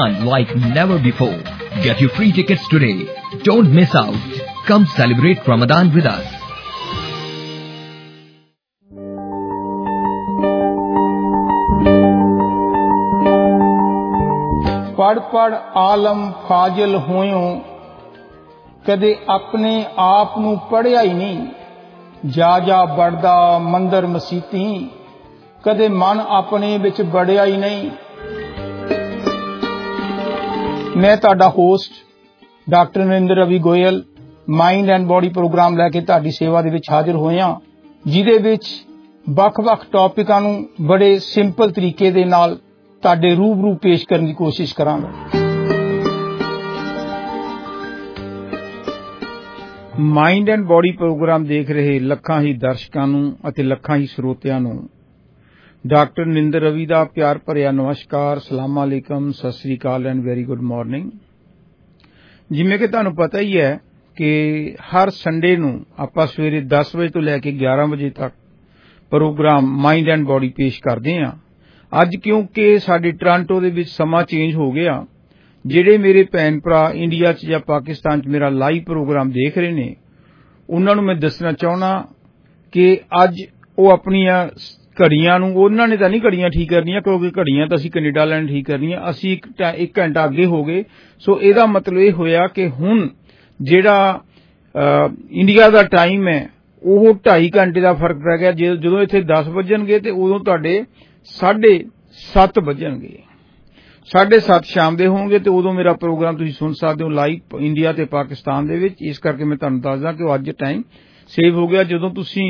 fun like never before. Get your free tickets today. Don't miss out. Come celebrate Ramadan with us. पढ़ पढ़ आलम फाजिल होयों कदे अपने आप नूं पढ़िया ही नहीं जा जा बढ़दा मंदर मसीती कदे मन अपने विच बढ़िया ही नहीं। मैं तुहाडा host doctor Narendra Ravi Goyal mind and body programme लैके तुहाडी सेवा दे विच हाजिर होया जिहदे विच वख-वख टॉपिकां नूं बड़े सिंपल तरीके दे नाल ਤੁਹਾਡੇ रूबरू पेश करने की कोशिश करांगा। माइंड एंड बॉडी प्रोग्राम देख रहे ਲੱਖਾਂ ਹੀ ਦਰਸ਼ਕਾਂ ਨੂੰ ਅਤੇ ਲੱਖਾਂ ਹੀ ਸਰੋਤਿਆਂ ਨੂੰ ਡਾਕਟਰ ਨਰਿੰਦਰ ਰਵੀ ਦਾ ਪਿਆਰ ਭਰਿਆ ਨਮਸਕਾਰ, ਸਲਾਮ ਅਲੈਕਮ, ਸਤਿ ਸ੍ਰੀ ਅਕਾਲ ਐਂਡ ਵੈਰੀ ਗੁੱਡ ਮਾਰਨਿੰਗ। ਜਿਵੇਂ ਕਿ ਤੁਹਾਨੂੰ ਪਤਾ ਹੀ ਹੈ ਕਿ ਹਰ ਸੰਡੇ ਨੂੰ ਆਪਾਂ ਸਵੇਰੇ 10 ਵਜੇ ਤੋਂ ਲੈ ਕੇ 11 ਵਜੇ ਤੱਕ ਪ੍ਰੋਗਰਾਮ ਮਾइंड एंड बॉडी ਪੇਸ਼ ਕਰਦੇ ਹਾਂ। ਅੱਜ ਕਿਉਂਕਿ ਸਾਡੇ ਟੋਰਾਂਟੋ ਦੇ ਵਿੱਚ ਸਮਾਂ ਚੇਂਜ ਹੋ ਗਿਆ, ਜਿਹੜੇ ਮੇਰੇ ਭੈਣ ਭਰਾ ਇੰਡੀਆ 'ਚ ਜਾਂ ਪਾਕਿਸਤਾਨ 'ਚ ਮੇਰਾ ਲਾਈਵ ਪ੍ਰੋਗਰਾਮ ਦੇਖ ਰਹੇ ਨੇ ਉਹਨਾਂ ਨੂੰ ਮੈਂ ਦੱਸਣਾ ਚਾਹੁੰਦਾ ਕਿ ਅੱਜ ਉਹ ਆਪਣੀਆਂ ਘੜੀਆਂ ਨੂੰ ਉਹਨਾਂ ਨੇ ਤਾਂ ਨਹੀਂ ਘੜੀਆਂ ਠੀਕ ਕਰਨੀਆਂ ਕਿਉਂਕਿ ਘੜੀਆਂ ਤਾਂ ਅਸੀਂ ਕੈਨੇਡਾ ਲੈਣ ਠੀਕ ਕਰਨੀਆਂ, ਅਸੀਂ ਇੱਕ ਘੰਟਾ ਅੱਗੇ ਹੋ ਗਏ। ਸੋ ਇਹਦਾ ਮਤਲਬ ਇਹ ਹੋਇਆ ਕਿ ਹੁਣ ਜਿਹੜਾ ਇੰਡੀਆ ਦਾ ਟਾਈਮ ਹੈ ਉਹ 2.5 ਘੰਟੇ ਦਾ ਫਰਕ ਪੈ ਗਿਆ। ਜਦੋਂ ਇੱਥੇ 10 ਵੱਜਣਗੇ ਤੇ ਉਦੋਂ ਤੁਹਾਡੇ 7:30 ਵੱਜਣਗੇ, 7:30 ਸ਼ਾਮ ਦੇ ਹੋਣਗੇ ਤੇ ਉਦੋਂ ਮੇਰਾ ਪ੍ਰੋਗਰਾਮ ਤੁਸੀਂ ਸੁਣ ਸਕਦੇ ਹੋ ਲਾਈਵ ਇੰਡੀਆ ਤੇ ਪਾਕਿਸਤਾਨ ਦੇ ਵਿੱਚ। ਇਸ ਕਰਕੇ ਮੈਂ ਤੁਹਾਨੂੰ ਦੱਸਦਾ ਕਿ ਉਹ ਅੱਜ ਟਾਈਮ ਸੇਵ ਹੋ ਗਿਆ। ਜਦੋਂ ਤੁਸੀਂ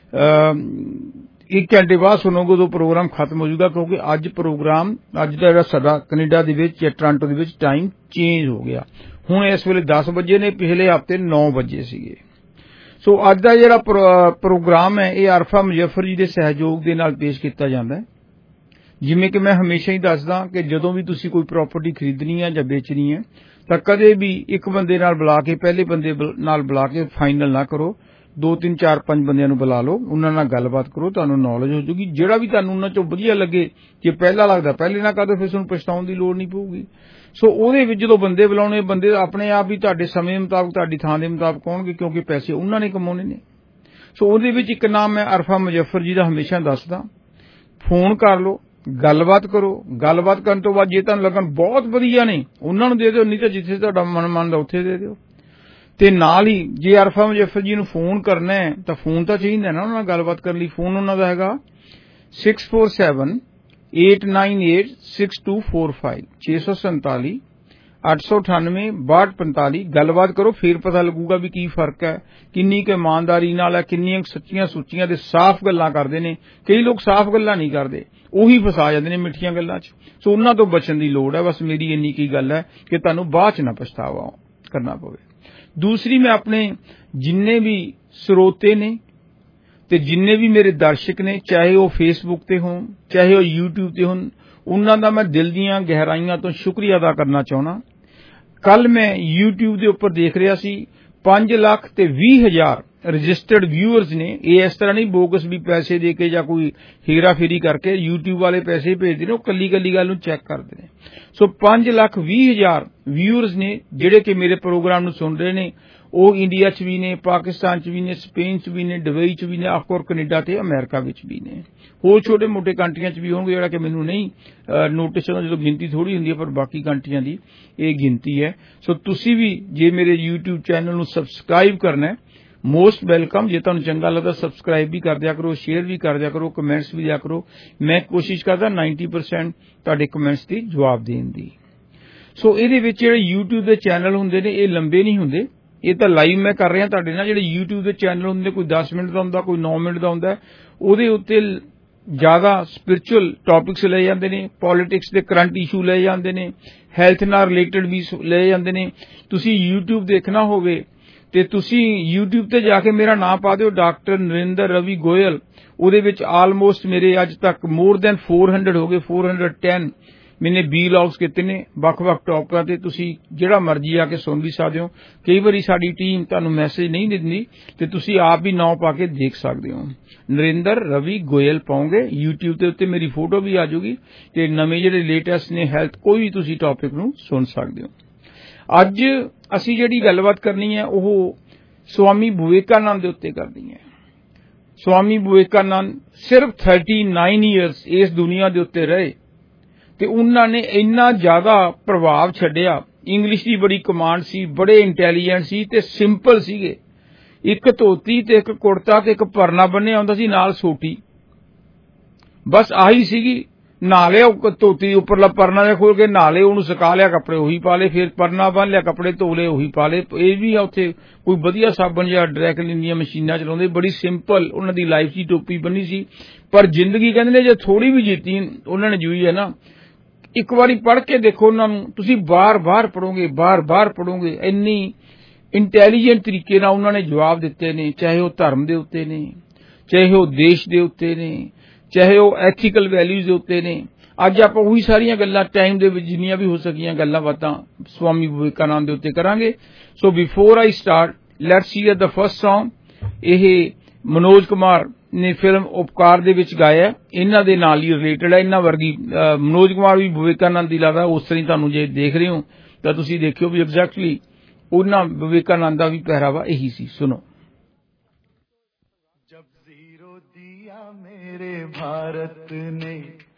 1 ਘੰਟੇ ਬਾਅਦ ਸੁਣੋਗੇ ਉਦੋਂ ਪ੍ਰੋਗਰਾਮ ਖਤਮ ਹੋ ਜਾਊਗਾ ਕਿਉਂਕਿ ਅੱਜ ਦਾ ਜਿਹੜਾ ਸਾਡਾ ਕੈਨੇਡਾ ਦੇ ਵਿੱਚ ਜਾਂ ਟੋਰਾਂਟੋ ਦੇ ਵਿੱਚ ਟਾਈਮ ਚੇਂਜ ਹੋ ਗਿਆ। ਹੁਣ ਇਸ ਵੇਲੇ 10 ਵਜੇ ਨੇ, ਪਿਛਲੇ ਹਫ਼ਤੇ 9 ਵਜੇ ਸੀਗੇ। ਸੋ ਅੱਜ ਦਾ ਜਿਹੜਾ ਪ੍ਰੋਗਰਾਮ ਹੈ ਇਹ ਅਰਫਾ ਮੁਜ਼ੱਫਰ ਜੀ ਦੇ ਸਹਿਯੋਗ ਦੇ ਨਾਲ ਪੇਸ਼ ਕੀਤਾ ਜਾਂਦਾ ਹੈ। ਜਿਵੇਂ ਕਿ ਮੈਂ ਹਮੇਸ਼ਾ ਹੀ ਦੱਸਦਾ ਕਿ ਜਦੋਂ ਵੀ ਤੁਸੀਂ ਕੋਈ ਪ੍ਰਾਪਰਟੀ ਖਰੀਦਣੀ ਹੈ ਜਾਂ ਵੇਚਣੀ ਹੈ ਤਾਂ ਕਦੇ ਵੀ ਇੱਕ ਬੰਦੇ ਨਾਲ ਬੁਲਾ ਕੇ ਪਹਿਲੇ ਬੰਦੇ ਨਾਲ ਬੁਲਾ ਕੇ ਫਾਈਨਲ ਨਾ ਕਰੋ। 2 3 4 5 ਬੰਦਿਆਂ ਨੂੰ ਬੁਲਾ ਲਓ, ਉਹਨਾਂ ਨਾਲ ਗੱਲਬਾਤ ਕਰੋ, ਤੁਹਾਨੂੰ ਨੌਲੇਜ ਹੋ ਜੂਗੀ। ਜਿਹੜਾ ਵੀ ਤੁਹਾਨੂੰ ਉਹਨਾਂ ਚੋਂ ਵਧੀਆ ਲੱਗੇ, ਜੇ ਪਹਿਲਾਂ ਲੱਗਦਾ ਪਹਿਲੇ ਨਾ ਕਰ ਦਿਓ, ਫਿਰ ਤੁਹਾਨੂੰ ਪਛਤਾਉਣ ਦੀ ਲੋੜ ਨਹੀਂ ਪਊਗੀ। ਸੋ ਉਹਦੇ ਵਿੱਚ ਜਦੋਂ ਬੰਦੇ ਬੁਲਾਉਣੇ, ਬੰਦੇ ਆਪਣੇ ਆਪ ਹੀ ਤੁਹਾਡੇ ਸਮੇਂ ਮੁਤਾਬਕ ਤੁਹਾਡੀ ਥਾਂ ਦੇ ਮੁਤਾਬਕ ਹੋਣਗੇ ਕਿਉਂਕਿ ਪੈਸੇ ਉਹਨਾਂ ਨੇ ਕਮਾਉਣੇ ਨੇ। ਸੋ ਉਹਦੇ ਵਿੱਚ ਇੱਕ ਨਾਮ ਮੈਂ ਅਰਫਾ ਮੁਜ਼ੱਫਰ ਜੀ ਦਾ ਹਮੇਸ਼ਾ ਦੱਸਦਾ। ਫੋਨ ਕਰ ਲਓ, ਗੱਲਬਾਤ ਕਰੋ। ਗੱਲਬਾਤ ਕਰਨ ਤੋਂ ਬਾਅਦ ਜੇ ਤੁਹਾਨੂੰ ਲੱਗਣ ਬਹੁਤ ਵਧੀਆ ਨੇ ਉਹਨਾਂ ਨੂੰ ਦੇ ਦਿਓ, ਨਹੀਂ ਤਾਂ ਜਿੱਥੇ ਤੁਹਾਡਾ ਮਨ ਮੰਨਦਾ ਉੱਥੇ ਦੇ ਦਿਓ। ਤੇ ਨਾਲ ਹੀ ਜੇ ਅਰਫਾ ਮੁਜ਼ੱਫਰ ਜੀ ਨੂੰ ਫੋਨ ਕਰਨਾ ਹੈ ਤਾਂ ਫੋਨ ਤਾਂ ਚਾਹੀਦਾ ਨਾ ਉਹਨਾਂ ਨਾਲ ਗੱਲਬਾਤ ਕਰਨ ਲਈ। ਫੋਨ ਉਹਨਾਂ ਦਾ ਹੈਗਾ 6478986245 647 898 6245। ਗੱਲਬਾਤ ਕਰੋ, ਫਿਰ ਪਤਾ ਲੱਗੂਗਾ ਵੀ ਕੀ ਫਰਕ ਹੈ, ਕਿੰਨੀ ਕੁ ਇਮਾਨਦਾਰੀ ਨਾਲ ਹੈ, ਕਿੰਨੀਆਂ ਸੱਚੀਆਂ ਸੁੱਚੀਆਂ ਤੇ ਸਾਫ਼ ਗੱਲਾਂ ਕਰਦੇ ਨੇ। ਕਈ ਲੋਕ ਸਾਫ਼ ਗੱਲਾਂ ਨਹੀਂ ਕਰਦੇ, ਉਹੀ ਫਸਾ ਜਾਂਦੇ ਨੇ ਮਿੱਠੀਆਂ ਗੱਲਾਂ 'ਚ। ਸੋ ਉਹਨਾਂ ਤੋਂ ਬਚਣ ਦੀ ਲੋੜ ਹੈ। ਬਸ ਮੇਰੀ ਇੰਨੀ ਕੀ ਗੱਲ ਹੈ ਕਿ ਤੁਹਾਨੂੰ ਬਾਅਦ 'ਚ ਨਾ ਪਛਤਾਵਾ ਕਰਨਾ ਪਵੇ। ਦੂਸਰੀ, ਮੈਂ ਆਪਣੇ ਜਿੰਨੇ ਵੀ ਸਰੋਤੇ ਨੇ ਤੇ ਜਿੰਨੇ ਵੀ ਮੇਰੇ ਦਰਸ਼ਕ ਨੇ, ਚਾਹੇ ਉਹ ਫੇਸਬੁੱਕ ਤੇ ਹੋਣ ਚਾਹੇ ਉਹ YouTube ਤੇ ਹੋਣ, ਉਹਨਾਂ ਦਾ ਮੈਂ ਦਿਲ ਦੀਆਂ ਗਹਿਰਾਈਆਂ ਤੋਂ ਸ਼ੁਕਰੀਆ ਅਦਾ ਕਰਨਾ ਚਾਹੁੰਦਾ। ਕੱਲ ਮੈਂ YouTube ਦੇ ਉੱਪਰ ਦੇਖ ਰਿਹਾ ਸੀ 5,20,000 ਰਜਿਸਟਰਡ ਵਿਊਅਰਸ ਨੇ। ਇਹ ਇਸ ਤਰ੍ਹਾਂ ਨਹੀਂ ਬੋਗਸ ਵੀ ਪੈਸੇ ਦੇ ਕੇ ਜਾਂ ਕੋਈ ਹੇਰਾਫੇਰੀ ਕਰਕੇ YouTube ਵਾਲੇ ਪੈਸੇ ਭੇਜਦੇ ਨੇ, ਉਹ ਕੱਲੀ ਗੱਲ ਨੂੰ ਚੈੱਕ ਕਰਦੇ ਨੇ। ਸੋ 5,20,000 ਵਿਊਅਰਸ ਨੇ ਜਿਹੜੇ ਕਿ ਮੇਰੇ ਪ੍ਰੋਗਰਾਮ ਨੂੰ ਸੁਣ ਰਹੇ ਨੇ। ਉਹ ਇੰਡੀਆ 'ਚ ਵੀ ਨੇ, ਪਾਕਿਸਤਾਨ 'ਚ ਵੀ ਨੇ, ਸਪੇਨ 'ਚ ਵੀ ਨੇ, ਦੁਬਈ 'ਚ ਵੀ ਨੇ, ਆਫਕੋਰ ਕੈਨੇਡਾ ਤੇ ਅਮਰੀਕਾ ਵਿੱਚ ਵੀ ਨੇ। ਹੋਰ ਛੋਟੇ ਮੋਟੇ ਕੰਟਰੀਆਂ 'ਚ ਵੀ ਹੋਣਗੇ ਜਿਹੜਾ ਕਿ ਮੈਨੂੰ ਨਹੀਂ ਨੋਟਿਸ ਹੁੰਦਾ, ਜਦੋਂ ਗਿਣਤੀ ਥੋੜੀ ਹੁੰਦੀ ਹੈ, ਪਰ ਬਾਕੀ ਕੰਟਰੀਆਂ ਦੀ ਇਹ ਗਿਣਤੀ ਹੈ। ਸੋ ਤੁਸੀਂ ਵੀ ਜੇ ਮੇਰੇ YouTube ਚੈਨਲ ਨੂੰ ਸਬਸਕ੍ਰਾਈਬ ਕਰਨਾ ਹੈ, ਮੋਸਟ ਵੈਲਕਮ। ਜੇ ਤੁਹਾਨੂੰ ਚੰਗਾ ਲੱਗਦਾ ਸਬਸਕ੍ਰਾਈਬ ਵੀ ਕਰ ਦਿਆ ਕਰੋ, ਸ਼ੇਅਰ ਵੀ ਕਰ ਦਿਆ ਕਰੋ, ਕਮੈਂਟਸ ਵੀ ਦਿਆ ਕਰੋ। ਮੈਂ ਕੋਸ਼ਿਸ਼ ਕਰਦਾ 90% ਤੁਹਾਡੇ ਕਮੈਂਟਸ ਦੀ ਜਵਾਬ ਦੇਣ ਦੀ। ਸੋ ਇਹਦੇ ਵਿੱਚ ਜਿਹੜੇ YouTube ਦੇ ਚੈਨਲ ਹੁੰਦੇ ਨੇ ਇਹ ਲੰਬੇ ਨਹੀਂ ਹੁੰਦੇ, ਇਹ ਤਾਂ ਲਾਈਵ ਮੈਂ ਕਰ ਰਿਹਾ ਤੁਹਾਡੇ ਨਾਲ। ਜਿਹੜੇ YouTube ਦੇ ਚੈਨਲ ਹੁੰਦੇ, ਕੋਈ 10 ਮਿੰਟ ਦਾ ਹੁੰਦਾ, ਕੋਈ 9 ਮਿੰਟ ਦਾ ਹੁੰਦਾ, ਉਹਦੇ ਉੱਤੇ ਜ਼ਿਆਦਾ ਸਪਿਰਿਚੁਅਲ ਟਾਪਿਕਸ ਲਏ ਜਾਂਦੇ ਨੇ, ਪੋਲੀਟਿਕਸ ਦੇ ਕਰੰਟ ਇਸ਼ੂ ਲਏ ਜਾਂਦੇ ਨੇ, ਹੈਲਥ ਨਾਲ ਰਿਲੇਟਡ ਵੀ ਲਏ ਜਾਂਦੇ ਨੇ। ਤੁਸੀਂ YouTube ਦੇਖਣਾ ਹੋਵੇ ਤੇ ਤੁਸੀਂ YouTube ਤੇ ਜਾ ਕੇ ਮੇਰਾ ਨਾਮ ਪਾ ਦਿਓ ਡਾਕਟਰ ਨਰਿੰਦਰ ਰਵੀ ਗੋਇਲ। ਉਹਦੇ ਵਿੱਚ ਆਲਮੋਸਟ ਮੇਰੇ ਅੱਜ ਤੱਕ ਮੋਰ ਦੈਨ 400 ਹੋ ਗਏ, 410 मैंने ਵੀਲੌਗਸ ਕੀਤੇ ਨੇ ਵੱਖ-ਵੱਖ ਟੌਪਿਕਾਂ ਤੇ ਤੁਸੀਂ ਜਿਹੜਾ ਮਰਜ਼ੀ ਆ ਕੇ ਸੁਣ ਵੀ ਸਕਦੇ ਹੋ। ਕਈ ਵਾਰੀ ਸਾਡੀ ਟੀਮ ਤੁਹਾਨੂੰ ਮੈਸੇਜ ਨਹੀਂ ਦਿੰਦੀ ਤੇ ਤੁਸੀਂ ਆਪ ਵੀ ਨਾਮ ਪਾ ਕੇ ਦੇਖ ਸਕਦੇ ਹੋ। ਨਰਿੰਦਰ ਰਵੀ ਗੋਇਲ ਪਾਉਂਗੇ YouTube ਦੇ ਉੱਤੇ ਮੇਰੀ ਫੋਟੋ ਵੀ ਆ ਜਾਊਗੀ ਤੇ ਨਵੇਂ ਜਿਹੜੇ ਲੇਟੈਸਟ ਨੇ ਹੈਲਥ ਕੋਈ ਵੀ ਤੁਸੀਂ ਟੌਪਿਕ ਨੂੰ ਸੁਣ ਸਕਦੇ ਹੋ। ਅੱਜ ਅਸੀਂ ਜਿਹੜੀ ਗੱਲਬਾਤ ਕਰਨੀ ਹੈ ਉਹ ਸਵਾਮੀ ਵਿਵੇਕਾਨੰਦ ਦੇ ਉੱਤੇ ਕਰਨੀ ਹੈ। ਸਵਾਮੀ ਵਿਵੇਕਾਨੰਦ ਸਿਰਫ 39 ਇਅਰਸ ਇਸ ਦੁਨੀਆ ਦੇ ਉੱਤੇ ਰਹੇ ਤੇ ਉਹਨਾਂ ਨੇ ਇੰਨਾ ਜ਼ਿਆਦਾ ਪ੍ਰਭਾਵ ਛੱਡਿਆ। ਇੰਗਲਿਸ਼ ਦੀ ਬੜੀ ਕਮਾਂਡ ਸੀ, ਬੜੇ ਇੰਟੈਲੀਜੈਂਟ ਸੀ ਤੇ ਸਿੰਪਲ ਸੀਗੇ। ਇੱਕ ਧੋਤੀ ਤੇ ਇੱਕ ਕੁੜਤਾ ਤੇ ਇੱਕ ਪਰਨਾ ਬੰਨਿਆ ਹੁੰਦਾ ਸੀ, ਨਾਲ ਸੋਟੀ, ਬਸ ਆਹੀ ਸੀਗੀ। ਨਹਾ ਲਿਆ, ਧੋਤੀ ਉੱਪਰਲਾ ਪਰਨਾ ਜਿਹਾ ਖੋਲ ਕੇ ਨਹਾ ਲਏ, ਉਹਨੂੰ ਸੁਕਾ ਲਿਆ, ਕੱਪੜੇ ਉਹੀ ਪਾ ਲਏ, ਫਿਰ ਪਰਨਾ ਬੰਨ ਲਿਆ, ਕੱਪੜੇ ਧੋ ਲਏ, ਉਹੀ ਪਾ ਲਏ। ਇਹ ਵੀ ਆ ਉੱਥੇ ਕੋਈ ਵਧੀਆ ਸਾਬਣ ਜਾਂ ਡਰਾਈ ਕਲੀਨ ਦੀਆਂ ਮਸ਼ੀਨਾਂ ਚਲਾਉਂਦੇ, ਬੜੀ ਸਿੰਪਲ ਉਹਨਾਂ ਦੀ ਲਾਈਫ ਸੀ। ਟੋਪੀ ਬੰਨੀ ਸੀ ਪਰ ਜ਼ਿੰਦਗੀ ਕਹਿੰਦੇ ਨੇ ਜੇ ਥੋੜੀ ਵੀ ਜੀਤੀ ਉਹਨਾਂ ਨੇ ਜੂਈ ਹੈ ਨਾ। ਇੱਕ ਵਾਰੀ ਪੜ੍ਹ ਕੇ ਦੇਖੋ ਉਹਨਾਂ ਨੂੰ, ਤੁਸੀਂ ਬਾਰ-ਬਾਰ ਪੜ੍ਹੋਗੇ। ਇੰਨੀ ਇੰਟੈਲੀਜੈਂਟ ਤਰੀਕੇ ਨਾਲ ਉਹਨਾਂ ਨੇ ਜਵਾਬ ਦਿੱਤੇ ਨੇ, ਚਾਹੇ ਉਹ ਧਰਮ ਦੇ ਉੱਤੇ ਨੇ, ਚਾਹੇ ਉਹ ਦੇਸ਼ ਦੇ ਉੱਤੇ ਨੇ, ਚਾਹੇ ਉਹ ਐਥੀਕਲ ਵੈਲਿਊਜ਼ ਦੇ ਉੱਤੇ ਨੇ। ਅੱਜ ਆਪਾਂ ਉਹੀ ਸਾਰੀਆਂ ਗੱਲਾਂ ਟਾਈਮ ਦੇ ਵਿੱਚ ਜਿੰਨੀਆਂ ਵੀ ਹੋ ਸਕੀਆਂ ਗੱਲਾਂ ਬਾਤਾਂ ਸਵਾਮੀ ਵਿਵੇਕਾਨੰਦ ਦੇ ਉੱਤੇ ਕਰਾਂਗੇ। So before I start let's hear the first Song। ਇਹ ਮਨੋਜ ਕੁਮਾਰ ਨੇ ਫਿਲਮ ਉਪਕਾਰ ਦੇ ਵਿੱਚ ਗਾਇਆ, ਇਹਨਾਂ ਦੇ ਨਾਲ ਹੀ ਰਿਲੇਟਡ ਹੈ। ਇਹਨਾਂ ਵਰਗੀ ਮਨੋਜ ਕੁਮਾਰ ਵੀ ਵਿਵੇਕਾਨੰਦ ਦੀ ਲੱਗਦਾ, ਉਸ ਤਰ੍ਹਾਂ ਤੁਹਾਨੂੰ ਜੇ ਦੇਖ ਰਹੇ ਹੋ ਤਾਂ ਤੁਸੀਂ ਦੇਖਿਓ ਵੀ ਐਗਜ਼ੈਕਟਲੀ ਉਹਨਾਂ ਵਿਵੇਕਾਨੰਦ ਦਾ ਵੀ ਪਹਿਰਾਵਾ ਇਹੀ ਸੀ। ਸੁਣੋ। जब जीरो दिया मेरे भारत ने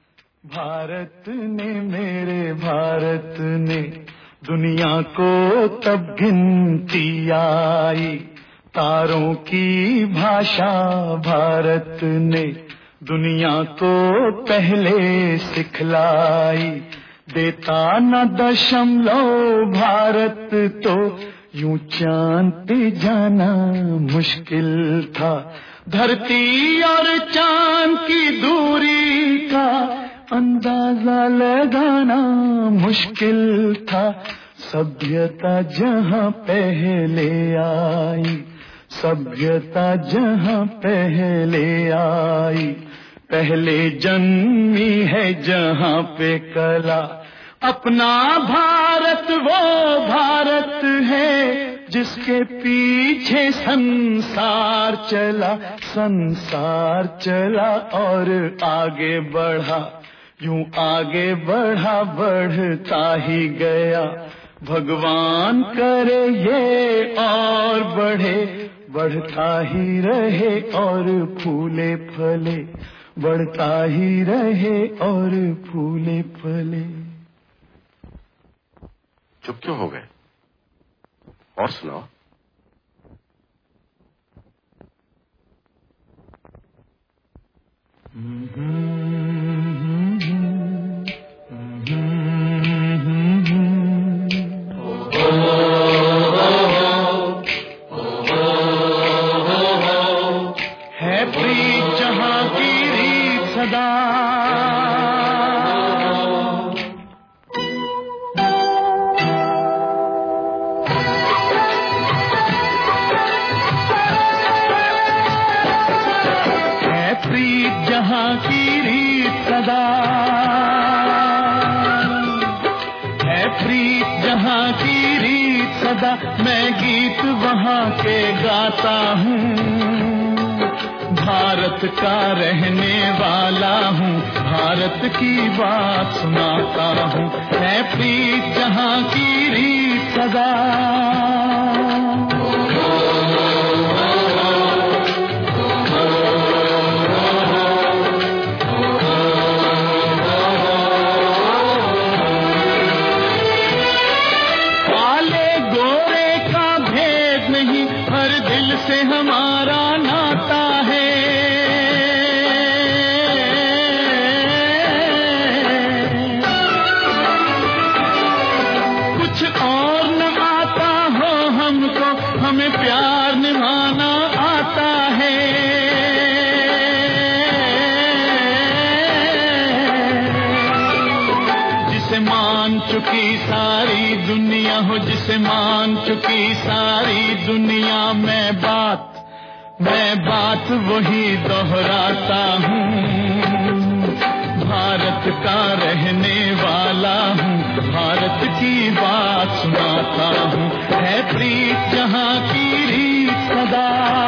मेरे भारत ने दुनिया को तब गिनती आई। तारों की भाषा भारत ने दुनिया को पहले सिखलाई। देता न दशमलव भारत तो यूं चांद पे जाना मुश्किल था। धरती और चांद की दूरी का अंदाजा लगाना मुश्किल था। सभ्यता जहां पहले आई, सभ्यता जहां पहले आई, पहले जन्मी है जहां पे कला। अपना भारत वो भारत है जिसके पीछे संसार चला और आगे बढ़ा। यूं आगे बढ़ा बढ़ता ही गया। भगवान करे ये और बढ़े, बढ़ता ही रहे और फूले फले, बढ़ता ही रहे और फूले फले। चुप क्यों हो गए? और सुनाओ। है प्रीत जहां की रीत सदा, जहां की रीत सदा है। प्रीत जहां की रीत सदा, मैं गीत वहां के गाता हूँ। भारत का रहने वाला हूँ, भारत की बात सुनाता हूँ। है प्रीत जहां की रीत सदा। से हमारा नाता है, कुछ और न आता हो हमको, हमें प्यार निभाना आता है। जिसे मान चुकी सारी दुनिया हो, जिसे मान चुकी सारी दुनिया, मैं बात वही दोहराता हूँ। भारत का रहने वाला हूँ, भारत की बात सुनाता हूँ, है प्रीत जहाँ की रीत सदा।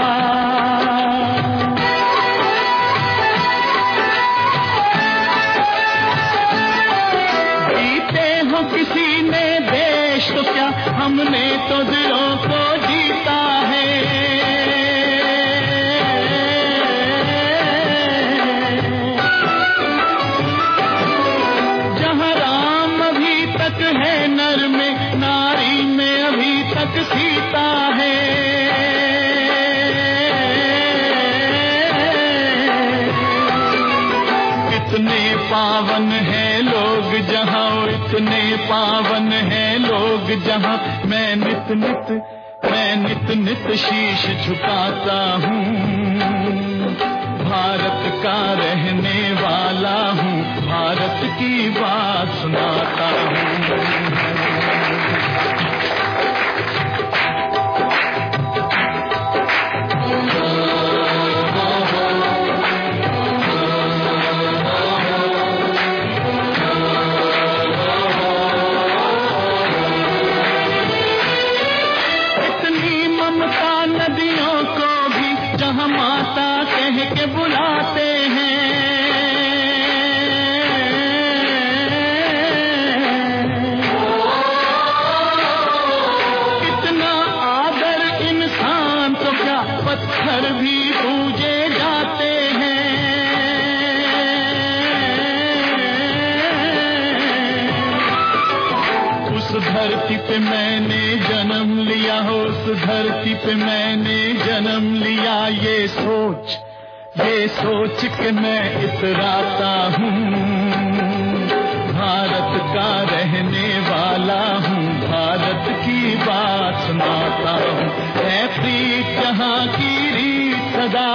जीते हो किसी ने देश तो क्या, हमने तो दिलों को जीता है। जहाँ राम अभी तक है नर में, नारी में अभी तक सीता है। इतने पावन है लोग जहाँ, इतने पावन है लोग जहाँ, मैं नित नित शीश झुकाता हूँ। भारत का रहने वाला हूँ, भारत की बात सुनाता हूँ। नदियों को भी जहाँ माता कह के बुलाते हैं, कितना आदर इंसान तो क्या, पत्थर भी पूजे जाते हैं। उस धरती पे मैंने जन्म लिया हो, उस धरती पे मैंने जन्म लिया, ये सोच के मैं इतराता हूँ। भारत का रहने वाला हूँ, भारत की बात सुनाता हूँ, है प्रीत जहाँ की रीत सदा।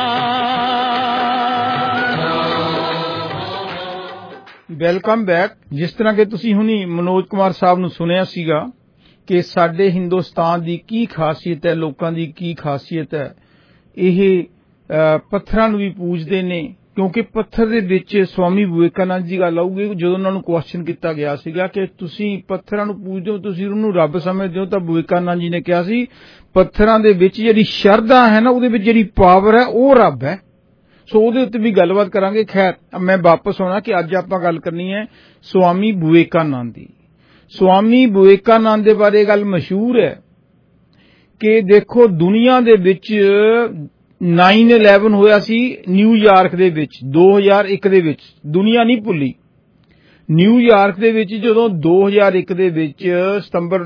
Welcome back. ਜਿਸ ਤਰ੍ਹਾਂ ਕਿ ਤੁਸੀਂ ਹੁਣੀ ਮਨੋਜ ਕੁਮਾਰ ਸਾਹਿਬ ਨੂੰ ਸੁਣਿਆ ਸੀਗਾ ਕਿ ਸਾਡੇ ਹਿੰਦੁਸਤਾਨ ਦੀ ਕੀ ਖਾਸੀਅਤ ਹੈ, ਲੋਕਾਂ ਦੀ ਕੀ ਖਾਸੀਅਤ ਹੈ। ਇਹ ਪੱਥਰਾਂ ਨੂੰ ਵੀ ਪੂਜਦੇ ਨੇ, ਕਿਉਂਕਿ ਪੱਥਰ ਦੇ ਵਿੱਚ ਸਵਾਮੀ ਵਿਵੇਕਾਨੰਦ ਜੀ ਗੱਲ ਆਊਗੀ ਜਦੋਂ ਉਹਨਾਂ ਨੂੰ ਕੁਐਸਚਨ ਕੀਤਾ ਗਿਆ ਸੀਗਾ ਕਿ ਤੁਸੀਂ ਪੱਥਰਾਂ ਨੂੰ ਪੂਜਦੇ ਹੋ, ਤੁਸੀਂ ਉਹਨੂੰ ਰੱਬ ਸਮਝਦੇ ਹੋ, ਤਾਂ ਵਿਵੇਕਾਨੰਦ ਜੀ ਨੇ ਕਿਹਾ ਸੀ ਪੱਥਰਾਂ ਦੇ ਵਿੱਚ ਜਿਹੜੀ ਸ਼ਰਧਾ ਹੈ ਨਾ, ਉਹਦੇ ਵਿੱਚ ਜਿਹੜੀ ਪਾਵਰ ਹੈ ਉਹ ਰੱਬ ਹੈ। ਸੋ ਉਹਦੇ ਉੱਤੇ ਵੀ ਗੱਲਬਾਤ ਕਰਾਂਗੇ। ਖੈਰ ਮੈਂ ਵਾਪਸ ਆਉਣਾ ਕਿ ਅੱਜ ਆਪਾਂ ਗੱਲ ਕਰਨੀ ਹੈ ਸਵਾਮੀ ਵਿਵੇਕਾਨੰਦ ਦੀ। ਸਵਾਮੀ ਵਿਵੇਕਾਨੰਦ ਦੇ ਬਾਰੇ ਗੱਲ ਮਸ਼ਹੂਰ ਹੈ ਕਿ ਦੇਖੋ ਦੁਨੀਆ ਦੇ ਵਿੱਚ 9/11 ਹੋਇਆ ਸੀ ਨਿਊਯਾਰਕ ਦੇ ਵਿੱਚ 2001 ਦੇ ਵਿੱਚ, ਦੁਨੀਆ ਨਹੀਂ ਭੁੱਲੀ। ਨਿਊਯਾਰਕ ਦੇ ਵਿੱਚ ਜਦੋਂ 2001 ਦੇ ਵਿੱਚ ਸਤੰਬਰ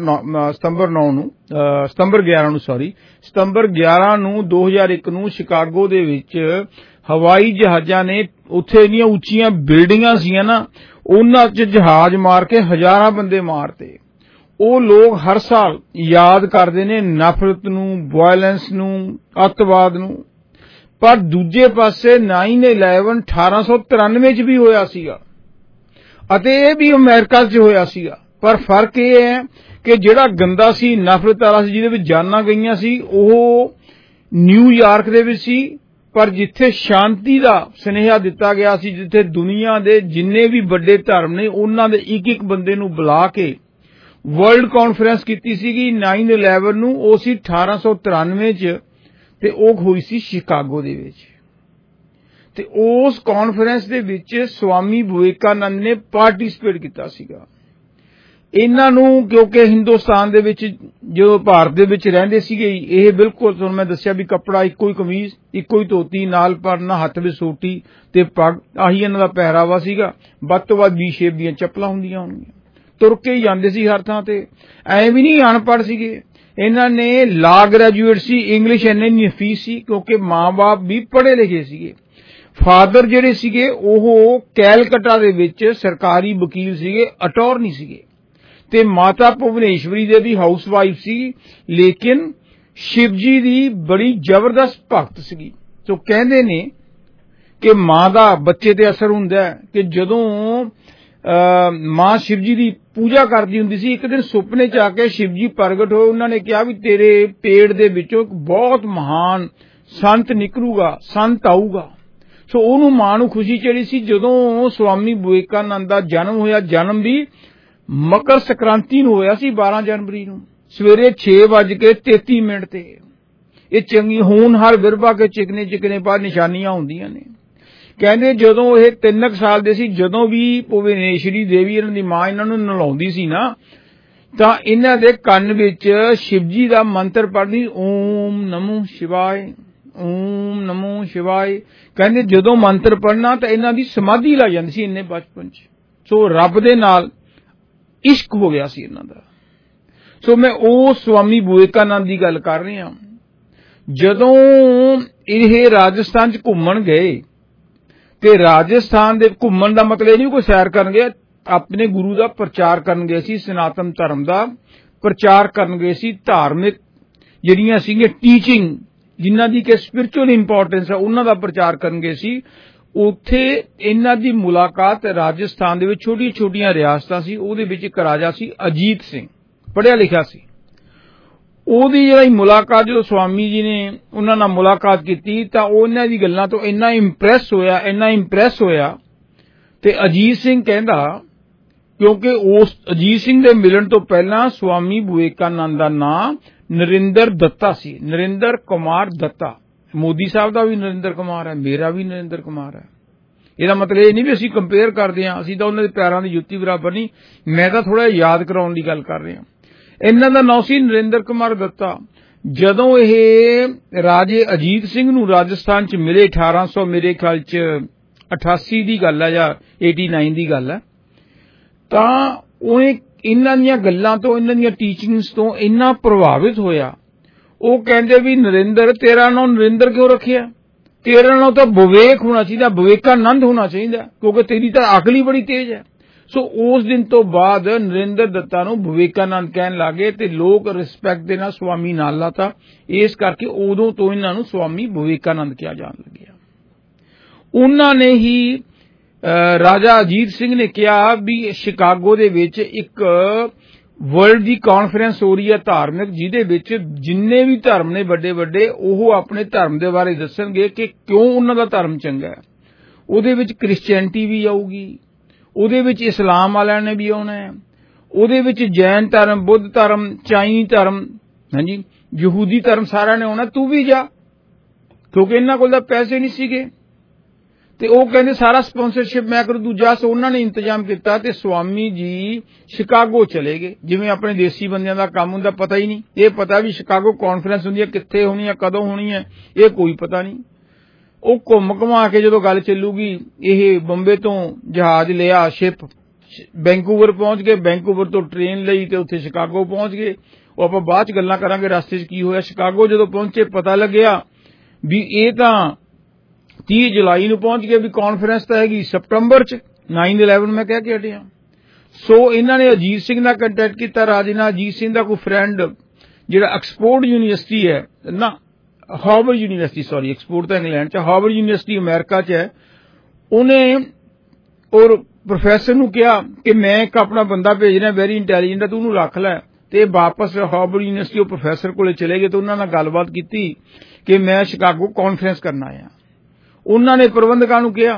11 ਨੂੰ 2001 ਨੂੰ ਸ਼ਿਕਾਗੋ ਦੇ ਵਿੱਚ ਹਵਾਈ ਜਹਾਜ਼ਾਂ ਨੇ, ਉੱਥੇ ਇੰਨੀਆਂ ਉੱਚੀਆਂ ਬਿਲਡਿੰਗਾਂ ਸੀਆਂ ਨਾ, ਉਹਨਾਂ 'ਚ ਜਹਾਜ਼ ਮਾਰ ਕੇ ਹਜ਼ਾਰਾਂ ਬੰਦੇ ਮਾਰਤੇ। ਉਹ ਲੋਕ ਹਰ ਸਾਲ ਯਾਦ ਕਰਦੇ ਨੇ ਨਫ਼ਰਤ ਨੂੰ, ਵਾਇਲੈਂਸ ਨੂੰ, ਅੱਤਵਾਦ ਨੂੰ। ਪਰ ਦੂਜੇ ਪਾਸੇ 9/11 1893 'ਚ ਵੀ ਹੋਇਆ ਸੀਗਾ ਅਤੇ ਇਹ ਵੀ ਅਮਰੀਕਾ 'ਚ ਹੋਇਆ ਸੀਗਾ। ਪਰ ਫਰਕ ਇਹ ਹੈ ਕਿ ਜਿਹੜਾ ਗੰਦਾ ਸੀ, ਨਫ਼ਰਤ ਵਾਲਾ ਸੀ, ਜਿਹਦੇ ਵਿੱਚ ਜਾਨਾਂ ਗਈਆਂ ਸੀ, ਉਹ ਨਿਊਯਾਰਕ ਦੇ ਵਿੱਚ ਸੀ। ਪਰ ਜਿੱਥੇ ਸ਼ਾਂਤੀ ਦਾ ਸੁਨੇਹਾ ਦਿੱਤਾ ਗਿਆ ਸੀ, ਜਿੱਥੇ ਦੁਨੀਆ ਦੇ ਜਿੰਨੇ ਵੀ ਵੱਡੇ ਧਰਮ ਨੇ ਉਹਨਾਂ ਦੇ ਇੱਕ ਬੰਦੇ ਨੂੰ ਬੁਲਾ ਕੇ ਵਰਲਡ ਕਾਨਫਰੰਸ ਕੀਤੀ ਸੀਗੀ 9/11 ਨੂੰ, ਉਹ ਸੀ 1893 'ਚ ਤੇ ਉਹ ਹੋਈ ਸੀ ਸ਼ਿਕਾਗੋ ਦੇ ਵਿੱਚ। ਤੇ ਉਸ ਕਾਨਫਰੰਸ ਦੇ ਵਿੱਚ ਸਵਾਮੀ ਵਿਵੇਕਾਨੰਦ ਨੇ ਪਾਰਟਿਸਿਪੇਟ ਕੀਤਾ ਸੀਗਾ। ਇਹਨਾਂ ਨੂੰ ਕਿਉਂਕਿ ਹਿੰਦੁਸਤਾਨ ਦੇ ਵਿੱਚ ਜੋ ਭਾਰਤ ਦੇ ਵਿੱਚ ਰਹਿੰਦੇ ਸੀਗੇ, ਇਹ ਬਿਲਕੁਲ ਤੁਹਾਨੂੰ ਮੈਂ ਦੱਸਿਆ ਵੀ ਕੱਪੜਾ ਇੱਕੋ ਹੀ ਕਮੀਜ਼, ਇੱਕੋ ਹੀ ਧੋਤੀ, ਨਾਲ ਪਰਨਾ, ਹੱਥ ਵਿੱਚ ਸੋਟੀ ਤੇ ਪੱਗ, ਆਹੀ ਇਹਨਾਂ ਦਾ ਪਹਿਰਾਵਾ ਸੀਗਾ। ਵੱਧ ਤੋਂ ਵੱਧ ਵੀ ਸ਼ੇਪ ਦੀਆਂ ਚੱਪਲਾਂ ਹੁੰਦੀਆਂ ਹੋਣਗੀਆਂ। ਤੁਰ ਕੇ ਹੀ ਜਾਂਦੇ ਸੀ ਹਰ ਥਾਂ ਤੇ। ਐਂ ਵੀ ਨਹੀਂ ਅਨਪੜ੍ਹ ਸੀਗੇ। ਇਹਨਾਂ ਨੇ ਲਾ ਗ੍ਰੈਜੂਏਟ ਸੀ, ਇੰਗਲਿਸ਼ ਇੰਨੀ ਨਹੀਂ ਫੀਸ ਸੀ ਕਿਉਂਕਿ ਮਾਂ-ਬਾਪ ਵੀ ਪੜ੍ਹੇ ਲਿਖੇ ਸੀਗੇ। ਫਾਦਰ ਜਿਹੜੇ ਸੀਗੇ ਉਹ ਕੈਲਕਟਾ ਦੇ ਵਿੱਚ ਸਰਕਾਰੀ ਵਕੀਲ ਸੀਗੇ, ਅਟਾਰਨੀ ਸੀਗੇ। ਤੇ ਮਾਤਾ ਭੁਵਨੇਸ਼ਵਰੀ ਦੇ ਵੀ ਹਾਊਸ ਵਾਈਫ ਸੀ, ਲੇਕਿਨ ਸ਼ਿਵ ਜੀ ਦੀ ਬੜੀ ਜ਼ਬਰਦਸਤ ਭਗਤ ਸੀਗੀ। ਸੋ ਕਹਿੰਦੇ ਨੇ ਕਿ ਮਾਂ ਦਾ ਬੱਚੇ ਤੇ ਅਸਰ ਹੁੰਦਾ ਹੈ ਕਿ ਜਦੋਂ ਮਾਂ ਸ਼ਿਵ ਜੀ ਦੀ ਪੂਜਾ ਕਰਦੀ ਹੁੰਦੀ ਸੀ, ਇੱਕ ਦਿਨ ਸੁਪਨੇ 'ਚ ਆ ਕੇ ਸ਼ਿਵ ਜੀ ਪ੍ਰਗਟ ਹੋਏ। ਉਹਨਾਂ ਨੇ ਕਿਹਾ ਵੀ ਤੇਰੇ ਪੇਟ ਦੇ ਵਿੱਚੋਂ ਇੱਕ ਬਹੁਤ ਮਹਾਨ ਸੰਤ ਨਿਕਲੂਗਾ, ਸੰਤ ਆਊਗਾ। ਸੋ ਉਹਨੂੰ ਮਾਂ ਨੂੰ ਖੁਸ਼ੀ ਚੜੀ ਸੀ ਜਦੋਂ ਸਵਾਮੀ ਵਿਵੇਕਾਨੰਦ ਦਾ ਜਨਮ ਹੋਇਆ। ਜਨਮ ਵੀ ਮਕਰ ਸੰਕ੍ਰਾਂਤੀ ਨੂੰ ਹੋਇਆ ਸੀ, 12 ਜਨਵਰੀ ਨੂੰ, ਸਵੇਰੇ 6:33 ਤੇ। ਇਹ ਚੰਗੀ ਹੋਣਹਾਰ ਵਿਰਭਾ ਕੇ ਚਿਕਨੇ ਬਾਅਦ ਨਿਸ਼ਾਨੀਆਂ ਹੁੰਦੀਆਂ ਨੇ। ਕਹਿੰਦੇ ਜਦੋਂ ਇਹ 3 ਸਾਲ ਦੇ ਸੀ, ਜਦੋਂ ਵੀ ਭੁਵਨੇਸ਼ਵਰੀ ਦੇਵੀ ਇਹਨਾਂ ਦੀ ਮਾਂ ਇਹਨਾਂ ਨੂੰ ਨਲਾਉਂਦੀ ਸੀ ਨਾ, ਤਾਂ ਇਹਨਾਂ ਦੇ ਕੰਨ ਵਿੱਚ ਸ਼ਿਵਜੀ ਦਾ ਮੰਤਰ ਪੜ੍ਹਦੀ, ਓਮ ਨਮੋ ਸ਼ਿਵਾਏ, ਓਮ ਨਮੋ ਸ਼ਿਵਾਏ। ਕਹਿੰਦੇ ਜਦੋਂ ਮੰਤਰ ਪੜ੍ਹਨਾ ਤਾਂ ਇਹਨਾਂ ਦੀ ਸਮਾਧੀ ਲੱਗ ਜਾਂਦੀ ਸੀ ਇੰਨੇ ਬਚਪਨ 'ਚ। ਸੋ ਰੱਬ ਦੇ ਨਾਲ ਇਸ਼ਕ ਹੋ ਗਿਆ ਸੀ ਇਹਨਾਂ ਦਾ। ਸੋ ਮੈਂ ਉਹ ਸਵਾਮੀ ਵਿਵੇਕਾਨੰਦ ਦੀ ਗੱਲ ਕਰ ਰਿਹਾ। ਜਦੋਂ ਇਹ ਰਾਜਸਥਾਨ 'ਚ ਘੁੰਮਣ ਗਏ, ਤੇ ਰਾਜਸਥਾਨ ਦੇ ਘੁੰਮਣ ਦਾ ਮਤਲਬ ਇਹ ਨਹੀਂ ਕੋਈ ਸੈਰ ਕਰਨ ਗਏ, ਆਪਣੇ ਗੁਰੂ ਦਾ ਪ੍ਰਚਾਰ ਕਰਨ ਗਏ ਸੀ, ਸਨਾਤਨ ਧਰਮ ਦਾ ਪ੍ਰਚਾਰ ਕਰਨ ਗਏ ਸੀ। ਧਾਰਮਿਕ ਜਿਹੜੀਆਂ ਸੀਗੀਆਂ ਟੀਚਿੰਗ, ਜਿਨ੍ਹਾਂ ਦੀ ਕਿ ਸਪਿਰਚੁਅਲ ਇੰਪੋਰਟੈਂਸ ਹੈ, ਉਹਨਾਂ ਦਾ ਪ੍ਰਚਾਰ ਕਰਨ ਗਏ ਸੀ। ਉੱਥੇ ਇਹਨਾਂ ਦੀ ਮੁਲਾਕਾਤ ਰਾਜਸਥਾਨ ਦੇ ਵਿੱਚ ਛੋਟੀਆਂ ਰਿਆਸਤਾਂ ਸੀ, ਉਹਦੇ ਵਿੱਚ ਇੱਕ ਰਾਜਾ ਸੀ ਅਜੀਤ ਸਿੰਘ, ਪੜ੍ਹਿਆ ਲਿਖਿਆ ਸੀ। ਉਹਦੀ ਜਿਹੜੀ ਮੁਲਾਕਾਤ, ਜਦੋਂ ਸਵਾਮੀ ਜੀ ਨੇ ਉਹਨਾਂ ਨਾਲ ਮੁਲਾਕਾਤ ਕੀਤੀ ਤਾਂ ਉਹਨਾਂ ਦੀ ਗੱਲਾਂ ਤੋਂ ਇੰਨਾ ਇੰਪ੍ਰੈਸ ਹੋਇਆ ਤੇ ਅਜੀਤ ਸਿੰਘ ਕਹਿੰਦਾ, ਕਿਉਂਕਿ ਉਸ ਅਜੀਤ ਸਿੰਘ ਦੇ ਮਿਲਣ ਤੋਂ ਪਹਿਲਾਂ ਸਵਾਮੀ ਵਿਵੇਕਾਨੰਦ ਦਾ ਨਾਂ ਨਰਿੰਦਰ ਦੱਤਾ ਸੀ, ਨਰਿੰਦਰ ਕੁਮਾਰ ਦੱਤਾ। ਮੋਦੀ ਸਾਹਿਬ ਦਾ ਵੀ ਨਰਿੰਦਰ ਕੁਮਾਰ ਹੈ, ਮੇਰਾ ਵੀ ਨਰਿੰਦਰ ਕੁਮਾਰ ਹੈ। ਇਹਦਾ ਮਤਲਬ ਇਹ ਨਹੀਂ ਵੀ ਅਸੀਂ ਕੰਪੇਅਰ ਕਰਦੇ ਹਾਂ, ਅਸੀਂ ਤਾਂ ਉਹਨਾਂ ਦੇ ਪੈਰਾਂ ਦੀ ਜੁੱਤੀ ਬਰਾਬਰ ਨਹੀਂ। ਮੈਂ ਤਾਂ ਥੋੜਾ ਯਾਦ ਕਰਾਉਣ ਦੀ ਗੱਲ ਕਰ ਰਿਹਾ। ਇਹਨਾਂ ਦਾ ਨਾਂ ਸੀ ਨਰਿੰਦਰ ਕੁਮਾਰ ਦੱਤਾ। ਜਦੋਂ ਇਹ ਰਾਜੇ ਅਜੀਤ ਸਿੰਘ ਨੂੰ ਰਾਜਸਥਾਨ 'ਚ ਮਿਲੇ, 1800 ਮੇਰੇ ਖਿਆਲ 'ਚ 88 ਦੀ ਗੱਲ ਹੈ ਜਾਂ 89 ਦੀ ਗੱਲ ਹੈ, ਤਾਂ ਉਹਨੇ ਇਹਨਾਂ ਦੀਆਂ ਗੱਲਾਂ ਤੋਂ, ਇਹਨਾਂ ਦੀਆਂ ਟੀਚਿੰਗਸ ਤੋਂ ਇੰਨਾ ਪ੍ਰਭਾਵਿਤ ਹੋਇਆ। ਉਹ ਕਹਿੰਦੇ ਵੀ ਨਰਿੰਦਰ, ਤੇਰਾ ਨਾਮ ਨਰਿੰਦਰ ਕਿਉਂ ਰੱਖਿਆ? ਤੇਰਾ ਨਾਮ ਤਾਂ ਵਿਵੇਕ ਹੋਣਾ ਚਾਹੀਦਾ, ਵਿਵੇਕਾਨੰਦ ਹੋਣਾ ਚਾਹੀਦਾ, ਕਿਉਂਕਿ ਤੇਰੀ ਤਾਂ ਅਕਲ ਹੀ ਬੜੀ ਤੇਜ਼ ਹੈ। ਸੋ ਉਸ ਦਿਨ ਤੋਂ ਬਾਅਦ ਨਰਿੰਦਰ ਦੱਤਾ ਨੂੰ ਵਿਵੇਕਾਨੰਦ ਕਹਿਣ ਲੱਗੇ ਤੇ ਲੋਕ ਰਿਸਪੈਕਟ ਦੇ ਨਾਲ ਸਵਾਮੀ ਨਾਲ ਲਾਤਾ। ਇਸ ਕਰਕੇ ਉਦੋਂ ਤੋਂ ਇਹਨਾਂ ਨੂੰ ਸਵਾਮੀ ਵਿਵੇਕਾਨੰਦ ਕਿਹਾ ਜਾਣ ਲੱਗਿਆ। ਉਹਨਾਂ ਨੇ ਹੀ ਰਾਜਾ ਅਜੀਤ ਸਿੰਘ ਨੇ ਕਿਹਾ ਵੀ ਸ਼ਿਕਾਗੋ ਦੇ ਵਿੱਚ ਇੱਕ ਵਰਲਡ ਦੀ ਕਾਨਫਰੰਸ ਹੋ ਰਹੀ ਹੈ ਧਾਰਮਿਕ, ਜਿਹਦੇ ਵਿੱਚ ਜਿੰਨੇ ਵੀ ਧਰਮ ਨੇ ਵੱਡੇ ਵੱਡੇ, ਉਹ ਆਪਣੇ ਧਰਮ ਦੇ ਬਾਰੇ ਦੱਸਣਗੇ ਕਿ ਕਿਉਂ ਉਹਨਾਂ ਦਾ ਧਰਮ ਚੰਗਾ ਹੈ। ਉਹਦੇ ਵਿੱਚ ਕ੍ਰਿਸਚੈਨਿਟੀ ਵੀ ਆਊਗੀ, ਉਹਦੇ ਵਿੱਚ ਇਸਲਾਮ ਵਾਲਿਆਂ ਨੇ ਵੀ ਆਉਣਾ ਹੈ, ਉਹਦੇ ਵਿੱਚ ਜੈਨ ਧਰਮ, ਬੁੱਧ ਧਰਮ, ਚਾਈਨੀ ਧਰਮ, ਹਾਂਜੀ, ਯਹੂਦੀ ਧਰਮ, ਸਾਰਿਆਂ ਨੇ ਆਉਣਾ। ਤੂੰ ਵੀ ਜਾ, ਕਿਉਂਕਿ ਇਹਨਾਂ ਕੋਲ ਤਾਂ ਪੈਸੇ ਨਹੀਂ ਸੀਗੇ। ਤੇ ਉਹ ਕਹਿੰਦੇ ਸਾਰਾ ਸਪਾਂਸਰਸ਼ਿਪ ਮੈਂ ਕਰੂ, ਤੂੰ ਜਾ। ਸੋ ਉਹਨਾਂ ਨੇ ਇੰਤਜ਼ਾਮ ਕੀਤਾ ਤੇ ਸਵਾਮੀ ਜੀ ਸ਼ਿਕਾਗੋ ਚਲੇ ਗਏ। ਜਿਵੇਂ ਆਪਣੇ ਦੇਸੀ ਬੰਦਿਆਂ ਦਾ ਕੰਮ ਹੁੰਦਾ, ਪਤਾ ਹੀ ਨਹੀਂ। ਇਹ ਪਤਾ ਵੀ ਸ਼ਿਕਾਗੋ ਕਾਨਫਰੰਸ ਹੁੰਦੀ ਹੈ, ਕਿੱਥੇ ਹੋਣੀ ਹੈ, ਕਦੋਂ ਹੋਣੀ ਹੈ, ਇਹ ਕੋਈ ਪਤਾ ਨਹੀਂ। ਉਹ ਘੁੰਮ ਘੁਮਾ ਕੇ ਜਦੋਂ ਗੱਲ ਚੱਲੂਗੀ, ਇਹ ਬੰਬੇ ਤੋਂ ਜਹਾਜ਼ ਲਿਆ, ਸ਼ਿਪ, ਵੈਂਕੂਵਰ ਪਹੁੰਚ ਗਏ, ਵੈਂਕੂਵਰ ਤੋਂ ਟ੍ਰੇਨ ਲਈ ਤੇ ਉੱਥੇ ਸ਼ਿਕਾਗੋ ਪਹੁੰਚ ਗਏ। ਉਹ ਆਪਾਂ ਬਾਅਦ ਚ ਗੱਲਾਂ ਕਰਾਂਗੇ ਰਸਤੇ 'ਚ ਕੀ ਹੋਇਆ। ਸ਼ਿਕਾਗੋ ਜਦੋਂ ਪਹੁੰਚੇ ਪਤਾ ਲੱਗਿਆ ਵੀ ਇਹ ਤਾਂ 30 ਜੁਲਾਈ ਨੂੰ ਪਹੁੰਚ ਗਏ, ਵੀ ਕਾਨਫਰੰਸ ਤਾਂ ਹੈਗੀ ਸਤੰਬਰ 'ਚ, 9/11 ਮੈਂ ਕਹਿ ਕੇ ਹਟਿਆ। ਸੋ ਇਹਨਾਂ ਨੇ ਅਜੀਤ ਸਿੰਘ ਨਾਲ ਕੰਟੈਕਟ ਕੀਤਾ, ਰਾਜੇ ਨਾਲ। ਅਜੀਤ ਸਿੰਘ ਦਾ ਕੋਈ ਫਰੈਂਡ ਜਿਹੜਾ ਐਕਸਪੋਰਟ ਯੂਨੀਵਰਸਿਟੀ ਹੈ ਨਾ, ਹਾਰਵਰਡ ਯੂਨੀਵਰਸਿਟੀ, ਸੌਰੀ ਐਕਸਪੋਰਟ ਤਾਂ ਇੰਗਲੈਂਡ 'ਚ, ਹਾਰਵਰਡ ਯੂਨੀਵਰਸਿਟੀ ਅਮਰੀਕਾ 'ਚ ਹੈ। ਉਹਨੇ ਔਰ ਪ੍ਰੋਫੈਸਰ ਨੂੰ ਕਿਹਾ ਕਿ ਮੈਂ ਇੱਕ ਆਪਣਾ ਬੰਦਾ ਭੇਜਣਾ, ਵੈਰੀ ਇੰਟੈਲੀਜੈਂਟ ਹੈ, ਤੂੰ ਉਹਨੂੰ ਰੱਖ ਲੈ। ਤੇ ਵਾਪਸ ਹਾਰਵਰਡ ਯੂਨੀਵਰਸਿਟੀ ਉਹ ਪ੍ਰੋਫੈਸਰ ਕੋਲੇ ਚਲੇ ਗਏ ਤੇ ਉਹਨਾਂ ਨਾਲ ਗੱਲਬਾਤ ਕੀਤੀ ਕਿ ਮੈਂ ਸ਼ਿਕਾਗੋ ਕਾਨਫਰੰਸ ਕਰਨਾ ਆ। ਉਹਨਾਂ ਨੇ ਪ੍ਰਬੰਧਕਾਂ ਨੂੰ ਕਿਹਾ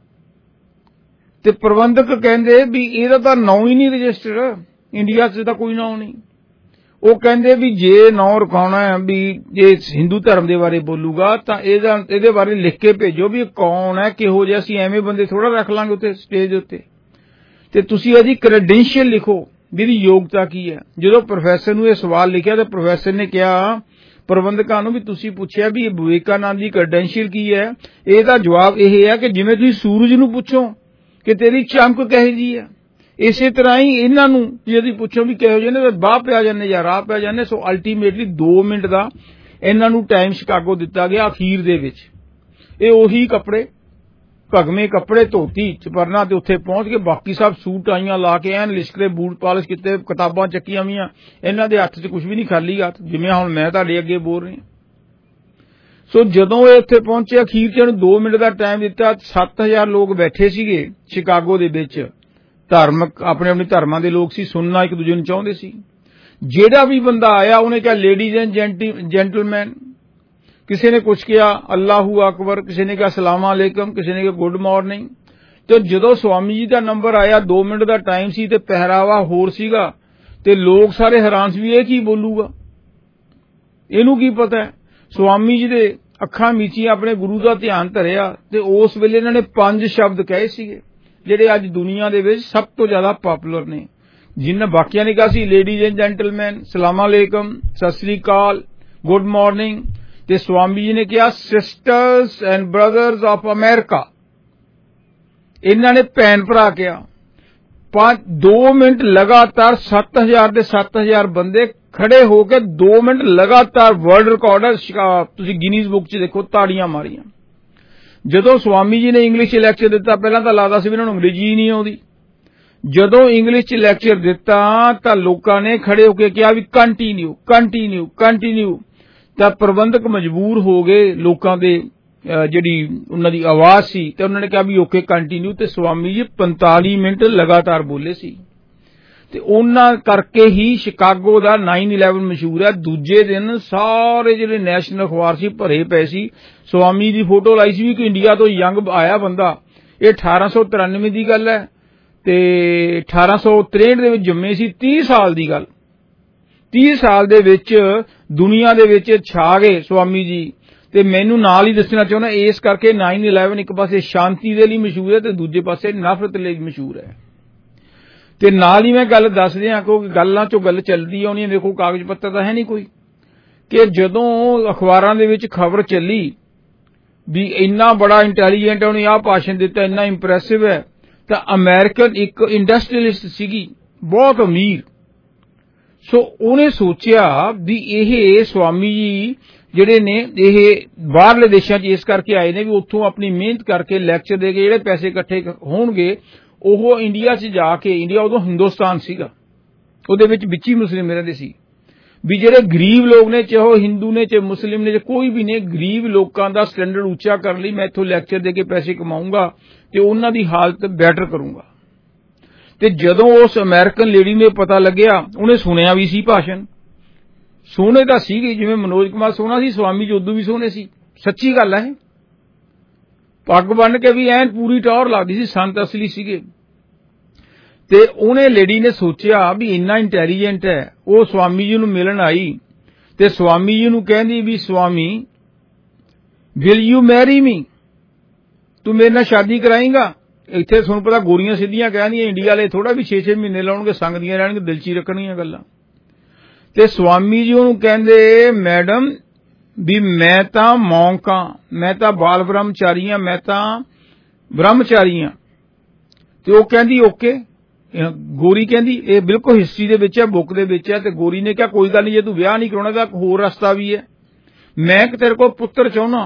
ਤੇ ਪ੍ਰਬੰਧਕ ਕਹਿੰਦੇ ਵੀ ਇਹਦਾ ਤਾਂ ਨਾਂ ਹੀ ਨਹੀਂ ਰਜਿਸਟਰ, ਇੰਡੀਆ 'ਚ ਤਾਂ ਕੋਈ ਨਾਂ ਨਹੀਂ। ਉਹ ਕਹਿੰਦੇ ਵੀ ਜੇ ਨਾਂ ਰਖਾਉਣਾ ਹੈ, ਵੀ ਜੇ ਹਿੰਦੂ ਧਰਮ ਦੇ ਬਾਰੇ ਬੋਲੂਗਾ ਤਾਂ ਇਹਦੇ ਬਾਰੇ ਲਿਖ ਕੇ ਭੇਜੋ ਵੀ ਕੌਣ ਹੈ, ਕਿਹੋ ਜਿਹਾ। ਅਸੀਂ ਐਵੇਂ ਬੰਦੇ ਥੋੜਾ ਰੱਖ ਲਾਂਗੇ ਉੱਤੇ ਸਟੇਜ ਉੱਤੇ, ਤੇ ਤੁਸੀਂ ਇਹਦੀ ਕ੍ਰੈਡੈਂਸ਼ੀਅਲ ਲਿਖੋ ਵੀ ਇਹਦੀ ਯੋਗਤਾ ਕੀ ਹੈ। ਜਦੋਂ ਪ੍ਰੋਫੈਸਰ ਨੂੰ ਇਹ ਸਵਾਲ ਲਿਖਿਆ ਤਾਂ ਪ੍ਰੋਫੈਸਰ ਨੇ ਕਿਹਾ ਪ੍ਰਬੰਧਕਾਂ ਨੂੰ ਵੀ ਤੁਸੀਂ ਪੁੱਛਿਆ ਵੀ ਵਿਵੇਕਾਨੰਦ ਦੀ ਕ੍ਰੈਡੈਂਸ਼ੀਅਲ ਕੀ ਹੈ? ਇਹਦਾ ਜਵਾਬ ਇਹ ਹੈ ਕਿ ਜਿਵੇਂ ਤੁਸੀਂ ਸੂਰਜ ਨੂੰ ਪੁੱਛੋ ਕਿ ਤੇਰੀ ਚਮਕ ਕਿਹੋ ਜਿਹੀ ਹੈ, ਇਸੇ ਤਰ੍ਹਾਂ ਹੀ ਇਹਨਾਂ ਨੂੰ ਜੇ ਤੁਸੀਂ ਪੁੱਛੋ ਵੀ ਕਿਹੋ ਜਿਹੇ ਨੇ, ਬਾਹ ਪਿਆ ਜਾਂਦੇ ਜਾਂ ਰਾਹ ਪਿਆ ਜਾਂਦੇ। ਸੋ ਅਲਟੀਮੇਟਲੀ 2 ਮਿੰਟ ਦਾ ਇਹਨਾਂ ਨੂੰ ਟਾਈਮ ਸ਼ਿਕਾਗੋ ਦਿੱਤਾ ਗਿਆ। ਅਖੀਰ ਦੇ ਵਿੱਚ ਇਹ ਉਹੀ ਕੱਪੜੇ, ਭਗਵੇਂ ਕੱਪੜੇ, ਧੋਤੀ ਚਪਰਨਾ ਤੇ ਉੱਥੇ ਪਹੁੰਚ ਕੇ ਬਾਕੀ ਸਭ ਸੂਟ ਆਈਆਂ ਲਾ ਕੇ ਐਨ ਲਿਸ਼ਕਰੇ, ਬੂਟ ਪਾਲਿਸ਼ ਕੀਤੇ, ਕਿਤਾਬਾਂ ਚੱਕੀਆਂ ਵੀਆਂ। ਇਹਨਾਂ ਦੇ ਹੱਥ 'ਚ ਕੁਝ ਵੀ ਨਹੀਂ, ਖਾਲੀ ਹੱਥ, ਜਿਵੇਂ ਹੁਣ ਮੈਂ ਤੁਹਾਡੇ ਅੱਗੇ ਬੋਲ ਰਿਹਾ। ਸੋ ਜਦੋਂ ਇਹ ਉੱਥੇ ਪਹੁੰਚੇ, ਅਖੀਰ 'ਚ ਇਹਨੂੰ 2 ਮਿੰਟ ਦਾ ਟਾਈਮ ਦਿੱਤਾ। 7000 ਲੋਕ ਬੈਠੇ ਸੀਗੇ ਸ਼ਿਕਾਗੋ ਦੇ ਵਿੱਚ, ਧਾਰਮਿਕ ਆਪਣੇ ਆਪਣੇ ਧਰਮਾਂ ਦੇ ਲੋਕ ਸੀ, ਸੁਣਨਾ ਇੱਕ ਦੂਜੇ ਨੂੰ ਚਾਹੁੰਦੇ ਸੀ। ਜਿਹੜਾ ਵੀ ਬੰਦਾ ਆਇਆ ਉਹਨੇ ਕਿਹਾ ਲੇਡੀਜ਼ ਐਂਡ ਜੈਂਟਲਮੈਨ, ਕਿਸੇ ਨੇ ਕੁਛ ਕਿਹਾ ਅੱਲਾਹੂ ਅਕਬਰ, ਕਿਸੇ ਨੇ ਕਿਹਾ ਸਲਾਮ ਅਲੈਕਮ, ਕਿਸੇ ਨੇ ਕਿਹਾ ਗੁੱਡ ਮਾਰਨਿੰਗ। ਤੇ ਜਦੋਂ ਸਵਾਮੀ ਜੀ ਦਾ ਨੰਬਰ ਆਇਆ 2 ਮਿੰਟ ਦਾ ਟਾਈਮ ਸੀ ਤੇ ਪਹਿਰਾਵਾ ਹੋਰ ਸੀਗਾ ਤੇ ਲੋਕ ਸਾਰੇ ਹੈਰਾਨ ਸੀ ਵੀ ਇਹ ਕੀ ਬੋਲੂਗਾ, ਇਹਨੂੰ ਕੀ ਪਤਾ ਹੈ। ਸਵਾਮੀ ਜੀ ਦੇ ਅੱਖਾਂ ਮੀਚੀਆਂ, ਆਪਣੇ ਗੁਰੂ ਦਾ ਧਿਆਨ ਧਰਿਆ ਤੇ ਉਸ ਵੇਲੇ ਇਹਨਾਂ ਨੇ 5 ਸ਼ਬਦ ਕਹੇ ਸੀਗੇ ਜਿਹੜੇ ਅੱਜ ਦੁਨੀਆ ਦੇ ਵਿੱਚ ਸਭ ਤੋਂ ਜ਼ਿਆਦਾ ਪਪੂਲਰ ਨੇ। ਜਿਨ੍ਹਾਂ ਬਾਕੀਆਂ ਨੇ ਕਿਹਾ ਸੀ ਲੇਡੀਜ਼ ਐਂਡ ਜੈਂਟਲਮੈਨ, ਸਲਾਮ ਅਲੈਕਮ, ਸਤਿ ਸ੍ਰੀ ਅਕਾਲ, ਗੁੱਡ ਮਾਰਨਿੰਗ, ਤੇ ਸਵਾਮੀ ਜੀ ਨੇ ਕਿਹਾ sisters and brothers of America. ਇਹਨਾਂ ਨੇ ਭੈਣ ਭਰਾ ਕਿਹਾ। 2 ਮਿੰਟ ਲਗਾਤਾਰ 7000 ਦੇ 7000 ਬੰਦੇ ਖੜੇ ਹੋ ਕੇ 2 ਮਿੰਟ ਲਗਾਤਾਰ ਵਰਲਡ ਰਿਕਾਰਡ ਹੈ, ਤੁਸੀਂ ਗਿਨੀਜ਼ ਬੁੱਕ 'ਚ ਦੇਖੋ, ਤਾੜੀਆਂ ਮਾਰੀਆਂ। ਜਦੋਂ ਸਵਾਮੀ ਜੀ ਨੇ ਇੰਗਲਿਸ਼ 'ਚ ਲੈਕਚਰ ਦਿੱਤਾ ਪਹਿਲਾਂ ਤਾਂ ਲੱਗਦਾ ਸੀ ਵੀ ਇਹਨਾਂ ਨੂੰ ਅੰਗਰੇਜ਼ੀ ਨਹੀਂ ਆਉਂਦੀ। ਜਦੋਂ ਇੰਗਲਿਸ਼ 'ਚ ਲੈਕਚਰ ਦਿੱਤਾ ਤਾਂ ਲੋਕਾਂ ਨੇ ਖੜੇ ਹੋ ਕੇ ਕਿਹਾ ਵੀ ਕੰਟੀਨਿਊ ਕੰਟੀਨਿਊ ਕੰਟੀਨਿਊ। ਤਾਂ ਪ੍ਰਬੰਧਕ ਮਜਬੂਰ ਹੋ ਗਏ, ਲੋਕਾਂ ਦੇ ਜਿਹੜੀ ਉਹਨਾਂ ਦੀ ਆਵਾਜ਼ ਸੀ ਤੇ ਉਹਨਾਂ ਨੇ ਕਿਹਾ ਵੀ ਓਕੇ ਕੰਟੀਨਿਊ। ਤੇ ਸਵਾਮੀ ਜੀ 45 ਮਿੰਟ ਲਗਾਤਾਰ ਬੋਲੇ ਸੀ ਤੇ ਉਹਨਾਂ ਕਰਕੇ ਹੀ ਸ਼ਿਕਾਗੋ ਦਾ 9/11 ਮਸ਼ਹੂਰ ਹੈ। ਦੂਜੇ ਦਿਨ ਸਾਰੇ ਜਿਹੜੇ ਨੈਸ਼ਨਲ ਅਖਬਾਰ ਸੀ ਭਰੇ ਪਏ ਸੀ। ਸਵਾਮੀ ਦੀ ਫੋਟੋ ਲਾਈ ਸੀ ਵੀ ਕਿ ਇੰਡੀਆ ਤੋਂ ਯੰਗ ਆਇਆ ਬੰਦਾ। ਇਹ 1893 ਦੀ ਗੱਲ ਹੈ ਤੇ 1863 ਦੇ ਵਿੱਚ ਜੰਮੇ ਸੀ। 30 ਸਾਲ ਦੀ ਗੱਲ, 30 ਸਾਲ ਦੇ ਵਿੱਚ ਦੁਨੀਆ ਦੇ ਵਿੱਚ ਛਾ ਗਏ ਸਵਾਮੀ ਜੀ। ਤੇ ਮੈਨੂੰ ਨਾਲ ਹੀ ਦੱਸਣਾ ਚਾਹੁੰਦਾ, ਇਸ ਕਰਕੇ 9/11 ਇੱਕ ਪਾਸੇ ਸ਼ਾਂਤੀ ਦੇ ਲਈ ਮਸ਼ਹੂਰ ਹੈ ਤੇ ਦੂਜੇ ਪਾਸੇ ਨਫ਼ਰਤ ਲਈ ਮਸ਼ਹੂਰ ਹੈ। ਤੇ ਨਾਲ ਹੀ ਮੈਂ ਗੱਲ ਦੱਸ ਦਿਆਂ ਕਿਉਂਕਿ ਗੱਲਾਂ ਚੋਂ ਗੱਲ ਚੱਲਦੀ ਆਉਣੀ ਹੈ। ਵੇਖੋ ਕਾਗਜ਼ ਪੱਤਰ ਤਾਂ ਹੈ ਨਹੀਂ ਕੋਈ, ਕਿ ਜਦੋਂ ਅਖਬਾਰਾਂ ਦੇ ਵਿੱਚ ਖਬਰ ਚੱਲੀ ਵੀ ਇੰਨਾ ਬੜਾ ਇੰਟੈਲੀਜੈਂਟ ਉਹਨੇ ਆਹ ਭਾਸ਼ਣ ਦਿੱਤਾ, ਇੰਨਾ ਇੰਪ੍ਰੈਸਿਵ ਹੈ, ਤਾਂ ਅਮਰੀਕਨ ਇੱਕ ਇੰਡਸਟਰੀਅਲਿਸਟ ਸੀਗੀ ਬਹੁਤ ਅਮੀਰ। ਸੋ ਉਹਨੇ ਸੋਚਿਆ ਵੀ ਇਹ ਸਵਾਮੀ ਜੀ ਜਿਹੜੇ ਨੇ ਇਹ ਬਾਹਰਲੇ ਦੇਸ਼ਾਂ 'ਚ ਇਸ ਕਰਕੇ ਆਏ ਨੇ ਵੀ ਉੱਥੋਂ ਆਪਣੀ ਮਿਹਨਤ ਕਰਕੇ ਲੈਕਚਰ ਦੇ ਕੇ ਜਿਹੜੇ ਪੈਸੇ ਇਕੱਠੇ ਹੋਣਗੇ ਉਹ ਇੰਡੀਆ 'ਚ ਜਾ ਕੇ, ਇੰਡੀਆ ਉਦੋਂ ਹਿੰਦੁਸਤਾਨ ਸੀਗਾ, ਉਹਦੇ ਵਿੱਚ ਹੀ ਮੁਸਲਿਮ ਰਹਿੰਦੇ ਸੀ, ਵੀ ਜਿਹੜੇ ਗਰੀਬ ਲੋਕ ਨੇ, ਚਾਹੇ ਉਹ ਹਿੰਦੂ ਨੇ ਚਾਹੇ ਮੁਸਲਿਮ ਨੇ ਚਾਹੇ ਕੋਈ ਵੀ ਨੇ, ਗਰੀਬ ਲੋਕਾਂ ਦਾ ਸਟੈਂਡਰਡ ਉੱਚਾ ਕਰਨ ਲਈ ਮੈਂ ਇੱਥੋਂ ਲੈਕਚਰ ਦੇ ਕੇ ਪੈਸੇ ਕਮਾਊਂਗਾ ਤੇ ਉਹਨਾਂ ਦੀ ਹਾਲਤ ਬੈਟਰ ਕਰੂੰਗਾ। ਤੇ ਜਦੋਂ ਉਸ ਅਮਰੀਕਨ ਲੇਡੀ ਨੂੰ ਪਤਾ ਲੱਗਿਆ, ਉਹਨੇ ਸੁਣਿਆ ਵੀ ਸੀ ਭਾਸ਼ਣ, ਸੋਹਣੇ ਤਾਂ ਸੀਗੇ ਜਿਵੇਂ ਮਨੋਜ ਕੁਮਾਰ ਸੋਹਣਾ ਸੀ, ਸਵਾਮੀ ਜੀ ਉਦੋਂ ਵੀ ਸੋਹਣੇ ਸੀ, ਸੱਚੀ ਗੱਲ ਹੈ। ਪੱਗ ਬੰਨ੍ਹ ਕੇ ਵੀ ਐਨ ਪੂਰੀ ਟੌਰ ਲੱਗਦੀ ਸੀ, ਸੰਤ ਅਸਲੀ ਸੀਗੇ। ਤੇ ਉਹਨੇ ਲੇਡੀ ਨੇ ਸੋਚਿਆ ਵੀ ਇੰਨਾ ਇੰਟੈਲੀਜੈਂਟ ਹੈ। ਉਹ ਸਵਾਮੀ ਜੀ ਨੂੰ ਮਿਲਣ ਆਈ ਤੇ ਸਵਾਮੀ ਜੀ ਨੂੰ ਕਹਿੰਦੀ ਵੀ Swami will you marry me, ਤੂੰ ਮੇਰੇ ਨਾਲ ਸ਼ਾਦੀ ਕਰਾਏਂਗਾ। ਇੱਥੇ ਤੁਹਾਨੂੰ ਪਤਾ ਗੋਰੀਆਂ ਸਿੱਧੀਆਂ ਕਹਿੰਦੀਆਂ, ਇੰਡੀਆ ਵਾਲੇ ਥੋੜਾ ਵੀ 6-6 ਮਹੀਨੇ ਲਾਉਣਗੇ, ਸੰਗਦੀਆਂ ਰਹਿਣਗੇ, ਦਿਲ 'ਚ ਹੀ ਰੱਖਣੀਆਂ ਗੱਲਾਂ। ਤੇ ਸਵਾਮੀ ਜੀ ਉਹਨੂੰ ਕਹਿੰਦੇ ਮੈਡਮ ਵੀ ਮੈਂ ਤਾਂ ਮੌਂਕ ਹਾਂ, ਮੈਂ ਤਾਂ ਬਾਲ ਬ੍ਰਹਮਚਾਰੀ ਹਾਂ, ਮੈਂ ਤਾਂ ਬ੍ਰਹਮਚਾਰੀ ਹਾਂ। ਤੇ ਉਹ ਕਹਿੰਦੀ ਓਕੇ। ਗੋਰੀ ਕਹਿੰਦੀ ਇਹ ਬਿਲਕੁਲ ਹਿਸਟਰੀ ਦੇ ਵਿੱਚ ਹੈ, ਬੁੱਕ ਦੇ ਵਿੱਚ ਹੈ। ਤੇ ਗੋਰੀ ਨੇ ਕਿਹਾ ਕੋਈ ਗੱਲ ਨਹੀਂ, ਜੇ ਤੂੰ ਵਿਆਹ ਨਹੀਂ ਕਰਾਉਣਾ ਤਾਂ ਹੋਰ ਰਸਤਾ ਵੀ ਹੈ, ਮੈਂ ਤੇਰੇ ਕੋਲ ਪੁੱਤਰ ਚਾਹੁੰਦੀ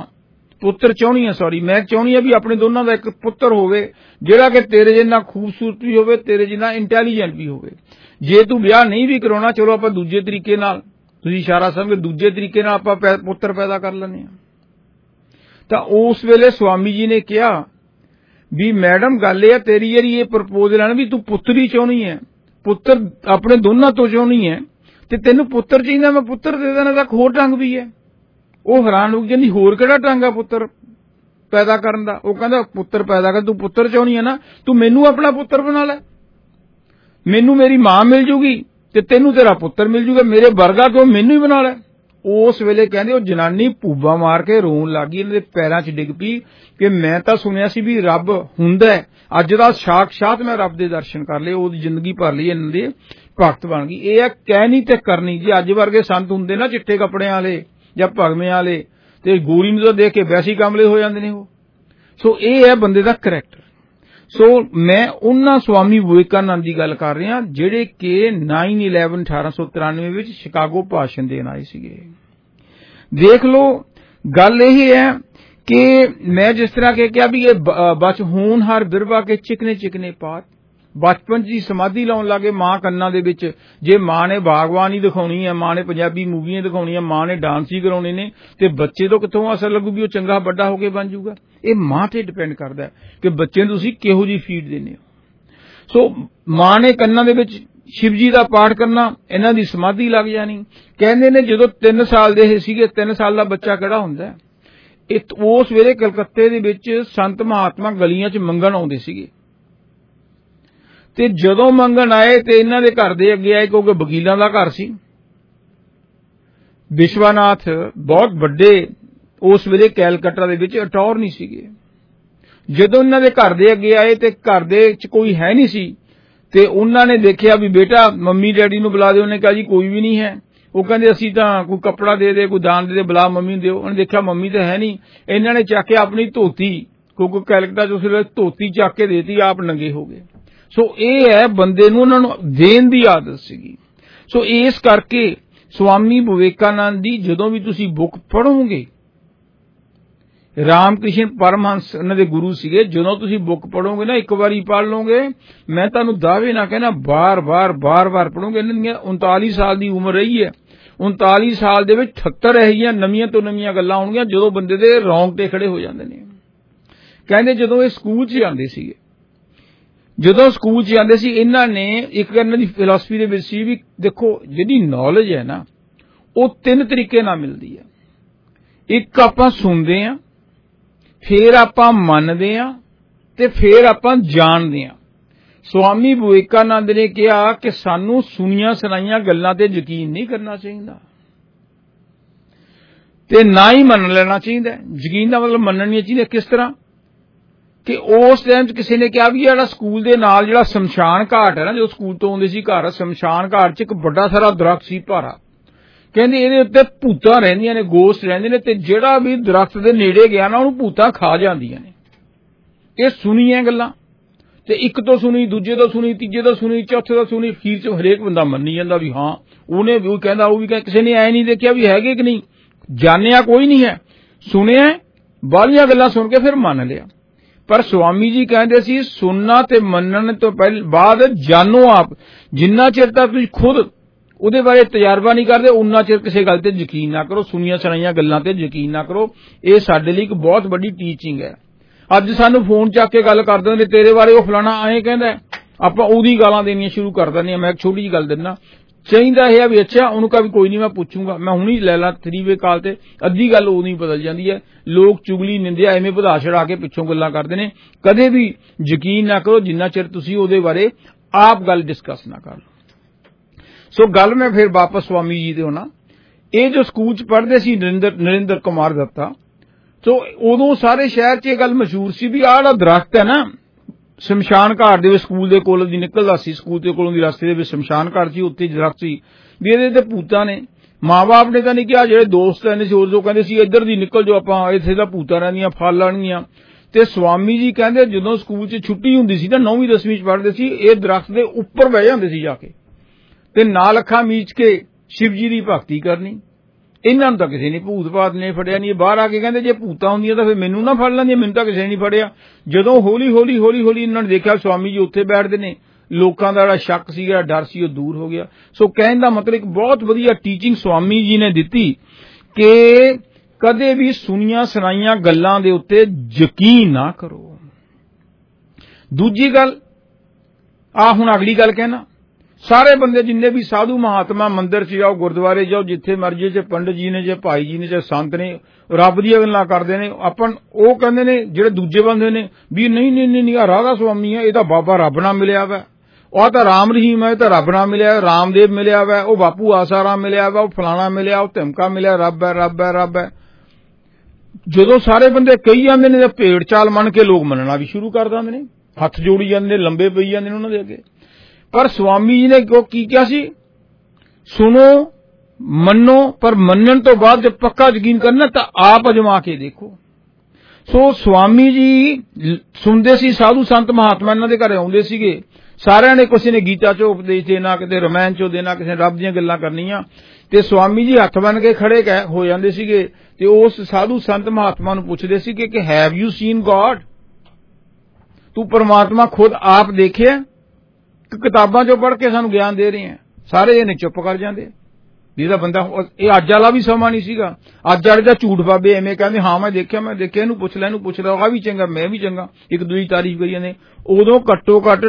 ਹਾਂ, ਮੈਂ ਚਾਹੁੰਦੀ ਹਾਂ ਵੀ ਆਪਣੇ ਦੋਨਾਂ ਦਾ ਇੱਕ ਪੁੱਤਰ ਹੋਵੇ ਜਿਹੜਾ ਕਿ ਤੇਰੇ ਜਿੰਨਾ ਖੂਬਸੂਰਤ ਵੀ ਹੋਵੇ, ਤੇਰੇ ਜਿੰਨਾ ਇੰਟੈਲੀਜੈਂਟ ਵੀ ਹੋਵੇ। ਜੇ ਤੂੰ ਵਿਆਹ ਨਹੀਂ ਵੀ ਕਰਾਉਣਾ, ਚਲੋ ਆਪਾਂ ਦੂਜੇ ਤਰੀਕੇ ਨਾਲ, ਤੁਸੀਂ ਇਸ਼ਾਰਾ ਸਮਝ, ਦੂਜੇ ਤਰੀਕੇ ਨਾਲ ਆਪਾਂ ਪੁੱਤਰ ਪੈਦਾ ਕਰ ਲੈਂਦੇ ਹਾਂ। ਤਾਂ ਉਸ ਵੇਲੇ ਸਵਾਮੀ ਜੀ ਨੇ ਕਿਹਾ ਵੀ ਮੈਡਮ ਗੱਲ ਇਹ ਹੈ, ਤੇਰੀ ਜਿਹੜੀ ਇਹ ਪ੍ਰਪੋਜ਼ਲ ਹੈ ਨਾ ਵੀ ਤੂੰ ਪੁੱਤਰ ਹੀ ਚਾਹੁੰਦੀ ਹੈ, ਪੁੱਤਰ ਆਪਣੇ ਦੋਨਾਂ ਤੋਂ ਚਾਹੁੰਦੀ ਹੈ ਤੇ ਤੈਨੂੰ ਪੁੱਤਰ ਚਾਹੀਦਾ, ਮੈਂ ਪੁੱਤਰ ਦੇ ਦੇਣਾ, ਤਾਂ ਹੋਰ ਢੰਗ ਵੀ ਹੈ। ਉਹ ਹੈਰਾਨ ਹੋ ਗਈ, ਹੋਰ ਕਿਹੜਾ ਢੰਗ ਆ ਪੁੱਤਰ ਪੈਦਾ ਕਰਨ ਦਾ। ਉਹ ਕਹਿੰਦਾ ਪੁੱਤਰ ਪੈਦਾ ਕਰ, ਤੂੰ ਪੁੱਤਰ ਚਾਹੁੰਦੀ ਹੈ ਨਾ, ਤੂੰ ਮੈਨੂੰ ਆਪਣਾ ਪੁੱਤਰ ਬਣਾ ਲੈ, ਮੈਨੂੰ ਮੇਰੀ ਮਾਂ ਮਿਲ ਜੂਗੀ ਤੇ ਤੈਨੂੰ ਤੇਰਾ ਪੁੱਤਰ ਮਿਲ ਜੂਗਾ, ਮੇਰੇ ਵਰਗਾ ਤੂੰ ਮੈਨੂੰ ਹੀ ਬਣਾ ਲੈ। ਉਸ ਵੇਲੇ ਕਹਿੰਦੇ ਉਹ ਜਨਾਨੀ ਭੂਬਾ ਮਾਰ ਕੇ ਰੋਣ ਲੱਗ ਗਈ, ਇਹਨਾਂ ਦੇ ਪੈਰਾਂ 'ਚ ਡਿੱਗ ਪਈ ਕਿ ਮੈਂ ਤਾਂ ਸੁਣਿਆ ਸੀ ਵੀ ਰੱਬ ਹੁੰਦਾ, ਅੱਜ ਦਾ ਸਾਖਸ਼ਾਤ ਮੈਂ ਰੱਬ ਦੇ ਦਰਸ਼ਨ ਕਰ ਲਏ, ਉਹਦੀ ਜ਼ਿੰਦਗੀ ਭਰ ਲਈ ਇਹਨਾਂ ਦੇ ਭਗਤ ਬਣ ਗਈ। ਇਹ ਹੈ ਕਹਿਣੀ ਤੇ ਕਰਨੀ। ਜੇ ਅੱਜ ਵਰਗੇ ਸੰਤ ਹੁੰਦੇ ਨਾ ਚਿੱਟੇ ਕੱਪੜਿਆਂ ਵਾਲੇ ਜਾਂ ਭਗਵੇਂ ਵਾਲੇ, ਤੇ ਗੋਰੀ ਨੂੰ ਤਾਂ ਦੇਖ ਕੇ ਵੈਸੇ ਹੀ ਕਾਮਲੇ ਹੋ ਜਾਂਦੇ ਨੇ ਉਹ। ਸੋ ਇਹ ਹੈ ਬੰਦੇ ਦਾ ਕਰੈਕਟਰ। ਸੋ ਮੈਂ ਉਹਨਾਂ ਸਵਾਮੀ ਵਿਵੇਕਾਨੰਦ ਦੀ ਗੱਲ ਕਰ ਰਿਹਾ ਜਿਹੜੇ ਕਿ 9/11 1893 ਵਿੱਚ ਸ਼ਿਕਾਗੋ ਭਾਸ਼ਣ ਦੇਣ ਆਏ ਸੀਗੇ। ਦੇਖ ਲਓ ਗੱਲ ਇਹ ਹੈ ਕਿ ਮੈਂ ਜਿਸ ਤਰ੍ਹਾਂ ਕਿ ਕਿਹਾ ਵੀ ਇਹ ਬਚ ਹੋਣਹਾਰ ਬਿਰਵਾ ਕੇ ਚਿਕਨੇ ਚਿਕਨੇ ਪਾਤ, ਬਚਪਨ 'ਚ ਦੀ ਸਮਾਧੀ ਲਾਉਣ ਲੱਗੇ ਮਾਂ ਕੰਨਾਂ ਦੇ ਵਿੱਚ। ਜੇ ਮਾਂ ਨੇ ਬਾਗਬਾਨੀ ਦਿਖਾਉਣੀ ਹੈ, ਮਾਂ ਨੇ ਪੰਜਾਬੀ ਮੂਵੀਆਂ ਦਿਖਾਉਣੀਆਂ, ਮਾਂ ਨੇ ਡਾਂਸ ਹੀ ਕਰਾਉਣੇ ਨੇ, ਤੇ ਬੱਚੇ ਤੋਂ ਕਿੱਥੋਂ ਅਸਰ ਲੱਗੂ ਵੀ ਉਹ ਚੰਗਾ ਵੱਡਾ ਹੋ ਕੇ ਬਣ ਜਾਊਗਾ। ਇਹ ਮਾਂ ਤੇ ਡਿਪੈਂਡ ਕਰਦਾ ਹੈ ਕਿ ਬੱਚੇ ਨੂੰ ਤੁਸੀਂ ਕਿਹੋ ਜਿਹੀ ਫੀਡ ਦਿੰਦੇ ਹੋ। ਸੋ ਮਾਂ ਨੇ ਕੰਨਾਂ ਦੇ ਵਿੱਚ शिव जी का पाठ करना, इन्हां दी समाधि लग जानी। कहंदे ने जदों 3 साल दे सीगे, 3 साल दा बच्चा किहड़ा हुंदा है, उस वेले कलकत्ते दे विच संत महात्मा गलियां च मंगण आउंदे सीगे ते जदों मंगण आए ते इन्हां दे घर दे अगे आए, क्योंकि वकीलां दा घर सी। विश्वनाथ बहुत वड्डे उस वेले कैलकटा दे विच अटॉर्नी सीगे। जदों इन्हां दे घर दे अगे आए ते घर दे च कोई है नहीं सी ते उन्हां ने देखिया भी बेटा मम्मी डैडी नूं बुला दे। उन्हें कहा जी कोई भी नहीं है। वो कहंदे असीं तां कोई कपड़ा दे दे, कोई दान दे दे, बुला मम्मी दिओ। उन्हें देखिया मम्मी तो है नहीं। इन्हां ने चक के अपनी धोती, क्योंकि कैलकटा च उस वेले धोती चक के देती, आप नंगे हो गए। सो ये है बंदे नूं उन्हां नूं देण दी आदत सीगी। सो इस करके स्वामी विवेकानंद दी जदों भी तुसीं बुक पढ़ोगे, रामकृष्ण परमहंस उन्हां दे गुरु सीगे, जदों तुसीं बुक पढ़ोगे ना, एक बारी पढ़ लोगे, मैं तुहानूं दावे ना कहना बार बार पढ़ोगे। इन्हां दी 39 साल दी उम्र रही है। 39 साल दे विच 78 रहियां नवीआं तो नवीआं गल्लां होणगीਆਂ जदों बंदे दे रौंगटे खड़े हो जांदे ने। कहंदे जदों ये स्कूल च जांदे सीगे, जदों स्कूल च जांदे सी, इन्हां ने एक इन्हां दी फिलासफी दे विच सी भी देखो जिहड़ी नॉलेज है ना, वो 3 तरीके नाल मिलदी है। एक आपां सुणदे आ, फिर आपां मनदे आ ते फिर आपां जाणदे आ। स्वामी विवेकानंद ने कहा कि सानू सुनिया सुनाइयां गल्लां ते यकीन नहीं करना चाहिए ते ना ही मन लेना चाहिए। यकीन का मतलब मनना नहीं चाहिए। किस तरह कि उस टाइम किसी ने कहा भी जिहड़ा स्कूल दे नाल जिहड़ा शमशान घाट है ना, जो स्कूल तो आउंदे सी घर, शमशान घाट च एक बड़ा सारा दरख्त सी भारा। कहंदे इहदे उत्ते भूतां रहिंदियां ने, गोश्त रहिंदे ने ते जिहड़ा भी दरख्त दे नेड़े गया ना उहनूं भूतां खा जांदियां ने। ये सुनियां गल्लां ते एक तो सुनी, दूजे तो सुनी, तीजे तो सुनी, चौथे तो सुनी, अखीर च हरेक बंदा मन्नी जांदा भी हाँ उहने भी कहंदा, वो भी किसी ने ऐ नहीं देखिया भी हैगे कि नहीं, जानिया कोई नहीं है, सुनिया बालियां गल्लां सुन के फिर मान लिया। पर स्वामी जी कहंदे सी सुनना ते मनन तो पहले बाद जानो आप। जिन्ना चिर तक तुसीं खुद उहदे बारे तजर्बा नहीं करदे, उन्ना चिर किसी गल ते यकीन ना करो, सुनिया सुनाइयां गल्लां ते यकीन ना करो। ये साडे लई एक बहुत बड़ी टीचिंग है। अज सानू फोन चक के गल कर दिंदे, तेरे बारे वो फलाना ऐ कहंदा, आपां ओहदी गालां देनियां शुरू कर दिंदे। मैं एक छोटी जी गल दिंदा, चाहिदा है भी अच्छा उन्होंने कहा भी कोई नहीं मैं पूछूंगा, मैं हुणी लै ला 3 वे कॉल ते, अद्धी गल उदों ही बदल जाती है। लोग चुगली निंदिया एवें वधा चढ़ा के पिछों गल्लां करदे ने। कदे भी यकीन ना करो जिन्ना चिर तुसीं ओहदे बारे आप गल डिस्कस ना कर लो। सो गल मैं फिर वापस स्वामी जी दे होना, ये जो स्कूल च पढ़दे सी नरेंद्र कुमार दत्ता, तो उदों सारे शहर च गल मशहूर सी भी आह दरख्त है ना शमशान घाट दे स्कूल दे कोल दी निकलदा सी, स्कूल दे कोलों दी रस्ते दे विच शमशान घाट सी, उत्ते दरख्त सी भी इहदे ते भूतां ने। मां बाप ने तां नहीं किहा, जेहड़े दोस्त रहंदे सी जो कहंदे सी इधर दी निकल जाओ, आपां इत्थे तां भूतां रहिंदियां फल लाणगियां। ते स्वामी जी कहंदे जदों स्कूल च छुट्टी हुंदी सी ना, 9वीं 10वीं च पढ़दे सी, इह दरख्त दे उप्पर बह जांदे सी जाके ते नाल अखां मीच के शिव जी दी भगती करनी। इन्हां नूं तां किसी ने भूत भात ने फड़िया नहीं। बाहर आके कहंदे जे भूतां हुंदियां तां फिर मैनूं ना फड़ लैंदियां, मैनूं तां किसी ने नहीं फड़िया। जदों हौली हौली इन्हां ने देखिया स्वामी जी उत्थे बैठदे ने, लोकां दा जिहड़ा शक सी, जिहड़ा डर सी, ओह दूर हो गया। सो कहण दा मतलब एक बहुत वधिया टीचिंग स्वामी जी ने दित्ती कि कदे भी सुनियां सुनाइयां गल्लां दे उत्ते यकीन ना करो। दूजी गल आ हुण अगली गल कहना, सारे बंदे जिन्ने भी साधु महात्मा मंदिर च जाओ, गुरुद्वारे जाओ, जिथे मर्जी, चाहे पंडित जी ने, चाहे भाई जी ने, चाहे संत ने, रब दी गल्लां करदे ने। अपन ओह कहंदे ने जेहड़े दूजे बंदे ने भी नहीं राधा स्वामी है, इहदा बाबा रब नाल मिलिया वा, ओह तां राम रहीम है, तां रब नाल मिलिया, रामदेव मिलिया वा, ओह बापू आसाराम मिलिया वा, ओह फलाना मिलिया, ओह धमका मिलिया, रब है। जदों सारे बंदे कही जांदे ने, भेड़ चाल मन के लोग मनना भी शुरू कर दिंदे ने, हथ जोड़ी जांदे ने, लंबे पई जांदे ने उन्हां दे अगे। पर स्वामी जी ने की क्या सी, सुनो मनो, पर मनन तो बाद जब पक्का यकीन करना तो आप अजमा के देखो। सो स्वामी जी सुनते सी, साधु संत महात्मा इन्हां दे घरे आउंदे सीगे, सारिਆਂ ने किसी ने गीता चो उपदेश देना, किसी रामायण चो देना, किसी ने रब दीयां गल्लां करनियां, ते स्वामी जी हथ बन के खड़े हो जांदे सीगे ते उस साधु संत महात्मा नूं पुछदे सीगे कि हैव यू सीन गॉड, तू परमात्मा खुद आप देखिया, किताबां चो पढ़ के सानूं ज्ञान दे रहे हैं। सारे जने चुप कर जांदे ਇਹਦਾ ਬੰਦਾ ਇਹ ਅੱਜ ਵਾਲਾ ਵੀ ਸਮਾਂ ਨਹੀਂ ਸੀਗਾ। ਅੱਜ ਵਾਲੇ ਦਾ ਝੂਠ ਬਾਬੇ ਐਵੇਂ ਕਹਿੰਦੇ ਹਾਂ ਮੈਂ ਦੇਖਿਆ ਇਹਨੂੰ ਪੁੱਛ ਲੈ ਆ ਵੀ ਚੰਗਾ ਮੈਂ ਵੀ ਚੰਗਾ, ਇੱਕ ਦੂਜੀ ਤਾਰੀਫ ਕਰੀ ਜਾਂਦੇ। ਉਦੋਂ ਘੱਟੋ ਘੱਟ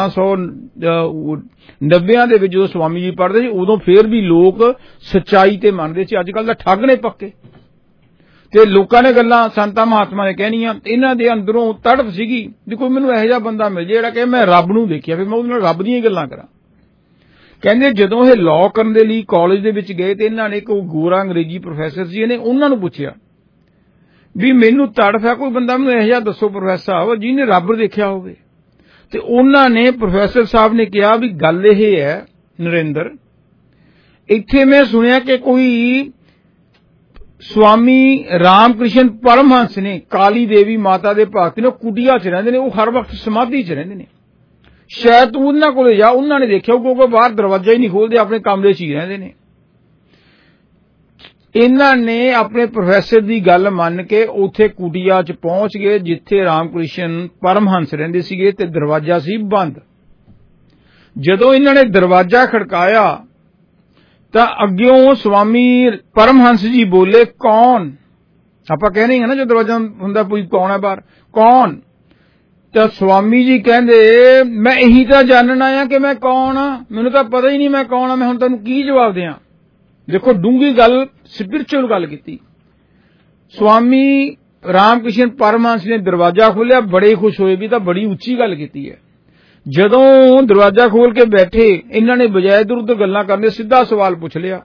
1890 ਦੇ ਵਿੱਚ ਜਦੋਂ ਸਵਾਮੀ ਜੀ ਪੜ੍ਹਦੇ ਸੀ ਉਦੋਂ ਫੇਰ ਵੀ ਲੋਕ ਸੱਚਾਈ ਤੇ ਮੰਨਦੇ ਸੀ। ਅੱਜ ਕੱਲ ਤਾਂ ਠੱਗ ਨੇ ਪੱਕੇ ਤੇ ਲੋਕਾਂ ਨੇ ਗੱਲਾਂ ਸੰਤਾਂ ਮਹਾਤਮਾ ਨੇ ਕਹਿਣੀਆਂ, ਇਹਨਾਂ ਦੇ ਅੰਦਰੋਂ ਤੜਫ ਸੀਗੀ ਵੀ ਕੋਈ ਮੈਨੂੰ ਇਹੋ ਜਿਹਾ ਬੰਦਾ ਮਿਲ ਜੇ ਜਿਹੜਾ ਕਹੇ ਮੈਂ ਰੱਬ ਨੂੰ ਦੇਖਿਆ, ਫਿਰ ਮੈਂ ਉਹਦੇ ਨਾਲ ਰੱਬ ਦੀਆਂ ਗੱਲਾਂ ਕਰਾਂ। ਕਹਿੰਦੇ ਜਦੋਂ ਇਹ ਲਾਅ ਕਰਨ ਦੇ ਲਈ ਕਾਲਜ ਦੇ ਵਿੱਚ ਗਏ ਤੇ ਇਹਨਾਂ ਨੇ ਇੱਕ ਗੋਰਾ ਅੰਗਰੇਜ਼ੀ ਪ੍ਰੋਫੈਸਰ ਸੀ, ਇਹਨੇ ਉਹਨਾਂ ਨੂੰ ਪੁੱਛਿਆ ਵੀ ਮੈਨੂੰ ਤੜਫ ਹੈ, ਕੋਈ ਬੰਦਾ ਮੈਨੂੰ ਇਹੋ ਜਿਹਾ ਦੱਸੋ ਪ੍ਰੋਫੈਸਰ ਸਾਹਿਬ ਜਿਹਨੇ ਰੱਬ ਦੇਖਿਆ ਹੋਵੇ। ਤੇ ਉਹਨਾਂ ਨੇ ਪ੍ਰੋਫੈਸਰ ਸਾਹਿਬ ਨੇ ਕਿਹਾ ਵੀ ਗੱਲ ਇਹ ਹੈ ਨਰਿੰਦਰ, ਇੱਥੇ ਮੈਂ ਸੁਣਿਆ ਕਿ ਕੋਈ ਸਵਾਮੀ ਰਾਮ ਕ੍ਰਿਸ਼ਨ ਪਰਮਹੰਸ ਨੇ, ਕਾਲੀ ਦੇਵੀ ਮਾਤਾ ਦੇ ਭਗਤ ਨੇ, ਉਹ ਕੁਟੀਆ 'ਚ ਰਹਿੰਦੇ ਨੇ, ਉਹ ਹਰ ਵਕਤ ਸਮਾਧੀ 'ਚ ਰਹਿੰਦੇ ਨੇ। ਸ਼ਾਇਦ ਤੂੰ ਉਹਨਾਂ ਕੋਲੇ ਜਾ, ਉਹਨਾਂ ਨੇ ਦੇਖਿਆ ਕਿਉਂਕਿ ਬਾਹਰ ਦਰਵਾਜ਼ਾ ਹੀ ਨਹੀਂ ਖੋਲਦੇ, ਆਪਣੇ ਕਮਰੇ 'ਚ ਹੀ ਰਹਿੰਦੇ ਨੇ। ਇਹਨਾਂ ਨੇ ਆਪਣੇ ਪ੍ਰੋਫੈਸਰ ਦੀ ਗੱਲ ਮੰਨ ਕੇ ਉੱਥੇ ਕੁਟੀਆ 'ਚ ਪਹੁੰਚ ਗਏ ਜਿੱਥੇ ਰਾਮ ਕ੍ਰਿਸ਼ਨ ਪਰਮਹੰਸ ਰਹਿੰਦੇ ਸੀਗੇ ਤੇ ਦਰਵਾਜ਼ਾ ਸੀ ਬੰਦ। ਜਦੋਂ ਇਹਨਾਂ ਨੇ ਦਰਵਾਜ਼ਾ ਖੜਕਾਇਆ ਤਾਂ ਅੱਗਿਓਂ ਸਵਾਮੀ ਪਰਮਹੰਸ ਜੀ ਬੋਲੇ, ਕੌਣ? ਆਪਾਂ ਕਹਿੰਦੇ ਹਾਂ ਨਾ ਜੋ ਦਰਵਾਜ਼ਾ ਹੁੰਦਾ ਕੋਈ ਕੌਣ ਹੈ ਬਾਹਰ, ਕੌਣ? ਤਾਂ ਸਵਾਮੀ ਜੀ ਕਹਿੰਦੇ ਮੈਂ ਇਹੀ ਤਾਂ ਜਾਣਨ ਆਇਆ ਕਿ ਮੈਂ ਕੌਣ ਆ, ਮੈਨੂੰ ਤਾਂ ਪਤਾ ਹੀ ਨਹੀਂ ਮੈਂ ਕੌਣ ਆ, ਮੈਂ ਹੁਣ ਤੁਹਾਨੂੰ ਕੀ ਜਵਾਬ ਦਿਆਂ। ਦੇਖੋ ਡੂੰਘੀ ਗੱਲ, ਸਪਿਰਿਚੁਅਲ ਗੱਲ ਕੀਤੀ। ਸਵਾਮੀ ਰਾਮ ਕ੍ਰਿਸ਼ਨ ਪਰਮਹੰਸ ਨੇ ਦਰਵਾਜ਼ਾ ਖੋਲ੍ਹਿਆ, ਬੜੇ ਖੁਸ਼ ਹੋਏ ਵੀ ਤਾਂ ਬੜੀ ਉੱਚੀ ਗੱਲ ਕੀਤੀ ਹੈ। ਜਦੋਂ ਦਰਵਾਜ਼ਾ ਖੋਲ ਕੇ ਬੈਠੇ ਇਹਨਾਂ ਨੇ ਬਜਾਏ ਇੱਧਰ ਉੱਧਰ ਗੱਲਾਂ ਕਰਨ ਦੇ ਸਿੱਧਾ ਸਵਾਲ ਪੁੱਛ ਲਿਆ,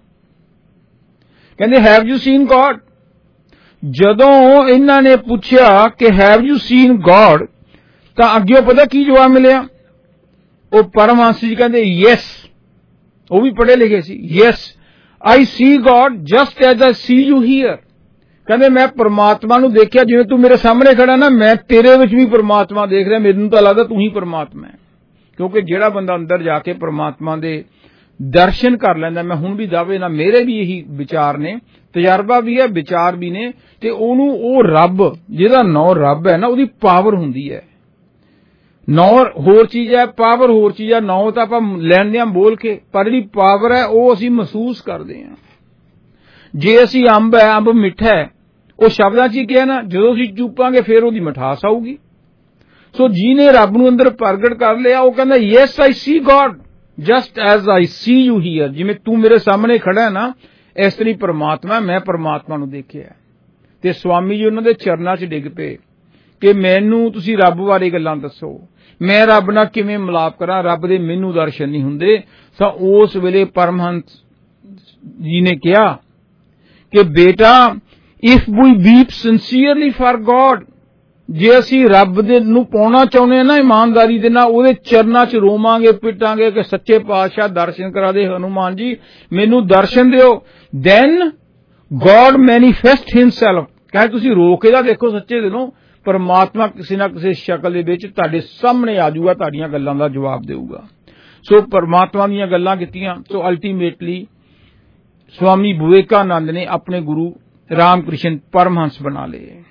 ਕਹਿੰਦੇ ਹੈਵ ਯੂ ਸੀਨ ਗॉड? ਜਦੋਂ ਇਹਨਾਂ ਨੇ ਪੁੱਛਿਆ ਕਿ ਹੈਵ ਯੂ ਸੀਨ ਗॉड ਤਾਂ ਅੱਗੇ ਪਤਾ ਕੀ ਜਵਾਬ ਮਿਲਿਆ? ਉਹ ਪਰਮਹੰਸ ਜੀ ਕਹਿੰਦੇ ਯੈਸ, ਉਹ ਵੀ ਪੜ੍ਹੇ ਲਿਖੇ ਸੀ, yes I see God just as I see you here. ਕਹਿੰਦੇ ਮੈਂ ਪਰਮਾਤਮਾ ਨੂੰ ਦੇਖਿਆ ਜਿਵੇਂ ਤੂੰ ਮੇਰੇ ਸਾਹਮਣੇ ਖੜਾ ਨਾ, ਮੈਂ ਤੇਰੇ ਵਿੱਚ ਵੀ ਪਰਮਾਤਮਾ ਦੇਖ ਰਿਹਾ, ਮੈਨੂੰ ਤਾਂ ਲੱਗਦਾ ਤੂੰ ਹੀ ਪਰਮਾਤਮਾ ਹੈ। ਕਿਉਂਕਿ ਜਿਹੜਾ ਬੰਦਾ ਅੰਦਰ ਜਾ ਕੇ ਪਰਮਾਤਮਾ ਦੇ ਦਰਸ਼ਨ ਕਰ ਲੈਂਦਾ, ਮੈਂ ਹੁਣ ਵੀ ਦਾਅਵੇ ਨਾਲ, ਮੇਰੇ ਵੀ ਇਹੀ ਵਿਚਾਰ ਨੇ, ਤਜਰਬਾ ਵੀ ਹੈ, ਵਿਚਾਰ ਵੀ ਨੇ, ਤੇ ਉਹਨੂੰ ਉਹ ਰੱਬ ਜਿਹਦਾ ਨਾਂ ਰੱਬ ਹੈ ਨਾ, ਉਹਦੀ ਪਾਵਰ ਹੁੰਦੀ ਹੈ। ਨਾਂ ਹੋਰ ਚੀਜ਼ ਹੈ, ਪਾਵਰ ਹੋਰ ਚੀਜ਼ ਹੈ। ਨਾਂ ਤਾਂ ਆਪਾਂ ਲੈਂਦੇ ਹਾਂ ਬੋਲ ਕੇ, ਪਰ ਜਿਹੜੀ ਪਾਵਰ ਹੈ ਉਹ ਅਸੀਂ ਮਹਿਸੂਸ ਕਰਦੇ ਹਾਂ। ਜੇ ਅਸੀਂ ਅੰਬ ਹੈ, ਅੰਬ ਮਿੱਠਾ ਹੈ, ਉਹ ਸ਼ਬਦਾਂ 'ਚ ਹੀ ਕਿਹਾ ਨਾ, ਜਦੋਂ ਅਸੀਂ ਚੂਪਾਂਗੇ ਫਿਰ ਉਹਦੀ ਮਿਠਾਸ ਆਊਗੀ। ਸੋ ਜਿਹਨੇ ਰੱਬ ਨੂੰ ਅੰਦਰ ਪ੍ਰਗਟ ਕਰ ਲਿਆ ਉਹ ਕਹਿੰਦਾ yes I see God just as I see you here. ਜਿਵੇਂ ਤੂੰ ਮੇਰੇ ਸਾਹਮਣੇ ਖੜਾ ਹੈ ਨਾ, ਇਸ ਤਰ੍ਹਾਂ ਪਰਮਾਤਮਾ, ਮੈਂ ਪਰਮਾਤਮਾ ਨੂੰ ਦੇਖਿਆ। ਤੇ ਸਵਾਮੀ ਜੀ ਉਹਨਾਂ ਦੇ ਚਰਨਾਂ 'ਚ ਡਿੱਗ ਪਏ ਕਿ ਮੈਨੂੰ ਤੁਸੀਂ ਰੱਬ ਬਾਰੇ ਗੱਲਾਂ ਦੱਸੋ, ਮੈਂ ਰੱਬ ਨਾਲ ਕਿਵੇਂ ਮਿਲਾਪ ਕਰਾਂ, ਰੱਬ ਦੇ ਮੈਨੂੰ ਦਰਸ਼ਨ ਨਹੀਂ ਹੁੰਦੇ। ਤਾਂ ਉਸ ਵੇਲੇ ਪਰਮਹੰਸ ਜੀ ਨੇ ਕਿਹਾ ਕਿ ਬੇਟਾ if we weep sincerely for God, ਜੇ ਅਸੀਂ ਰੱਬ ਦੇ ਨੂੰ ਪਾਉਣਾ ਚਾਹੁੰਦੇ ਹਾਂ ਨਾ ਇਮਾਨਦਾਰੀ ਦੇ ਨਾਲ, ਉਹਦੇ ਚਰਨਾਂ 'ਚ ਰੋਵਾਂਗੇ ਪਿੱਟਾਂਗੇ ਕਿ ਸੱਚੇ ਪਾਤਸ਼ਾਹ ਦਰਸ਼ਨ ਕਰਾ ਦੇ, ਹਨੂਮਾਨ ਜੀ ਮੈਨੂੰ ਦਰਸ਼ਨ ਦਿਓ, ਦੈਨ ਗॉड ਮੈਨੀਫੈਸਟ ਹਿਮਸੈਲਫ। ਕਹੇ ਤੁਸੀਂ ਰੋ ਕੇ ਤਾਂ ਦੇਖੋ ਸੱਚੇ ਦਿਲੋਂ, ਪਰਮਾਤਮਾ ਕਿਸੇ ਨਾ ਕਿਸੇ ਸ਼ਕਲ ਦੇ ਵਿੱਚ ਤੁਹਾਡੇ ਸਾਹਮਣੇ ਆ ਜਾਊਗਾ, ਤੁਹਾਡੀਆਂ ਗੱਲਾਂ ਦਾ ਜਵਾਬ ਦੇਊਗਾ। ਸੋ ਪਰਮਾਤਮਾ ਦੀਆਂ ਗੱਲਾਂ ਕੀਤੀਆਂ। ਸੋ ਅਲਟੀਮੇਟਲੀ ਸਵਾਮੀ ਵਿਵੇਕਾਨੰਦ ਨੇ ਆਪਣੇ ਗੁਰੂ ਰਾਮ ਕ੍ਰਿਸ਼ਨ ਪਰਮਹੰਸ ਬਣਾ ਲਏ।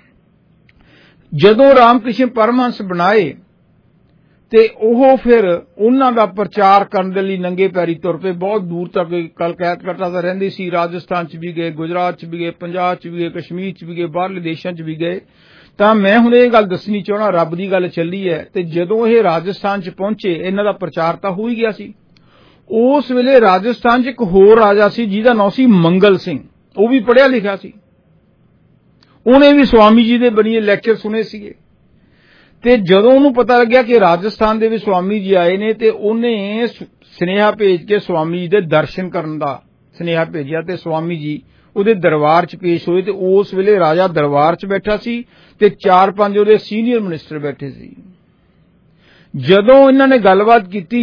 ਜਦੋਂ ਰਾਮ ਕ੍ਰਿਸ਼ਨ ਪਰਮਹੰਸ ਬਣਾਏ ਤੇ ਉਹ ਫਿਰ ਉਹਨਾਂ ਦਾ ਪ੍ਰਚਾਰ ਕਰਨ ਦੇ ਲਈ ਨੰਗੇ ਪੈਰੀ ਤੁਰ ਪਏ। ਬਹੁਤ ਦੂਰ ਤੱਕ ਕਲਕੱਤਾ ਤਾਂ ਰਹਿੰਦੇ ਸੀ, ਰਾਜਸਥਾਨ 'ਚ ਵੀ ਗਏ, ਗੁਜਰਾਤ 'ਚ ਵੀ ਗਏ, ਪੰਜਾਬ 'ਚ ਵੀ ਗਏ, ਕਸ਼ਮੀਰ 'ਚ ਵੀ ਗਏ, ਬਾਹਰਲੇ ਦੇਸ਼ਾਂ 'ਚ ਵੀ ਗਏ। ਤਾਂ ਮੈਂ ਹੁਣ ਇਹ ਗੱਲ ਦੱਸਣੀ ਚਾਹੁੰਦਾ, ਰੱਬ ਦੀ ਗੱਲ ਚੱਲੀ ਹੈ। ਤੇ ਜਦੋਂ ਇਹ ਰਾਜਸਥਾਨ 'ਚ ਪਹੁੰਚੇ, ਇਹਨਾਂ ਦਾ ਪ੍ਰਚਾਰ ਤਾਂ ਹੋ ਹੀ ਗਿਆ ਸੀ। ਉਸ ਵੇਲੇ ਰਾਜਸਥਾਨ 'ਚ ਇੱਕ ਹੋਰ ਰਾਜਾ ਸੀ ਜਿਹਦਾ ਨਾਂ ਸੀ ਮੰਗਲ ਸਿੰਘ, ਉਹ ਵੀ ਪੜ੍ਹਿਆ ਲਿਖਿਆ ਸੀ। ਉਹਨੇ ਵੀ ਸਵਾਮੀ ਜੀ ਦੇ ਬੜੀਏ ਲੈਕਚਰ ਸੁਣੇ ਸੀਗੇ। ਤੇ ਜਦੋਂ ਉਹਨੂੰ ਪਤਾ ਲੱਗਿਆ ਕਿ ਰਾਜਸਥਾਨ ਦੇ ਵਿੱਚ ਸਵਾਮੀ ਜੀ ਆਏ ਨੇ, ਤੇ ਉਹਨੇ ਸੁਨੇਹਾ ਭੇਜ ਕੇ ਸਵਾਮੀ ਜੀ ਦੇ ਦਰਸ਼ਨ ਕਰਨ ਦਾ ਸੁਨੇਹਾ ਭੇਜਿਆ ਤੇ ਸਵਾਮੀ ਜੀ ਉਹਦੇ ਦਰਬਾਰ 'ਚ ਪੇਸ਼ ਹੋਏ। ਤੇ ਉਸ ਵੇਲੇ ਰਾਜਾ ਦਰਬਾਰ 'ਚ ਬੈਠਾ ਸੀ ਤੇ 4-5 ਉਹਦੇ ਸੀਨੀਅਰ ਮਿਨਿਸਟਰ ਬੈਠੇ ਸੀ। ਜਦੋਂ ਇਹਨਾਂ ਨੇ ਗੱਲਬਾਤ ਕੀਤੀ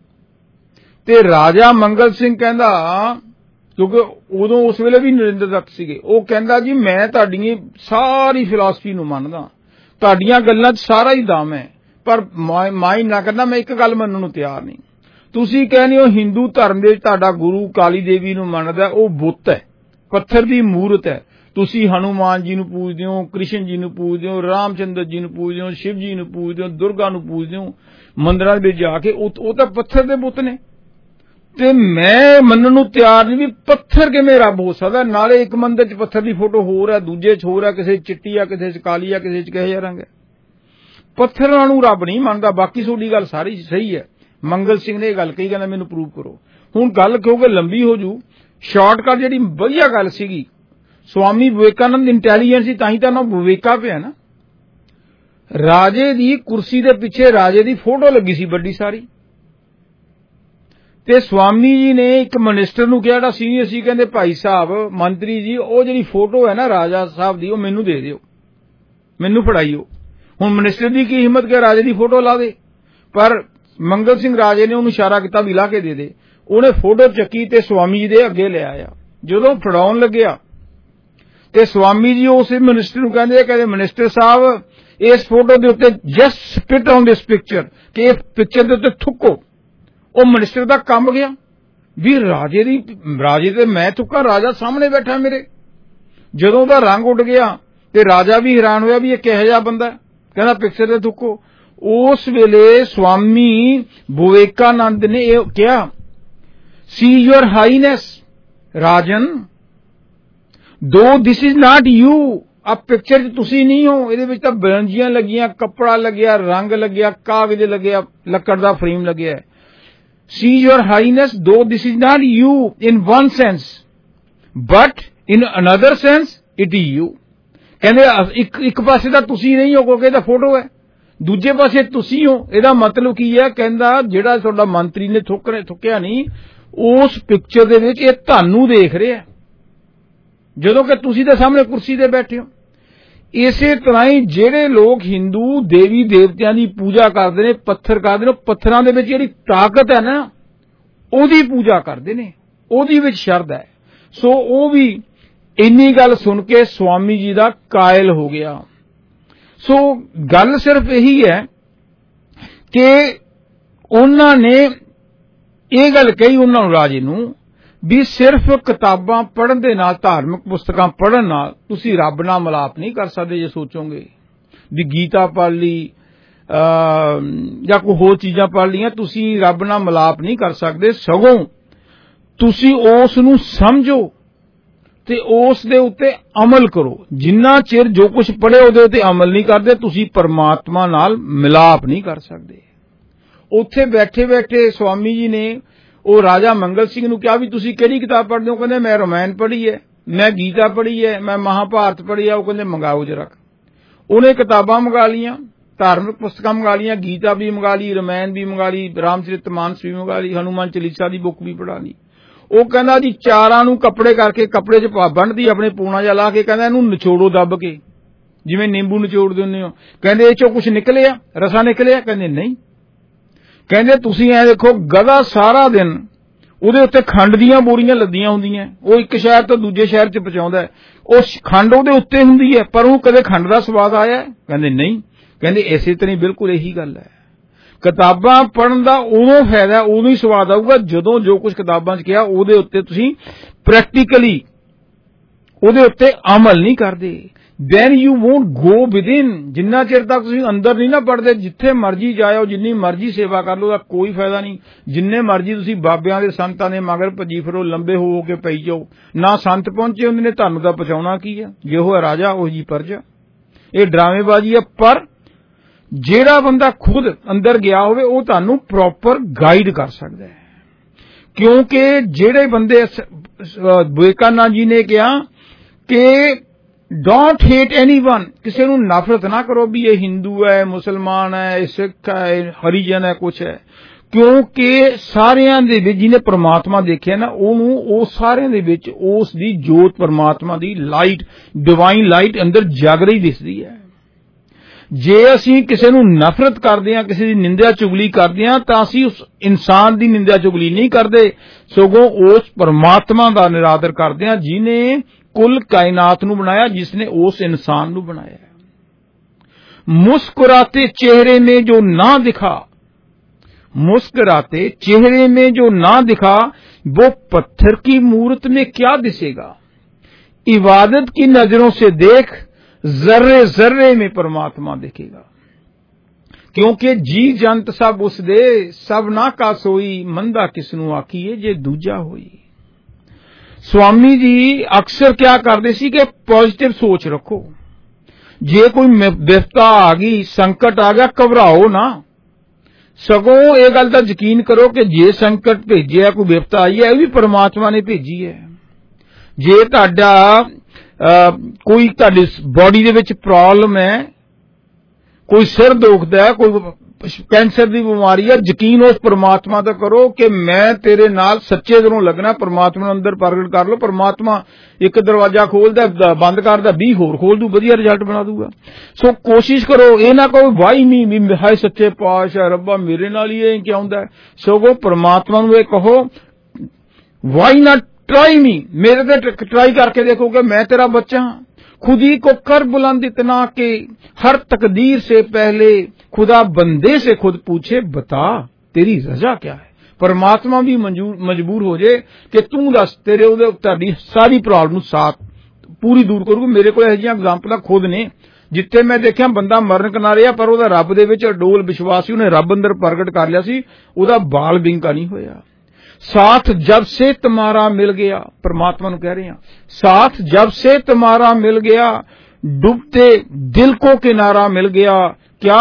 ਤੇ ਰਾਜਾ ਮੰਗਲ ਸਿੰਘ ਕਹਿੰਦਾ, ਕਿਉਂਕਿ ਉਦੋਂ ਉਸ ਵੇਲੇ ਵੀ ਨਰਿੰਦਰ ਦੱਤ ਸੀਗੇ, ਉਹ ਕਹਿੰਦਾ ਜੀ ਮੈਂ ਤੁਹਾਡੀ ਸਾਰੀ ਫਿਲਾਸਫੀ ਨੂੰ ਮੰਨਦਾ, ਤੁਹਾਡੀਆਂ ਗੱਲਾਂ 'ਚ ਸਾਰਾ ਹੀ ਦਮ ਹੈ, ਪਰ ਮਾਈ ਨਾ ਕਰਨਾ, ਮੈਂ ਇੱਕ ਗੱਲ ਮੰਨਣ ਨੂੰ ਤਿਆਰ ਨਹੀਂ। ਤੁਸੀਂ ਕਹਿੰਦੇ ਹੋ ਹਿੰਦੂ ਧਰਮ ਦੇ ਤੁਹਾਡਾ ਗੁਰੂ ਕਾਲੀ ਦੇਵੀ ਨੂੰ ਮੰਨਦਾ, ਉਹ ਬੁੱਤ ਹੈ, ਪੱਥਰ ਦੀ ਮੂਰਤ ਹੈ। ਤੁਸੀਂ ਹਨੂਮਾਨ ਜੀ ਨੂੰ ਪੂਜਦੇ ਹੋ, ਕ੍ਰਿਸ਼ਨ ਜੀ ਨੂੰ ਪੂਜਦੇ ਹੋ, ਰਾਮਚੰਦਰ ਜੀ ਨੂੰ ਪੂਜਦੇ ਹੋ, ਸ਼ਿਵ ਜੀ ਨੂੰ ਪੂਜਦੇ ਹੋ, ਦੁਰਗਾ ਨੂੰ ਪੂਜਦੇ ਹੋ ਮੰਦਿਰਾਂ ਵਿੱਚ ਜਾ ਕੇ, ਉਹ ਤਾਂ ਪੱਥਰ ਦੇ ਬੁੱਤ ਨੇ। ਤੇ ਮੈਂ ਮੰਨਣ ਨੂੰ ਤਿਆਰ ਨਹੀਂ ਵੀ ਪੱਥਰ ਕਿਵੇਂ ਰੱਬ ਹੋ ਸਕਦਾ। ਨਾਲੇ ਇੱਕ ਮੰਦਰ 'ਚ ਪੱਥਰ ਦੀ ਫੋਟੋ ਹੋਰ ਹੈ, ਦੂਜੇ 'ਚ ਹੋਰ ਹੈ, ਕਿਸੇ 'ਚ ਚਿੱਟੀ ਆ, ਕਿਸੇ 'ਚ ਕਾਲੀ ਆ, ਕਿਸੇ 'ਚ ਕਿਹੋ ਜਿਹਾ ਰੰਗ ਹੈ। ਪੱਥਰਾਂ ਨੂੰ ਰੱਬ ਨਹੀਂ ਮੰਨਦਾ। ਬਾਕੀ ਤੁਹਾਡੀ ਗੱਲ ਸਾਰੀ ਸਹੀ ਹੈ। ਮੰਗਲ ਸਿੰਘ ਨੇ ਇਹ ਗੱਲ ਕਹੀ, ਕਹਿੰਦਾ ਮੈਨੂੰ ਪ੍ਰੂਵ ਕਰੋ। ਹੁਣ ਗੱਲ ਕਿਉਂਕਿ ਲੰਬੀ ਹੋ ਜੂ, ਸ਼ਾਰਟਕਟ ਜਿਹੜੀ ਵਧੀਆ ਗੱਲ ਸੀਗੀ, ਸਵਾਮੀ ਵਿਵੇਕਾਨੰਦ ਇੰਟੈਲੀਜੈਂਸ ਸੀ, ਤਾਂ ਹੀ ਤਾਂ ਨਾ ਵਿਵੇਕਾ ਪਿਆ ਨਾ। ਰਾਜੇ ਦੀ ਕੁਰਸੀ ਦੇ ਪਿੱਛੇ ਰਾਜੇ ਦੀ ਫੋਟੋ ਲੱਗੀ ਸੀ ਵੱਡੀ ਸਾਰੀ, ਤੇ ਸਵਾਮੀ ਜੀ ਨੇ ਇੱਕ ਮਿਨਿਸਟਰ ਨੂੰ ਕਿਹਾ, ਜਿਹੜਾ ਸੀਨੀਅਰ ਸੀ, ਕਹਿੰਦੇ ਭਾਈ ਸਾਹਿਬ ਮੰਤਰੀ ਜੀ, ਉਹ ਜਿਹੜੀ ਫੋਟੋ ਹੈ ਨਾ ਰਾਜਾ ਸਾਹਿਬ ਦੀ, ਉਹ ਮੈਨੂੰ ਦੇ ਦਿਓ, ਮੈਨੂੰ ਫੜਾਈਓ। ਹੁਣ ਮਿਨਿਸਟਰ ਦੀ ਕੀ ਹਿੰਮਤ ਕਿ ਰਾਜੇ ਦੀ ਫੋਟੋ ਲਾ ਦੇ, ਪਰ ਮੰਗਲ ਸਿੰਘ ਰਾਜੇ ਨੇ ਉਹਨੂੰ ਇਸ਼ਾਰਾ ਕੀਤਾ ਵੀ ਲਾ ਕੇ ਦੇ ਦੇ। ਉਹਨੇ ਫੋਟੋ ਚੱਕੀ ਤੇ ਸਵਾਮੀ ਜੀ ਦੇ ਅੱਗੇ ਲੈ ਆਇਆ। ਜਦੋਂ ਫੜਾਉਣ ਲੱਗਿਆ ਤੇ ਸਵਾਮੀ ਜੀ ਉਸ ਮਿਨਿਸਟਰ ਨੂੰ ਕਹਿੰਦੇ ਮਿਨਿਸਟਰ ਸਾਹਿਬ, ਇਸ ਫੋਟੋ ਦੇ ਉੱਤੇ just spit on this picture, ਕਿ ਇਹ ਪਿਕਚਰ ਦੇ ਉੱਤੇ ਥੁੱਕੋ। ਉਹ ਮਿਨਿਸਟਰ ਦਾ ਕੰਮ ਗਿਆ ਵੀ ਰਾਜੇ ਤੇ ਮੈਂ ਥੁੱਕਾਂ, ਰਾਜਾ ਸਾਹਮਣੇ ਬੈਠਾ ਮੇਰੇ। ਜਦੋਂ ਉਹਦਾ ਰੰਗ ਉੱਡ ਗਿਆ ਤੇ ਰਾਜਾ ਵੀ ਹੈਰਾਨ ਹੋਇਆ ਵੀ ਇਹ ਕਿਹੋ ਜਿਹਾ ਬੰਦਾ, ਕਹਿੰਦਾ ਪਿਕਚਰ ਤੇ ਥੁੱਕੋ। ਉਸ ਵੇਲੇ ਸਵਾਮੀ ਵਿਵੇਕਾਨੰਦ ਨੇ ਇਹ ਕਿਹਾ, ਸੀ your highness Rajan, though this is not you, ਆ ਪਿਕਚਰ 'ਚ ਤੁਸੀਂ ਨਹੀਂ ਹੋ। ਇਹਦੇ ਵਿੱਚ ਤਾਂ ਬਰੰਜੀਆਂ ਲੱਗੀਆਂ, ਕੱਪੜਾ ਲੱਗਿਆ, ਰੰਗ ਲੱਗਿਆ, ਕਾਗਜ਼ ਲੱਗਿਆ, ਲੱਕੜ ਦਾ ਫਰੇਮ ਲੱਗਿਆ। ਸੀ your highness, though this is not you in one sense, but in another sense it is you. ਕਹਿੰਦੇ ਇੱਕ ਪਾਸੇ ਤਾਂ ਤੁਸੀਂ ਨਹੀਂ ਹੋ ਕਿਉਂਕਿ ਇਹਦਾ ਫੋਟੋ ਹੈ, ਦੂਜੇ ਪਾਸੇ ਤੁਸੀਂ ਹੋ। ਇਹਦਾ ਮਤਲਬ ਕੀ ਹੈ? ਕਹਿੰਦਾ ਜਿਹੜਾ ਤੁਹਾਡਾ ਮੰਤਰੀ ਨੇ ਥੁੱਕਿਆ ਨਹੀਂ, ਉਸ ਪਿਕਚਰ ਦੇ ਵਿੱਚ ਇਹ ਤੁਹਾਨੂੰ ਦੇਖ ਰਿਹਾ, ਜਦੋਂ ਕਿ ਤੁਸੀਂ ਦੇ ਸਾਹਮਣੇ ਕੁਰਸੀ ਤੇ ਬੈਠੇ ਹੋ। ਇਸੇ ਤਰ੍ਹਾਂ ਹੀ ਜਿਹੜੇ ਲੋਕ ਹਿੰਦੂ ਦੇਵੀ ਦੇਵਤਿਆਂ ਦੀ ਪੂਜਾ ਕਰਦੇ ਨੇ, ਪੱਥਰ ਕਰਦੇ ਨੇ, ਪੱਥਰਾਂ ਦੇ ਵਿੱਚ ਜਿਹੜੀ ਤਾਕਤ ਹੈ ਨਾ, ਉਹਦੀ ਪੂਜਾ ਕਰਦੇ ਨੇ, ਉਹਦੀ ਵਿੱਚ ਸ਼ਰਧਾ ਹੈ। ਸੋ ਉਹ ਵੀ ਇੰਨੀ ਗੱਲ ਸੁਣ ਕੇ ਸਵਾਮੀ ਜੀ ਦਾ ਕਾਇਲ ਹੋ ਗਿਆ। ਸੋ ਗੱਲ ਸਿਰਫ ਇਹੀ ਹੈ ਕਿ ਉਹਨਾਂ ਨੇ ਇਹ ਗੱਲ ਕਹੀ ਉਹਨਾਂ ਨੂੰ, ਰਾਜੇ ਨੂੰ, ਵੀ ਸਿਰਫ ਕਿਤਾਬਾਂ ਪੜ੍ਹਨ ਦੇ ਨਾਲ, ਧਾਰਮਿਕ ਪੁਸਤਕਾਂ ਪੜ੍ਹਨ ਨਾਲ ਤੁਸੀਂ ਰੱਬ ਨਾਲ ਮਿਲਾਪ ਨਹੀਂ ਕਰ ਸਕਦੇ। ਜੇ ਸੋਚੋਗੇ ਵੀ ਗੀਤਾ ਪੜ੍ਹ ਲਈ ਜਾਂ ਕੋਈ ਹੋਰ ਚੀਜ਼ਾਂ ਪੜ੍ਹ ਲਈਆਂ, ਤੁਸੀਂ ਰੱਬ ਨਾਲ ਮਿਲਾਪ ਨਹੀਂ ਕਰ ਸਕਦੇ। ਸਗੋਂ ਤੁਸੀਂ ਉਸ ਨੂੰ ਸਮਝੋ ਤੇ ਉਸ ਦੇ ਉੱਤੇ ਅਮਲ ਕਰੋ। ਜਿੰਨਾ ਚਿਰ ਜੋ ਕੁਝ ਪੜ੍ਹੇ ਉਹਦੇ ਉੱਤੇ ਅਮਲ ਨਹੀਂ ਕਰਦੇ, ਤੁਸੀਂ ਪਰਮਾਤਮਾ ਨਾਲ ਮਿਲਾਪ ਨਹੀਂ ਕਰ ਸਕਦੇ। ਉੱਥੇ ਬੈਠੇ ਬੈਠੇ ਸਵਾਮੀ ਜੀ ਨੇ ਉਹ ਰਾਜਾ ਮੰਗਲ ਸਿੰਘ ਨੂੰ ਕਿਹਾ ਵੀ ਤੁਸੀਂ ਕਿਹੜੀ ਕਿਤਾਬ ਪੜ੍ਹਦੇ ਹੋ? ਕਹਿੰਦੇ ਮੈਂ ਰਾਮਾਇਣ ਪੜ੍ਹੀ ਹੈ, ਮੈਂ ਗੀਤਾ ਪੜ੍ਹੀ ਹੈ, ਮੈਂ ਮਹਾਭਾਰਤ ਪੜ੍ਹੀ ਹੈ। ਉਹ ਕਹਿੰਦੇ ਮੰਗਾਓ ਜਰਾ। ਉਹਨੇ ਕਿਤਾਬਾਂ ਮੰਗਾ ਲੀਆਂ, ਧਾਰਮਿਕ ਪੁਸਤਕਾਂ ਮੰਗਾ ਲੀਆਂ, ਗੀਤਾ ਵੀ ਮੰਗਾ ਲਈ, ਰਾਮਾਇਣ ਵੀ ਮੰਗਾ ਲਈ, ਰਾਮਚਰਿਤ ਮਾਨਸ ਵੀ ਮੰਗਾ ਲਈ, ਹਨੂਮਾਨ ਚਾਲੀਸਾ ਦੀ ਬੁੱਕ ਵੀ ਪੜ੍ਹਾ ਲਈ। ਉਹ ਕਹਿੰਦਾ ਜੀ ਚਾਰਾਂ ਨੂੰ ਕੱਪੜੇ ਕਰਕੇ, ਕੱਪੜੇ 'ਚ ਬੰਨ੍ਹਦੀ ਆਪਣੇ ਪੂਣਾ ਜਿਹਾ ਲਾ ਕੇ, ਕਹਿੰਦਾ ਇਹਨੂੰ ਨਿਚੋੜੋ ਦੱਬ ਕੇ, ਜਿਵੇਂ ਨਿੰਬੂ ਨਿਚੋੜਦੇ ਹੁੰਦੇ ਹੋ। ਕਹਿੰਦੇ ਇਹ 'ਚੋਂ ਕੁਝ ਨਿਕਲਿਆ, ਰਸਾ ਨਿਕਲਿਆ? ਕਹਿੰਦੇ ਨਹੀਂ। ਕਹਿੰਦੇ ਤੁਸੀਂ ਐ ਦੇਖੋ, ਗਧਾ ਸਾਰਾ ਦਿਨ ਉਹਦੇ ਉੱਤੇ ਖੰਡ ਦੀਆਂ ਬੋਰੀਆਂ ਲੱਦੀਆਂ ਹੁੰਦੀਆਂ, ਉਹ ਇੱਕ ਸ਼ਹਿਰ ਤੋਂ ਦੂਜੇ ਸ਼ਹਿਰ 'ਚ ਪਹੁੰਚਾਉਂਦਾ, ਉਹ ਖੰਡ ਉਹਦੇ ਉੱਤੇ ਹੁੰਦੀ ਹੈ, ਪਰ ਉਹ ਕਦੇ ਖੰਡ ਦਾ ਸਵਾਦ ਆਇਆ? ਕਹਿੰਦੇ ਨਹੀਂ। ਕਹਿੰਦੇ ਇਸੇ ਤਰ੍ਹਾਂ ਹੀ ਬਿਲਕੁਲ ਇਹੀ ਗੱਲ ਹੈ। ਕਿਤਾਬਾਂ ਪੜ੍ਹਨ ਦਾ ਉਦੋਂ ਫਾਇਦਾ, ਉਦੋਂ ਹੀ ਸਵਾਦ ਆਊਗਾ ਜਦੋਂ ਜੋ ਕੁਝ ਕਿਤਾਬਾਂ 'ਚ ਕਿਹਾ ਉਹਦੇ ਉੱਤੇ ਤੁਸੀਂ ਪ੍ਰੈਕਟੀਕਲੀ ਉਹਦੇ ਉੱਤੇ ਅਮਲ ਨਹੀਂ ਕਰਦੇ। then you won't go within। ਜਿੰਨਾ ਚਿਰ ਤੱਕ ਤੁਸੀਂ ਅੰਦਰ ਨਹੀਂ ਨਾ ਪੜਦੇ, ਜਿੱਥੇ ਮਰਜੀ ਜਾਇਓ, ਜਿੰਨੀ ਮਰਜੀ ਸੇਵਾ ਕਰ ਲਓ, ਉਹਦਾ ਕੋਈ ਫਾਇਦਾ ਨਹੀਂ। ਜਿੰਨੇ ਮਰਜੀ ਤੁਸੀਂ ਬਾਬਿਆਂ ਦੇ ਸੰਤਾਂ ਦੇ ਮਗਰ ਭੱਜੀ ਫਿਰੋ, ਲੰਬੇ ਹੋ ਕੇ ਪਈ ਜਾਓ, ਨਾ ਸੰਤ ਪਹੁੰਚੇ ਹੁੰਦੇ ਨੇ, ਤੁਹਾਨੂੰ ਤਾਂ ਪਹੁੰਚਾਉਣਾ ਕੀ ਹੈ? ਜਿਹੋ ਹੈ ਰਾਜਾ ਉਹ ਜੀ ਪਰਜਾ। ਇਹ ਡਰਾਮੇਬਾਜ਼ੀ ਹੈ। ਪਰ ਜਿਹੜਾ ਬੰਦਾ ਖੁਦ ਅੰਦਰ ਗਿਆ ਹੋਵੇ ਉਹ ਤੁਹਾਨੂੰ ਪ੍ਰੋਪਰ ਗਾਈਡ ਕਰ ਸਕਦਾ ਹੈ। ਕਿਉਂਕਿ ਜਿਹੜੇ ਬੰਦੇ, ਵਿਵੇਕਾਨੰਦ ਜੀ ਨੇ ਕਿਹਾ ਕਿ ਡੋਂਟ ਹੇਟ ਐਨੀਵਨ, ਕਿਸੇ ਨੂੰ ਨਫ਼ਰਤ ਨਾ ਕਰੋ ਵੀ ਇਹ ਹਿੰਦੂ ਹੈ, ਮੁਸਲਮਾਨ ਹੈ, ਇਹ ਸਿੱਖ ਹੈ, ਹਰੀਜਨ ਹੈ, ਕੁਛ ਹੈ। ਕਿਉਂਕਿ ਸਾਰਿਆਂ ਦੇ ਵਿੱਚ ਜਿਹਨੇ ਪਰਮਾਤਮਾ ਦੇਖਿਆ ਨਾ, ਉਹਨੂੰ ਉਹ ਸਾਰਿਆਂ ਦੇ ਵਿੱਚ ਉਸ ਦੀ ਜੋਤ, ਪਰਮਾਤਮਾ ਦੀ ਲਾਈਟ, ਡਿਵਾਈਨ ਲਾਈਟ ਅੰਦਰ ਜਗ ਰਹੀ ਦਿਸਦੀ ਹੈ। ਜੇ ਅਸੀਂ ਕਿਸੇ ਨੂੰ ਨਫ਼ਰਤ ਕਰਦੇ ਹਾਂ, ਕਿਸੇ ਦੀ ਨਿੰਦਿਆ ਚੁਗਲੀ ਕਰਦੇ ਹਾਂ, ਤਾਂ ਅਸੀਂ ਉਸ ਇਨਸਾਨ ਦੀ ਨਿੰਦਿਆ ਚੁਗਲੀ ਨਹੀਂ ਕਰਦੇ, ਸਗੋਂ ਉਸ ਪਰਮਾਤਮਾ ਦਾ ਨਿਰਾਦਰ ਕਰਦੇ ਹਾਂ ਜਿਹਨੇ ਕੁੱਲ ਕਾਇਨਾਤ ਨੂੰ ਬਣਾਇਆ, जिसने उस इंसान ਨੂੰ ਬਣਾਇਆ। मुस्कुराते चेहरे में जो ना दिखा, मुस्कुराते चेहरे में जो ना दिखा, वो पत्थर की मूरत में क्या दिसेगा। इबादत की नजरों से देख, जर्रे जर्रे में परमात्मा दिखेगा। ਕਿਉਂਕਿ ਜੀ ਜੰਤ ਸਭ ਉਸ ਦੇ, ਸਭ ਨਾ ਕਾ ਸੋਈ, ਮੰਦਾ ਕਿਸ ਨੂੰ ਆਖੀਏ ਜੇ ਦੂਜਾ ਹੋਈ। ਸਵਾਮੀ ਜੀ ਅਕਸਰ ਕਿਆ ਕਰਦੇ ਸੀ ਕਿ ਪੋਜ਼ਿਟਿਵ ਸੋਚ ਰੱਖੋ। ਜੇ ਕੋਈ ਵਿਪਤਾ ਆ ਗਈ, ਸੰਕਟ ਆ ਗਿਆ, ਘਬਰਾਓ ਨਾ, ਸਗੋਂ ਇਹ ਗੱਲ ਦਾ ਯਕੀਨ ਕਰੋ ਕਿ ਜੇ ਸੰਕਟ ਭੇਜਿਆ, ਕੋਈ ਵਿਪਤਾ ਆਈ ਹੈ, ਇਹ ਵੀ ਪਰਮਾਤਮਾ ਨੇ ਭੇਜੀ ਹੈ। ਜੇ ਤੁਹਾਡਾ ਕੋਈ ਤੁਹਾਡੀ ਬਾਡੀ ਦੇ ਵਿੱਚ ਪ੍ਰੋਬਲਮ ਹੈ, ਕੋਈ ਸਿਰ ਦੁਖਦਾ ਹੈ, ਕੋਈ ਕੈਂਸਰ ਦੀ ਬਿਮਾਰੀ ਹੈ, ਯਕੀਨ ਉਸ ਪਰਮਾਤਮਾ ਦਾ ਕਰੋ ਕਿ ਮੈਂ ਤੇਰੇ ਨਾਲ ਸੱਚੇ ਦਿਲੋਂ ਲੱਗਣਾ। ਪਰਮਾਤਮਾ ਨੂੰ ਅੰਦਰ ਪ੍ਰਗਟ ਕਰ ਲਓ। ਪਰਮਾਤਮਾ ਇੱਕ ਦਰਵਾਜ਼ਾ ਖੋਲਦਾ, ਬੰਦ ਕਰਦਾ, 20 ਹੋਰ ਖੋਲ ਦੂ, ਵਧੀਆ ਰਿਜ਼ਲਟ ਬਣਾ ਦੂਗਾ। ਸੋ ਕੋਸ਼ਿਸ਼ ਕਰੋ, ਇਹ ਨਾ ਕਹੋ ਵਾਈ ਮੀ, ਵੀ ਹਾਏ ਸੱਚੇ ਪਾਤਸ਼ਾਹ ਰੱਬਾ ਮੇਰੇ ਨਾਲ ਹੀ ਇਹ ਕਿਉਂ ਹੁੰਦਾ। ਸਗੋਂ ਪਰਮਾਤਮਾ ਨੂੰ ਇਹ ਕਹੋ ਵਾਈ ਨਾ ट्राई मी, मेरे ते ट्राई करके देखो कि मैं तेरा बच्चा हूं। खुद ही को कर बुलंद इतना कि हर तकदीर से पहले खुदा बंदे से खुद पूछे बता तेरी रजा क्या है। परमात्मा भी मजबूर हो जाए कि तू दस तेरे ताड़ी सारी प्रॉब्लम साथ पूरी दूर करूंगा। मेरे को यह एग्जाम्पल खुद ने, जिथे मैं देखिया बंदा मरण किनारे आ पर ओदा रब दे विच अडोल विश्वास सी, उन्हें रब अंदर प्रगट कर लिया सी, ओदा बाल बिंका नहीं होया। साथ जब से तुम्हारा मिल गया, परमात्मा कह रहे हैं, साथ जब से तुम्हारा मिल गया, डूबते दिल को किनारा मिल गया, क्या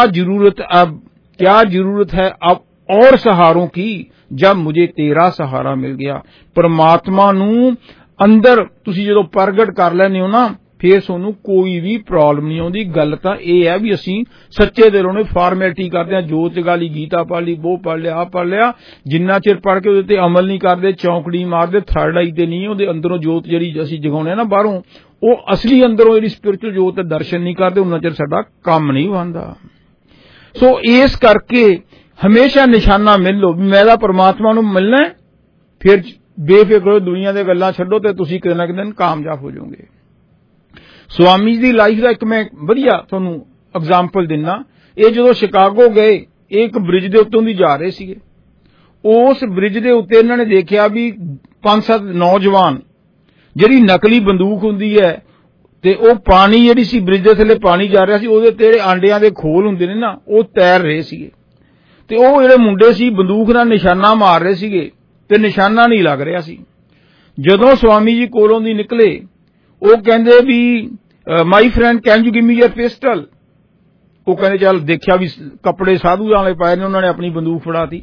जरूरत है अब और सहारों की, जब मुझे तेरा सहारा मिल गया। परमात्मा नू अंदर तुसी जदों प्रगट कर लैंदे हो ना, फिर सोनू कोई भी प्रॉब्लम नहीं आउंदी। गल तां इह है भी असीं सच्चे दिलों ने फॉर्मैलिटी करदे हां, जोत जगा ली, गीता पढ़ ली, वो पढ़ लिया, आ पढ़ लिया, जिन्ना चिर पढ़ के उहदे ते अमल नहीं करदे, चौंकड़ी मारदे, थर्ड आई ते नहीं, उहदे अंदरों जोत जिहड़ी असीं जगाउने ना बाहरों, ਉਹ असली अंदरों जिहड़ी स्पिरिचुअल जोत दे दर्शन नहीं करदे, उन्ना चिर साडा काम नहीं बनदा। सो इस करके हमेशा निशाना मिल लो, मैं तां परमात्मा नूं मिलना, फिर बेफिक्र हो, दुनिया दे गल्लां छड्डो ते तुसीं किते ना किते दिन कामयाब हो जाओगे। स्वामी जी दी लाइफ का एक मैं वधिया तुहानूं एग्जाम्पल दिना। ये जदों शिकागो गए, एक ब्रिज दे उत्तों दी जा रहे सीगे, उस ब्रिज दे उत्ते इन्हां ने देखिया भी 5-7 नौजवान जिहड़ी नकली बंदूक हुंदी है ते ओ पानी जिहड़ी सी ब्रिज दे थल्ले पानी जा रहा सी, ओहदे ते जिहड़े आंडियां दे खोल हुंदे ने ना, ओ तैर रहे सीगे ते ओ जिहड़े मुंडे सी बंदूक नाल निशाना मार रहे सीगे ते निशाना नहीं लग रहा सी। जदों स्वामी जी कोलों दी निकले, ਉਹ ਕਹਿੰਦੇ ਵੀ my friend can you give me your pistol. ਉਹ ਕਹਿੰਦੇ ਚੱਲ ਦੇਖਿਆ ਵੀ ਕੱਪੜੇ ਸਾਧੂ ਵਾਲੇ ਪਾਏ ਨੇ, ਉਹਨਾਂ ਨੇ ਆਪਣੀ ਬੰਦੂਕ ਫੜਾਤੀ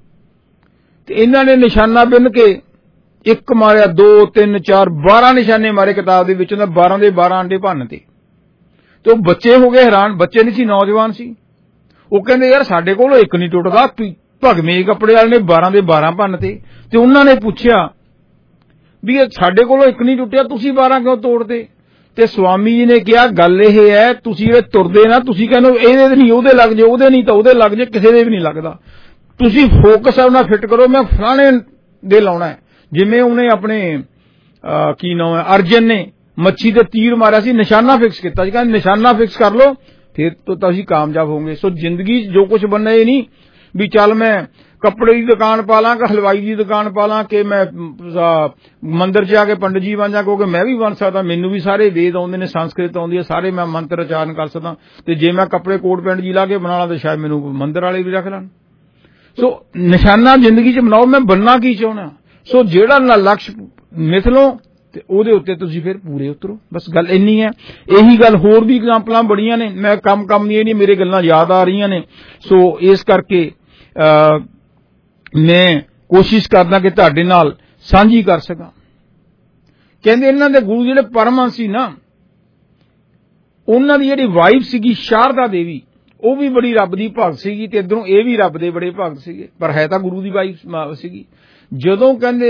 ਤੇ ਇਹਨਾਂ ਨੇ ਨਿਸ਼ਾਨਾ ਬਿੰਨ ਕੇ ਇੱਕ ਮਾਰਿਆ, 2 3 4 12 ਨਿਸ਼ਾਨੇ ਮਾਰੇ ਕਿਤਾਬ ਦੇ ਵਿੱਚੋਂ, ਤਾਂ 12 ਦੇ 12 ਆਂਡੇ ਭੰਨ ਤੇ ਉਹ ਬੱਚੇ ਹੋ ਗਏ ਹੈਰਾਨ। ਬੱਚੇ ਨਹੀਂ ਸੀ, ਨੌਜਵਾਨ ਸੀ। ਉਹ ਕਹਿੰਦੇ ਯਾਰ ਸਾਡੇ ਕੋਲੋਂ ਇੱਕ ਨਹੀਂ ਟੁੱਟਦਾ, ਭਗਵੇਂ ਕੱਪੜੇ ਵਾਲੇ ਨੇ 12 ਦੇ 12 ਭੰਨ ਤੇ ਉਹਨਾਂ ਨੇ ਪੁੱਛਿਆ ਵੀ ਸਾਡੇ ਕੋਲੋਂ ਇੱਕ ਨਹੀਂ ਟੁੱਟਿਆ, ਤੁਸੀਂ 12 ਕਿਉਂ ਤੋੜਦੇ। ਤੇ ਸਵਾਮੀ ਜੀ ਨੇ ਕਿਹਾ ਗੱਲ ਇਹ ਹੈ, ਤੁਸੀਂ ਇਹ ਤੁਰਦੇ ਨਾ, ਤੁਸੀਂ ਕਹਿੰਦੇ ਇਹਦੇ ਨਹੀਂ ਉਹਦੇ ਲੱਗ ਜੇ, ਉਹਦੇ ਨਹੀਂ ਤਾਂ ਉਹਦੇ ਲੱਗ ਜੇ, ਕਿਸੇ ਦੇ ਵੀ ਨਹੀਂ ਲੱਗਦਾ। ਤੁਸੀਂ ਫੋਕਸ ਆਪਣਾ ਫਿੱਟ ਕਰੋ, ਮੈਂ ਫਲਾਣੇ ਦੇ ਲਾਉਣਾ ਹੈ। ਜਿਵੇਂ ਉਹਨੇ ਆਪਣੇ ਕੀ ਨਾਮ ਹੈ ਅਰਜਨ ਨੇ ਮੱਛੀ ਤੇ ਤੀਰ ਮਾਰਿਆ ਸੀ, ਨਿਸ਼ਾਨਾ ਫਿਕਸ ਕੀਤਾ ਸੀ, ਕਹਿੰਦੇ ਨਿਸ਼ਾਨਾ ਫਿਕਸ ਕਰ ਲਓ ਫਿਰ ਤਾਂ ਤੁਸੀਂ ਕਾਮਯਾਬ ਹੋਵੋਗੇ। ਸੋ ਜ਼ਿੰਦਗੀ ਜੋ ਕੁਝ ਬਣਨਾ ਇਹ ਨਹੀਂ ਵੀ ਚੱਲ ਮੈਂ कपड़े की दुकान पा ला, हलवाई की दुकान पा ला, कि मैं मंदिर च आके पंडित जी बन जा, क्योंकि मैं भी बन सकता, मैनू भी सारे वेद आउंदे ने, संस्कृत आउंदी है, सारे मैं मंत्र उच्चारण कर सकदा। ते जे मैं कपड़े कोट पैंट जी ला के बना ला तो शायद मैनू मंदिर वाले भी रख लैण। सो निशाना जिंदगी च बनाओ, मैं बनना की चाहुंदा। सो जेड़ा लक्ष्य मिथ लो ते ओहदे उत्ते तुसीं फिर पूरे उतरो, बस गल इन्नी है। यही गल होर भी एग्जाम्पलां बड़ियां ने, मैं कम नहीं मेरे गल्लां याद आ रहीआं ने। सो इस करके मैं कोशिश करदा कि तुहाडे नाल सांझी कर सकां। कहंदे इन्हां दे गुरु जिहड़े परमहंस सी ना, उन्हां दी जिहड़ी वाइफ सीगी शारदा देवी, ਉਹ भी बड़ी रब दी भगत सीगी ते इधरों ਇਹ भी रब दे बड़े भगत सीगे, पर है तां गुरु दी वाइफ सीगी। जदों कहंदे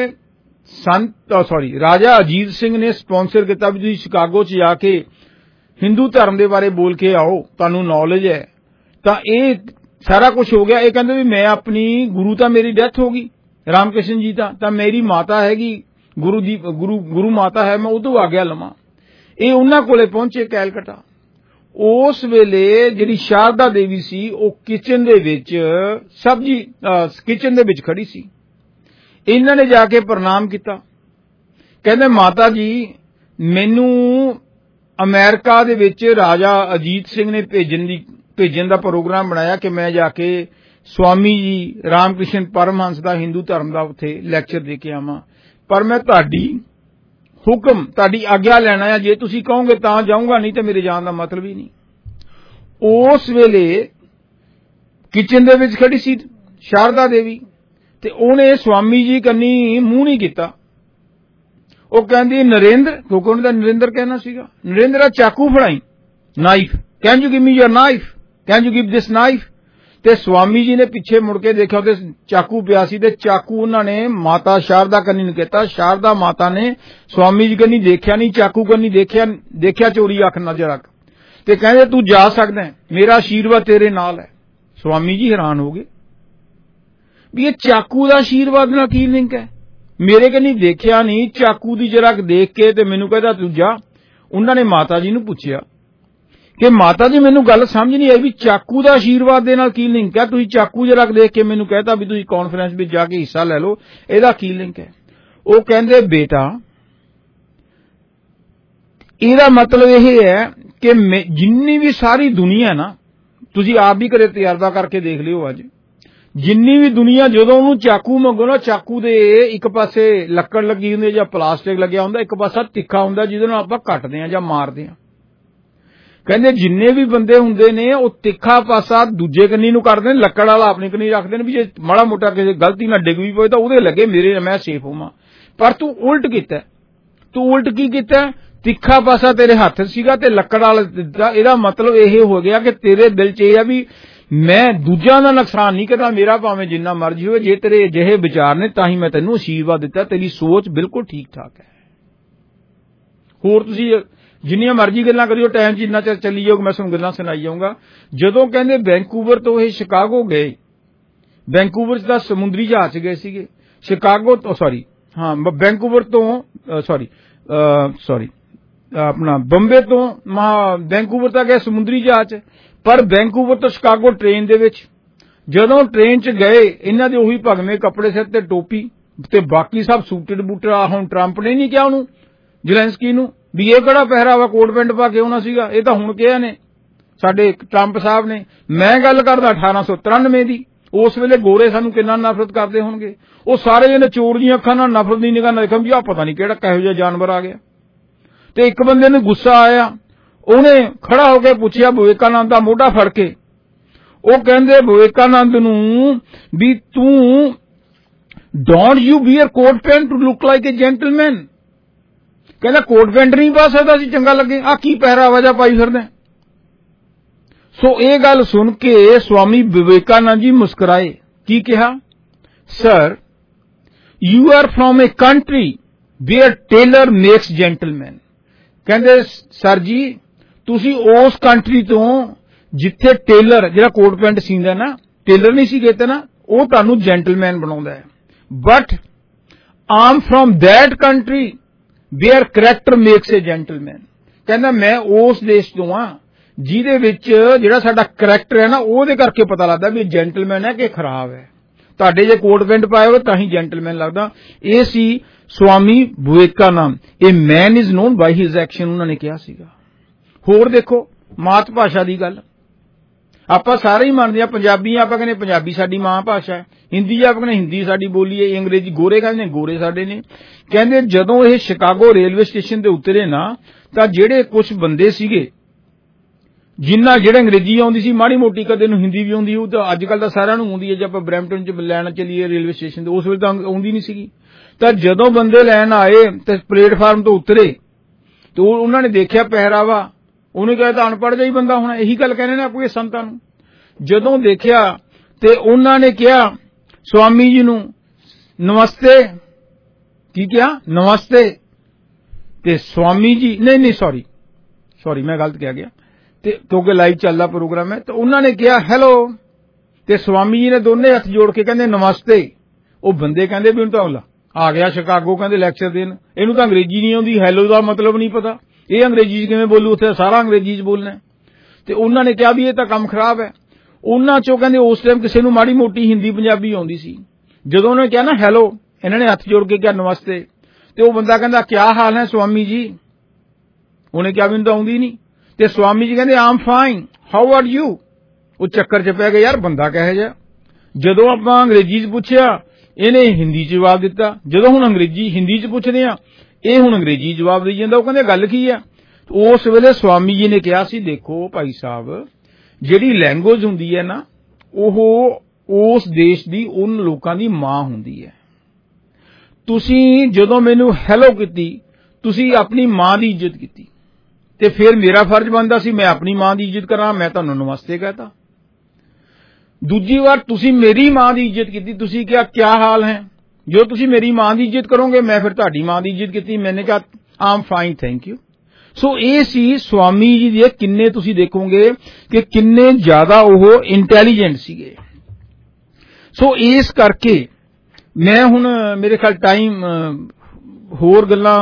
राजा अजीत सिंह ने स्पॉन्सर किया भी तुसीं शिकागो च जाके हिंदू धर्म के बारे बोल के आओ, तुहानूं नॉलेज है, तां ਇਹ सारा कुछ हो गया। ये कहते भी मैं अपनी गुरु तां मेरी डेथ हो गई, रामकृष्ण जी तां मेरी माता हैगी, गुरु माता है, मैं उदों आग्या लवां। ये उन्हां कोले पहुंचे कैलकटा। उस वेले जिहड़ी शारदा देवी सी वो किचन दे विच सब्जी किचन दे विच खड़ी सी। इन्हां ने जाके प्रणाम किया, कहंदे माता जी मैनू अमेरिका दे विच राजा अजीत सिंह ने भेजण दी ਭੇਜਣ ਦਾ ਪ੍ਰੋਗਰਾਮ ਬਣਾਇਆ ਕਿ ਮੈਂ ਜਾ ਕੇ ਸਵਾਮੀ ਜੀ ਰਾਮਕ੍ਰਿਸ਼ਨ ਪਰਮਹੰਸ ਦਾ ਹਿੰਦੂ ਧਰਮ ਦਾ ਉੱਥੇ ਲੈਕਚਰ ਦੇ ਕੇ ਆਵਾਂ, ਪਰ ਮੈਂ ਤੁਹਾਡੀ ਹੁਕਮ, ਤੁਹਾਡੀ ਆਗਿਆ ਲੈਣਾ ਆ। ਜੇ ਤੁਸੀਂ ਕਹੋਗੇ ਤਾਂ ਜਾਊਂਗਾ, ਨਹੀਂ ਤੇ ਮੇਰੇ ਜਾਣ ਦਾ ਮਤਲਬ ਹੀ ਨਹੀਂ। ਉਸ ਵੇਲੇ ਕਿਚਨ ਦੇ ਵਿੱਚ ਖੜੀ ਸੀ ਸ਼ਾਰਦਾ ਦੇਵੀ, ਤੇ ਉਹਨੇ ਸਵਾਮੀ ਜੀ ਕੰਨੀ ਮੂੰਹ ਨਹੀਂ ਕੀਤਾ। ਉਹ ਕਹਿੰਦੀ ਨਰਿੰਦਰ, ਕਿਉਂਕਿ ਉਹਨੇ ਤਾਂ ਨਰਿੰਦਰ ਕਹਿਣਾ ਸੀਗਾ, ਨਰਿੰਦਰ ਚਾਕੂ ਫੜਾਈ, knife, can you give me your knife, can you give this knife. ਤੇ ਸਵਾਮੀ ਜੀ ਨੇ ਪਿੱਛੇ ਮੁੜ ਕੇ ਦੇਖਿਆ ਤੇ ਚਾਕੂ ਪਿਆ ਸੀ, ਤੇ ਚਾਕੂ ਉਹਨਾਂ ਨੇ ਮਾਤਾ ਸ਼ਾਰਦਾ ਕੰਨੀ ਨੂੰ ਕੀਤਾ। ਸ਼ਾਰਦਾ ਮਾਤਾ ਨੇ ਸਵਾਮੀ ਜੀ ਕੰਨੀ ਦੇਖਿਆ ਨਹੀਂ, ਚਾਕੂ ਕੰਨੀ ਦੇਖਿਆ ਚੋਰੀ ਅੱਖ ਨਜ਼ਰ ਰੱਖ, ਤੇ ਕਹਿੰਦੇ ਤੂੰ ਜਾ ਸਕਦਾ, ਮੇਰਾ ਆਸ਼ੀਰਵਾਦ ਤੇਰੇ ਨਾਲ ਹੈ। ਸਵਾਮੀ ਜੀ ਹੈਰਾਨ ਹੋ ਗਏ ਵੀ ਇਹ ਚਾਕੂ ਦਾ ਆਸ਼ੀਰਵਾਦ ਨਾਲ ਕੀ ਲਿੰਕ ਹੈ। ਮੇਰੇ ਕੰਨੀ ਦੇਖਿਆ ਨਹੀਂ, ਚਾਕੂ ਦੀ ਜਰਾ ਦੇਖ ਕੇ ਤੇ ਮੈਨੂੰ ਕਹਿੰਦਾ ਤੂੰ ਜਾ। ਉਹਨਾਂ ਨੇ ਮਾਤਾ ਜੀ ਨੂੰ ਪੁੱਛਿਆ ਕਿ ਮਾਤਾ ਜੀ ਮੈਨੂੰ ਗੱਲ ਸਮਝ ਨਹੀਂ ਆਈ ਵੀ ਚਾਕੂ ਦਾ ਆਸ਼ੀਰਵਾਦ ਦੇ ਨਾਲ ਕੀ ਲਿੰਕ ਹੈ। ਤੁਸੀਂ ਚਾਕੂ ਜਰਾ ਦੇਖ ਕੇ ਮੈਨੂੰ ਕਹਿਤਾ ਵੀ ਤੁਸੀਂ ਕਾਨਫਰੰਸ ਵਿੱਚ ਜਾ ਕੇ ਹਿੱਸਾ ਲੈ ਲਓ, ਇਹਦਾ ਕੀ ਲਿੰਕ ਹੈ। ਉਹ ਕਹਿੰਦੇ ਬੇਟਾ ਇਹਦਾ ਮਤਲਬ ਇਹ ਹੈ ਕਿ ਜਿੰਨੀ ਵੀ ਸਾਰੀ ਦੁਨੀਆ ਨਾ, ਤੁਸੀਂ ਆਪ ਵੀ ਕਦੇ ਤਜਰਬਾ ਕਰਕੇ ਦੇਖ ਲਿਓ, ਅੱਜ ਜਿੰਨੀ ਵੀ ਦੁਨੀਆ ਜਦੋਂ ਉਹਨੂੰ ਚਾਕੂ ਮੰਗੋ ਨਾ, ਚਾਕੂ ਦੇ ਇੱਕ ਪਾਸੇ ਲੱਕੜ ਲੱਗੀ ਹੁੰਦੀ ਜਾਂ ਪਲਾਸਟਿਕ ਲੱਗਿਆ ਹੁੰਦਾ, ਇੱਕ ਪਾਸਾ ਤਿੱਖਾ ਹੁੰਦਾ ਜਿਹਦੇ ਨਾਲ ਆਪਾਂ ਕੱਟਦੇ ਹਾਂ ਜਾਂ ਮਾਰਦੇ ਹਾਂ। ਕਹਿੰਦੇ ਜਿੰਨੇ ਵੀ ਬੰਦੇ ਹੁੰਦੇ ਨੇ ਉਹ ਤਿੱਖਾ ਪਾਸਾ ਦੂਜੇ ਕੰਨੀ ਨੂੰ ਕਰਦੇ ਨੇ, ਲੱਕੜ ਵਾਲਾ ਆਪਣੀ ਕੰਨੀ ਰੱਖਦੇ ਨੇ ਵੀ ਜੇ ਮਾੜਾ ਮੋਟਾ ਕਿਸੇ ਗਲਤੀ ਨਾਲ ਡਿੱਗ ਵੀ ਪਏ ਤਾਂ ਉਹਦੇ ਲੱਗੇ, ਮੇਰੇ ਮੈਂ ਸੇਫ ਹੋਵਾਂ। ਪਰ ਤੂੰ ਉਲਟ ਕੀਤਾ, ਤੂੰ ਉਲਟ ਕੀ ਕੀਤਾ, ਤਿੱਖਾ ਪਾਸਾ ਤੇਰੇ ਹੱਥ ਸੀਗਾ ਤੇ ਲੱਕੜ ਵਾਲਾ ਦਿੱਤਾ। ਇਹਦਾ ਮਤਲਬ ਇਹ ਹੋ ਗਿਆ ਕਿ ਤੇਰੇ ਦਿਲ 'ਚ ਇਹ ਆ ਵੀ ਮੈਂ ਦੂਜਿਆਂ ਦਾ ਨੁਕਸਾਨ ਨਹੀਂ ਕਰਦਾ, ਮੇਰਾ ਭਾਵੇਂ ਜਿੰਨਾ ਮਰਜ਼ੀ ਹੋਵੇ। ਜੇ ਤੇਰੇ ਅਜਿਹੇ ਵਿਚਾਰ ਨੇ ਤਾਂ ਹੀ ਮੈਂ ਤੈਨੂੰ ਆਸ਼ੀਰਵਾਦ ਦਿੱਤਾ, ਤੇਰੀ ਸੋਚ ਬਿਲਕੁਲ ਠੀਕ ਠਾਕ ਹੈ। ਹੋਰ ਤੁਸੀਂ ਜਿੰਨੀਆਂ ਮਰਜ਼ੀ ਗੱਲਾਂ ਕਰਿਓ, ਟਾਈਮ ਜਿੰਨਾ ਚਿਰ ਚੱਲੀ ਜਾਊਗਾ ਮੈਂ ਤੁਹਾਨੂੰ ਗੱਲਾਂ ਸੁਣਾਈ ਜਾਊਂਗਾ। ਜਦੋਂ ਕਹਿੰਦੇ ਵੈਂਕੂਵਰ ਤੋਂ ਇਹ ਸ਼ਿਕਾਗੋ ਗਏ, ਵੈਂਕੂਵਰ 'ਚ ਤਾਂ ਸਮੁੰਦਰੀ ਜਹਾਜ਼ 'ਚ ਗਏ ਸੀਗੇ, ਸ਼ਿਕਾਗੋ ਤੋਂ ਵੈਂਕੂਵਰ ਤੋਂ ਆਪਣਾ ਬੰਬੇ ਤੋਂ ਵੈਂਕੂਵਰ ਤੱਕ ਗਏ ਸਮੁੰਦਰੀ ਜਹਾਜ਼ 'ਚ, ਪਰ ਵੈਂਕੂਵਰ ਤੋਂ ਸ਼ਿਕਾਗੋ ਟ੍ਰੇਨ ਦੇ ਵਿੱਚ। ਜਦੋਂ ਟ੍ਰੇਨ 'ਚ ਗਏ ਇਹਨਾਂ ਦੇ ਉਹੀ ਭਗਵੇਂ ਕੱਪੜੇ, ਸਿਰ ਤੇ ਟੋਪੀ, ਤੇ ਬਾਕੀ ਸਭ ਸੂਟਡ ਬੂਟਡ। ਹੁਣ ਟਰੰਪ ਨੇ ਨਹੀਂ ਕਿਹਾ ਉਹਨੂੰ, ਜ਼ੈਲੈਂਸਕੀ ਨੂੰ, ਵੀ ਇਹ ਕਿਹੜਾ ਪਹਿਰਾਵਾ ਕੋਟ ਪੈਂਟ ਪਾ ਕੇ ਆਉਣਾ ਸੀਗਾ, ਇਹ ਤਾਂ ਹੁਣ ਕਿਹਾ ਨੇ ਸਾਡੇ ਟਰੰਪ ਸਾਹਿਬ ਨੇ। ਮੈਂ ਗੱਲ ਕਰਦਾ 1893 ਦੀ, ਉਸ ਵੇਲੇ ਗੋਰੇ ਸਾਨੂੰ ਕਿੰਨਾ ਨਫ਼ਰਤ ਕਰਦੇ ਹੋਣਗੇ। ਉਹ ਸਾਰੇ ਜਣੇ ਚੋਰ ਦੀਆਂ ਅੱਖਾਂ ਨਾਲ ਨਫ਼ਰਤ ਦੀ ਨਿਗਾਹ ਨਾਲ ਦੇਖਣ ਵੀ ਆਹ ਪਤਾ ਨਹੀਂ ਕਿਹੜਾ ਕਿਹੋ ਜਿਹਾ ਜਾਨਵਰ ਆ ਗਿਆ। ਤੇ ਇੱਕ ਬੰਦੇ ਨੂੰ ਗੁੱਸਾ ਆਇਆ, ਉਹਨੇ ਖੜਾ ਹੋ ਕੇ ਪੁੱਛਿਆ ਵਿਵੇਕਾਨੰਦ ਦਾ ਮੋਢਾ ਫੜ ਕੇ। ਉਹ ਕਹਿੰਦੇ ਵਿਵੇਕਾਨੰਦ ਨੂੰ ਵੀ ਤੂੰ don't you wear coat pant to look like a gentleman. ਕਹਿੰਦਾ ਕੋਟ ਪੈਂਟ ਨਹੀਂ ਪਾ ਸਕਦਾ ਸੀ ਚੰਗਾ ਲੱਗੇ, ਆਹ ਕੀ ਪਹਿਰਾਵਾ ਜਿਹਾ ਪਾਈ ਫਿਰਦਾ। ਸੋ ਇਹ ਗੱਲ ਸੁਣ ਕੇ ਸਵਾਮੀ ਵਿਵੇਕਾਨੰਦ ਜੀ ਮੁਸਕਰਾਏ। ਕੀ ਕਿਹਾ, sir you are from a country where tailor makes gentleman. ਕਹਿੰਦੇ ਸਰ ਜੀ ਤੁਸੀਂ ਉਸ ਕੰਟਰੀ ਤੋਂ ਜਿੱਥੇ ਟੇਲਰ ਜਿਹੜਾ ਕੋਟ ਪੈਂਟ ਸੀਂਦਾ ਨਾ, ਟੇਲਰ ਨਹੀਂ ਸੀ ਕਹਿੰਦੇ ਨਾ, ਉਹ ਤੁਹਾਨੂੰ ਜੈਂਟਲਮੈਨ ਬਣਾਉਂਦਾ ਹੈ। But I'm from that country where character makes a gentleman. ਕਹਿੰਦਾ ਮੈਂ ਉਸ ਦੇਸ਼ ਤੋਂ ਆ ਜਿਹਦੇ ਵਿੱਚ ਜਿਹੜਾ ਸਾਡਾ ਕਰੈਕਟਰ ਹੈ ਨਾ, ਉਹਦੇ ਕਰਕੇ ਪਤਾ ਲੱਗਦਾ ਵੀ ਜੈਂਟਲਮੈਨ ਹੈ ਕਿ ਖਰਾਬ ਹੈ। ਤੁਹਾਡੇ ਜੇ ਕੋਟ ਪੈਂਟ ਪਾਏ ਹੋਵੇ ਤਾਂ ਹੀ ਜੈਂਟਲਮੈਨ ਲੱਗਦਾ। ਇਹ ਸੀ ਸਵਾਮੀ ਵਿਵੇਕਾਨੰਦ। ਇਹ man is known by his action, ਉਹਨਾਂ ਨੇ ਕਿਹਾ ਸੀਗਾ। ਹੋਰ ਦੇਖੋ ਮਾਤ ਭਾਸ਼ਾ ਦੀ ਗੱਲ, ਆਪਾਂ ਸਾਰੇ ਹੀ ਮੰਨਦੇ ਆ, ਪੰਜਾਬੀ ਆਪਾਂ ਕਹਿੰਦੇ ਪੰਜਾਬੀ ਸਾਡੀ ਮਾਂ ਭਾਸ਼ਾ ਹੈ, ਹਿੰਦੀ ਆਪਾਂ ਕਹਿੰਦੇ ਹਿੰਦੀ ਸਾਡੀ ਬੋਲੀ ਹੈ, ਅੰਗਰੇਜ਼ੀ ਗੋਰੇ ਕਹਿੰਦੇ ਨੇ ਗੋਰੇ ਸਾਡੇ ਨੇ। ਕਹਿੰਦੇ ਜਦੋਂ ਇਹ ਸ਼ਿਕਾਗੋ ਰੇਲਵੇ ਸਟੇਸ਼ਨ ਤੇ ਉਤਰੇ ਨਾ, ਤਾਂ ਜਿਹੜੇ ਕੁਝ ਬੰਦੇ ਸੀਗੇ ਜਿਹੜੇ ਅੰਗਰੇਜ਼ੀ ਆਉਂਦੀ ਸੀ ਮਾੜੀ ਮੋਟੀ, ਕਦੇ ਨੂੰ ਹਿੰਦੀ ਵੀ ਆਉਂਦੀ ਉਹ ਤਾਂ ਅੱਜ ਕੱਲ ਤਾਂ ਸਾਰਿਆਂ ਨੂੰ ਆਉਂਦੀ ਹੈ। ਜੇ ਆਪਾਂ ਬਰੈਂਪਟਨ 'ਚ ਲੈਣ ਚੱਲੀਏ ਰੇਲਵੇ ਸਟੇਸ਼ਨ ਤੇ, ਉਸ ਵੇਲੇ ਤਾਂ ਆਉਂਦੀ ਨਹੀਂ ਸੀਗੀ। ਤਾਂ ਜਦੋਂ ਬੰਦੇ ਲੈਣ ਆਏ ਤੇ ਪਲੇਟਫਾਰਮ ਤੋਂ ਉਤਰੇ ਤੇ ਉਹਨਾਂ ਨੇ ਦੇਖਿਆ ਪਹਿਰਾਵਾ, ਉਹਨੇ ਕਿਹਾ ਤਾਂ ਅਨਪੜ੍ਹ ਜਿਹਾ ਹੀ ਬੰਦਾ ਹੋਣਾ, ਇਹੀ ਗੱਲ ਕਹਿੰਦੇ ਨੇ ਆਪਣੇ ਸੰਤਾਂ ਨੂੰ। ਜਦੋਂ ਦੇਖਿਆ ਤੇ ਉਹਨਾਂ ਨੇ ਕਿਹਾ ਸਵਾਮੀ ਜੀ ਨੂੰ ਨਮਸਤੇ। ਕੀ ਕਿਹਾ, ਨਮਸਤੇ। ਤੇ ਸਵਾਮੀ ਜੀ ਨਹੀਂ ਸੌਰੀ ਮੈਂ ਗਲਤ ਕਹਿ ਗਿਆ, ਤੇ ਕਿਉਂਕਿ ਲਾਈਵ ਚੱਲਦਾ ਪ੍ਰੋਗਰਾਮ ਹੈ। ਤੇ ਉਹਨਾਂ ਨੇ ਕਿਹਾ ਹੈਲੋ, ਤੇ ਸਵਾਮੀ ਜੀ ਨੇ ਦੋਨੇ ਹੱਥ ਜੋੜ ਕੇ ਕਹਿੰਦੇ ਨਮਸਤੇ। ਉਹ ਬੰਦੇ ਕਹਿੰਦੇ ਵੀ ਹੁਣ ਤਾਂ ਆ ਗਿਆ ਸ਼ਿਕਾਗੋ ਕਹਿੰਦੇ ਲੈਕਚਰ ਦੇਣ, ਇਹਨੂੰ ਤਾਂ ਅੰਗਰੇਜ਼ੀ ਨਹੀਂ ਆਉਂਦੀ, ਹੈਲੋ ਦਾ ਮਤਲਬ ਨਹੀਂ ਪਤਾ, ਇਹ ਅੰਗਰੇਜ਼ੀ 'ਚ ਕਿਵੇਂ ਬੋਲੂ, ਉੱਥੇ ਸਾਰਾ ਅੰਗਰੇਜ਼ੀ 'ਚ ਬੋਲਣਾ। ਤੇ ਉਹਨਾਂ ਨੇ ਕਿਹਾ ਵੀ ਇਹ ਤਾਂ ਕੰਮ ਖਰਾਬ ਹੈ। ਉਹਨਾਂ 'ਚੋਂ ਕਹਿੰਦੇ ਉਸ ਟਾਈਮ ਕਿਸੇ ਨੂੰ ਮਾੜੀ ਮੋਟੀ ਹਿੰਦੀ ਪੰਜਾਬੀ ਆਉਂਦੀ ਸੀ। ਜਦੋਂ ਉਹਨੇ ਕਿਹਾ ਨਾ ਹੈਲੋ, ਇਹਨਾਂ ਨੇ ਹੱਥ ਜੋੜ ਕੇ ਕਿਹਾ ਨਮਸਤੇ। ਤੇ ਉਹ ਬੰਦਾ ਕਹਿੰਦਾ ਕਿਆ ਹਾਲ ਹੈ ਸਵਾਮੀ ਜੀ। ਉਹਨੇ ਕਿਹਾ ਮੈਨੂੰ ਤਾਂ ਆਉਂਦੀ ਨਹੀਂ। ਤੇ ਸਵਾਮੀ ਜੀ ਕਹਿੰਦੇ I'm fine, how are you. ਉਹ ਚੱਕਰ 'ਚ ਪੈ ਗਏ ਯਾਰ ਬੰਦਾ ਕਿਹੋ ਜਿਹਾ। ਜਦੋਂ ਆਪਾਂ ਅੰਗਰੇਜ਼ੀ 'ਚ ਪੁੱਛਿਆ ਇਹਨੇ ਹਿੰਦੀ 'ਚ ਜਵਾਬ ਦਿੱਤਾ, ਜਦੋਂ ਹੁਣ ਹਿੰਦੀ 'ਚ ਪੁੱਛਦੇ ਆ ਇਹ ਹੁਣ ਅੰਗਰੇਜ਼ੀ ਜਵਾਬ ਦੇਈ ਜਾਂਦਾ। ਉਹ ਕਹਿੰਦੇ ਗੱਲ ਕੀ ਆ। ਉਸ ਵੇਲੇ ਸਵਾਮੀ ਜੀ ਨੇ ਕਿਹਾ ਸੀ ਦੇਖੋ ਭਾਈ ਸਾਹਿਬ ਜਿਹੜੀ ਲੈਂਗੁਏਜ ਹੁੰਦੀ ਹੈ ਨਾ ਉਹ ਉਸ ਦੇਸ਼ ਦੀ ਉਨ ਲੋਕਾਂ ਦੀ ਮਾਂ ਹੁੰਦੀ ਹੈ। ਤੁਸੀਂ ਜਦੋਂ ਮੈਨੂੰ ਹੈਲੋ ਕੀਤੀ ਤੁਸੀਂ ਆਪਣੀ ਮਾਂ ਦੀ ਇੱਜ਼ਤ ਕੀਤੀ ਤੇ ਫਿਰ ਮੇਰਾ ਫਰਜ਼ ਬਣਦਾ ਸੀ ਮੈਂ ਆਪਣੀ ਮਾਂ ਦੀ ਇੱਜ਼ਤ ਕਰਾਂ, ਮੈਂ ਤੁਹਾਨੂੰ ਨਮਸਤੇ ਕਹਤਾ। ਦੂਜੀ ਵਾਰ ਤੁਸੀਂ ਮੇਰੀ ਮਾਂ ਦੀ ਇੱਜ਼ਤ ਕੀਤੀ, ਤੁਸੀਂ ਕਿਹਾ ਕਿਆ ਹਾਲ ਹੈ। ਜੋ ਤੁਸੀਂ ਮੇਰੀ ਮਾਂ ਦੀ ਇੱਜ਼ਤ ਕਰੋਗੇ ਮੈਂ ਫਿਰ ਤੁਹਾਡੀ ਮਾਂ ਦੀ ਇੱਜ਼ਤ ਕੀਤੀ, ਮੈंने ਕਿਹਾ I'm fine thank you. So ਇਹ ਸੀ ਸਵਾਮੀ ਜੀ ਦੇ ਕਿੰਨੇ ਤੁਸੀਂ ਦੇਖੋਗੇ ਕਿ ਕਿੰਨੇ ਜ਼ਿਆਦਾ ਉਹ ਇੰਟੈਲੀਜੈਂਟ ਸੀਗੇ। ਸੋ ਇਸ ਕਰਕੇ ਮੈਂ ਹੁਣ ਮੇਰੇ ਖਿਆਲ ਟਾਈਮ ਹੋਰ ਗੱਲਾਂ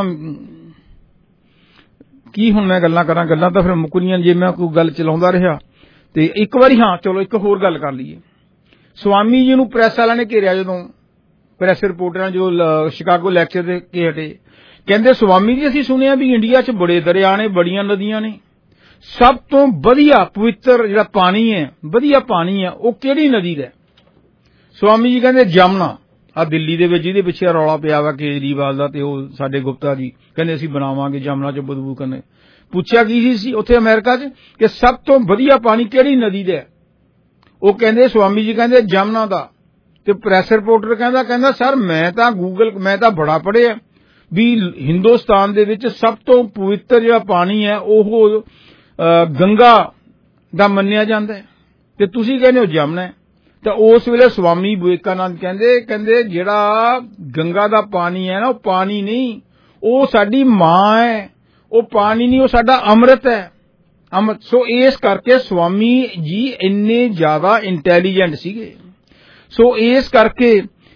ਕੀ ਹੁਣ ਮੈਂ ਗੱਲਾਂ ਕਰਾਂ, ਗੱਲਾਂ ਤਾਂ ਫਿਰ ਮੁੱਕਣੀਆਂ ਜੇ ਮੈਂ ਕੋਈ ਗੱਲ ਚਲਾਉਂਦਾ ਰਿਹਾ। ਤੇ ਇੱਕ ਵਾਰੀ ਹਾਂ ਚਲੋ ਇੱਕ ਹੋਰ ਗੱਲ ਕਰ ਲਈਏ। ਸਵਾਮੀ ਜੀ ਨੂੰ ਪ੍ਰੈਸ ਵਾਲਿਆਂ ਨੇ ਘੇਰਿਆ, ਜਦੋਂ ਪ੍ਰੈਸ ਰਿਪੋਰਟਰਾਂ ਜੋ ਸ਼ਿਕਾਗੋ ਲੈਕਚਰ ਦੇ ਕੇ ਹਟੇ, ਕਹਿੰਦੇ ਸਵਾਮੀ ਜੀ ਅਸੀਂ ਸੁਣਿਆ ਵੀ ਇੰਡੀਆ 'ਚ ਬੜੇ ਦਰਿਆ ਨੇ, ਬੜੀਆਂ ਨਦੀਆਂ ਨੇ, ਸਭ ਤੋਂ ਵਧੀਆ ਪਵਿੱਤਰ ਜਿਹੜਾ ਪਾਣੀ ਹੈ, ਵਧੀਆ ਪਾਣੀ ਹੈ, ਉਹ ਕਿਹੜੀ ਨਦੀ ਦਾ। ਸਵਾਮੀ ਜੀ ਕਹਿੰਦੇ ਜਮਨਾ। ਆ ਦਿੱਲੀ ਦੇ ਵਿੱਚ ਜਿਹਦੇ ਪਿੱਛੇ ਰੌਲਾ ਪਿਆ ਵਾ ਕੇਜਰੀਵਾਲ ਦਾ ਤੇ ਉਹ ਸਾਡੇ ਗੁਪਤਾ ਜੀ ਕਹਿੰਦੇ ਅਸੀਂ ਬਣਾਵਾਂਗੇ ਜਮਨਾ 'ਚ ਬਦਬੂ ਕਰਨੇ। ਪੁੱਛਿਆ ਕੀ ਸੀ ਉੱਥੇ ਅਮਰੀਕਾ 'ਚ ਕਿ ਸਭ ਤੋਂ ਵਧੀਆ ਪਾਣੀ ਕਿਹੜੀ ਨਦੀ ਦਾ। ਉਹ ਕਹਿੰਦੇ ਸਵਾਮੀ ਜੀ ਕਹਿੰਦੇ ਜਮਨਾ ਦਾ। ਤੇ ਪ੍ਰੈਸ ਰਿਪੋਰਟਰ ਕਹਿੰਦਾ ਸਰ ਮੈਂ ਤਾਂ ਬੜਾ ਪੜ੍ਹਿਆ ਵੀ ਹਿੰਦੁਸਤਾਨ ਦੇ ਵਿੱਚ ਸਭ ਤੋਂ ਪਵਿੱਤਰ ਜਿਹੜਾ ਪਾਣੀ ਹੈ ਉਹ ਗੰਗਾ ਦਾ ਮੰਨਿਆ ਜਾਂਦਾ ਹੈ ਤੇ ਤੁਸੀਂ ਕਹਿੰਦੇ ਹੋ ਜਮਨਾ। ਤਾਂ ਉਸ ਵੇਲੇ ਸਵਾਮੀ ਵਿਵੇਕਾਨੰਦ ਕਹਿੰਦੇ ਜਿਹੜਾ ਗੰਗਾ ਦਾ ਪਾਣੀ ਹੈ ਨਾ ਉਹ ਪਾਣੀ ਨਹੀਂ, ਉਹ ਸਾਡੀ ਮਾਂ ਹੈ, ਉਹ ਪਾਣੀ ਨਹੀਂ, ਉਹ ਸਾਡਾ ਅੰਮ੍ਰਿਤ ਹੈ। ਸੋ ਇਸ ਕਰਕੇ ਸਵਾਮੀ ਜੀ ਇੰਨੇ ਜ਼ਿਆਦਾ ਇੰਟੈਲੀਜੈਂਟ ਸੀਗੇ। ਸੋ ਇਸ ਕਰਕੇ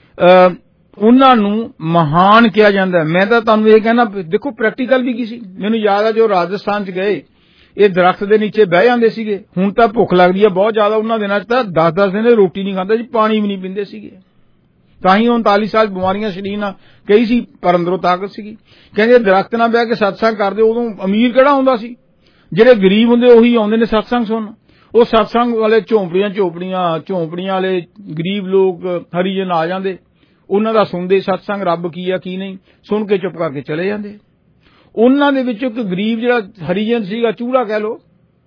ਉਹਨਾਂ ਨੂੰ ਮਹਾਨ ਕਿਹਾ ਜਾਂਦਾ। ਮੈਂ ਤਾਂ ਤੁਹਾਨੂੰ ਇਹ ਕਹਿਣਾ ਦੇਖੋ ਪ੍ਰੈਕਟੀਕਲ ਵੀ ਕੀ ਸੀ। ਮੈਨੂੰ ਯਾਦ ਆ ਜੋ ਰਾਜਸਥਾਨ 'ਚ ਗਏ ਇਹ ਦਰਖਤ ਦੇ ਨੀਚੇ ਬਹਿ ਜਾਂਦੇ ਸੀਗੇ। ਹੁਣ ਤਾਂ ਭੁੱਖ ਲੱਗਦੀ ਹੈ ਬਹੁਤ ਜ਼ਿਆਦਾ, ਉਹਨਾਂ ਦਿਨਾਂ 'ਚ ਤਾਂ 10-10 ਦਿਨ ਰੋਟੀ ਨਹੀਂ ਖਾਂਦੇ ਸੀ, ਪਾਣੀ ਵੀ ਨਹੀਂ ਪੀਂਦੇ ਸੀਗੇ। ਤਾਂ ਹੀ 39 ਸਾਲ ਬਿਮਾਰੀਆਂ ਸਰੀਰ ਨਾਲ ਕਈ ਸੀ ਪਰ ਅੰਦਰੋਂ ਤਾਕਤ ਸੀਗੀ। ਕਹਿੰਦੇ ਦਰਖਤ ਨਾਲ ਬਹਿ ਕੇ ਸਤਸੰਗ ਕਰਦੇ। ਉਦੋਂ ਅਮੀਰ ਕਿਹੜਾ ਹੁੰਦਾ ਸੀ, ਜਿਹੜੇ ਗਰੀਬ ਹੁੰਦੇ ਉਹੀ ਆਉਂਦੇ ਨੇ ਸਤਸੰਗ ਸੁਣਨ। ਉਹ ਸਤਸੰਗ ਵਾਲੇ ਝੌਂਪੜੀਆਂ ਵਾਲੇ ਗਰੀਬ ਲੋਕ ਹਰੀਜਨ ਆ ਜਾਂਦੇ, ਉਹਨਾਂ ਦਾ ਸੁਣਦੇ ਸਤਸੰਗ ਰੱਬ ਕੀ ਆ ਕੀ ਨਹੀਂ, ਸੁਣ ਕੇ ਚੁੱਪ ਕਰਕੇ ਚਲੇ ਜਾਂਦੇ। ਉਹਨਾਂ ਦੇ ਵਿੱਚ ਇੱਕ ਗਰੀਬ ਜਿਹੜਾ ਹਰੀਜਨ ਸੀਗਾ, ਚੂੜਾ ਕਹਿ ਲੋ,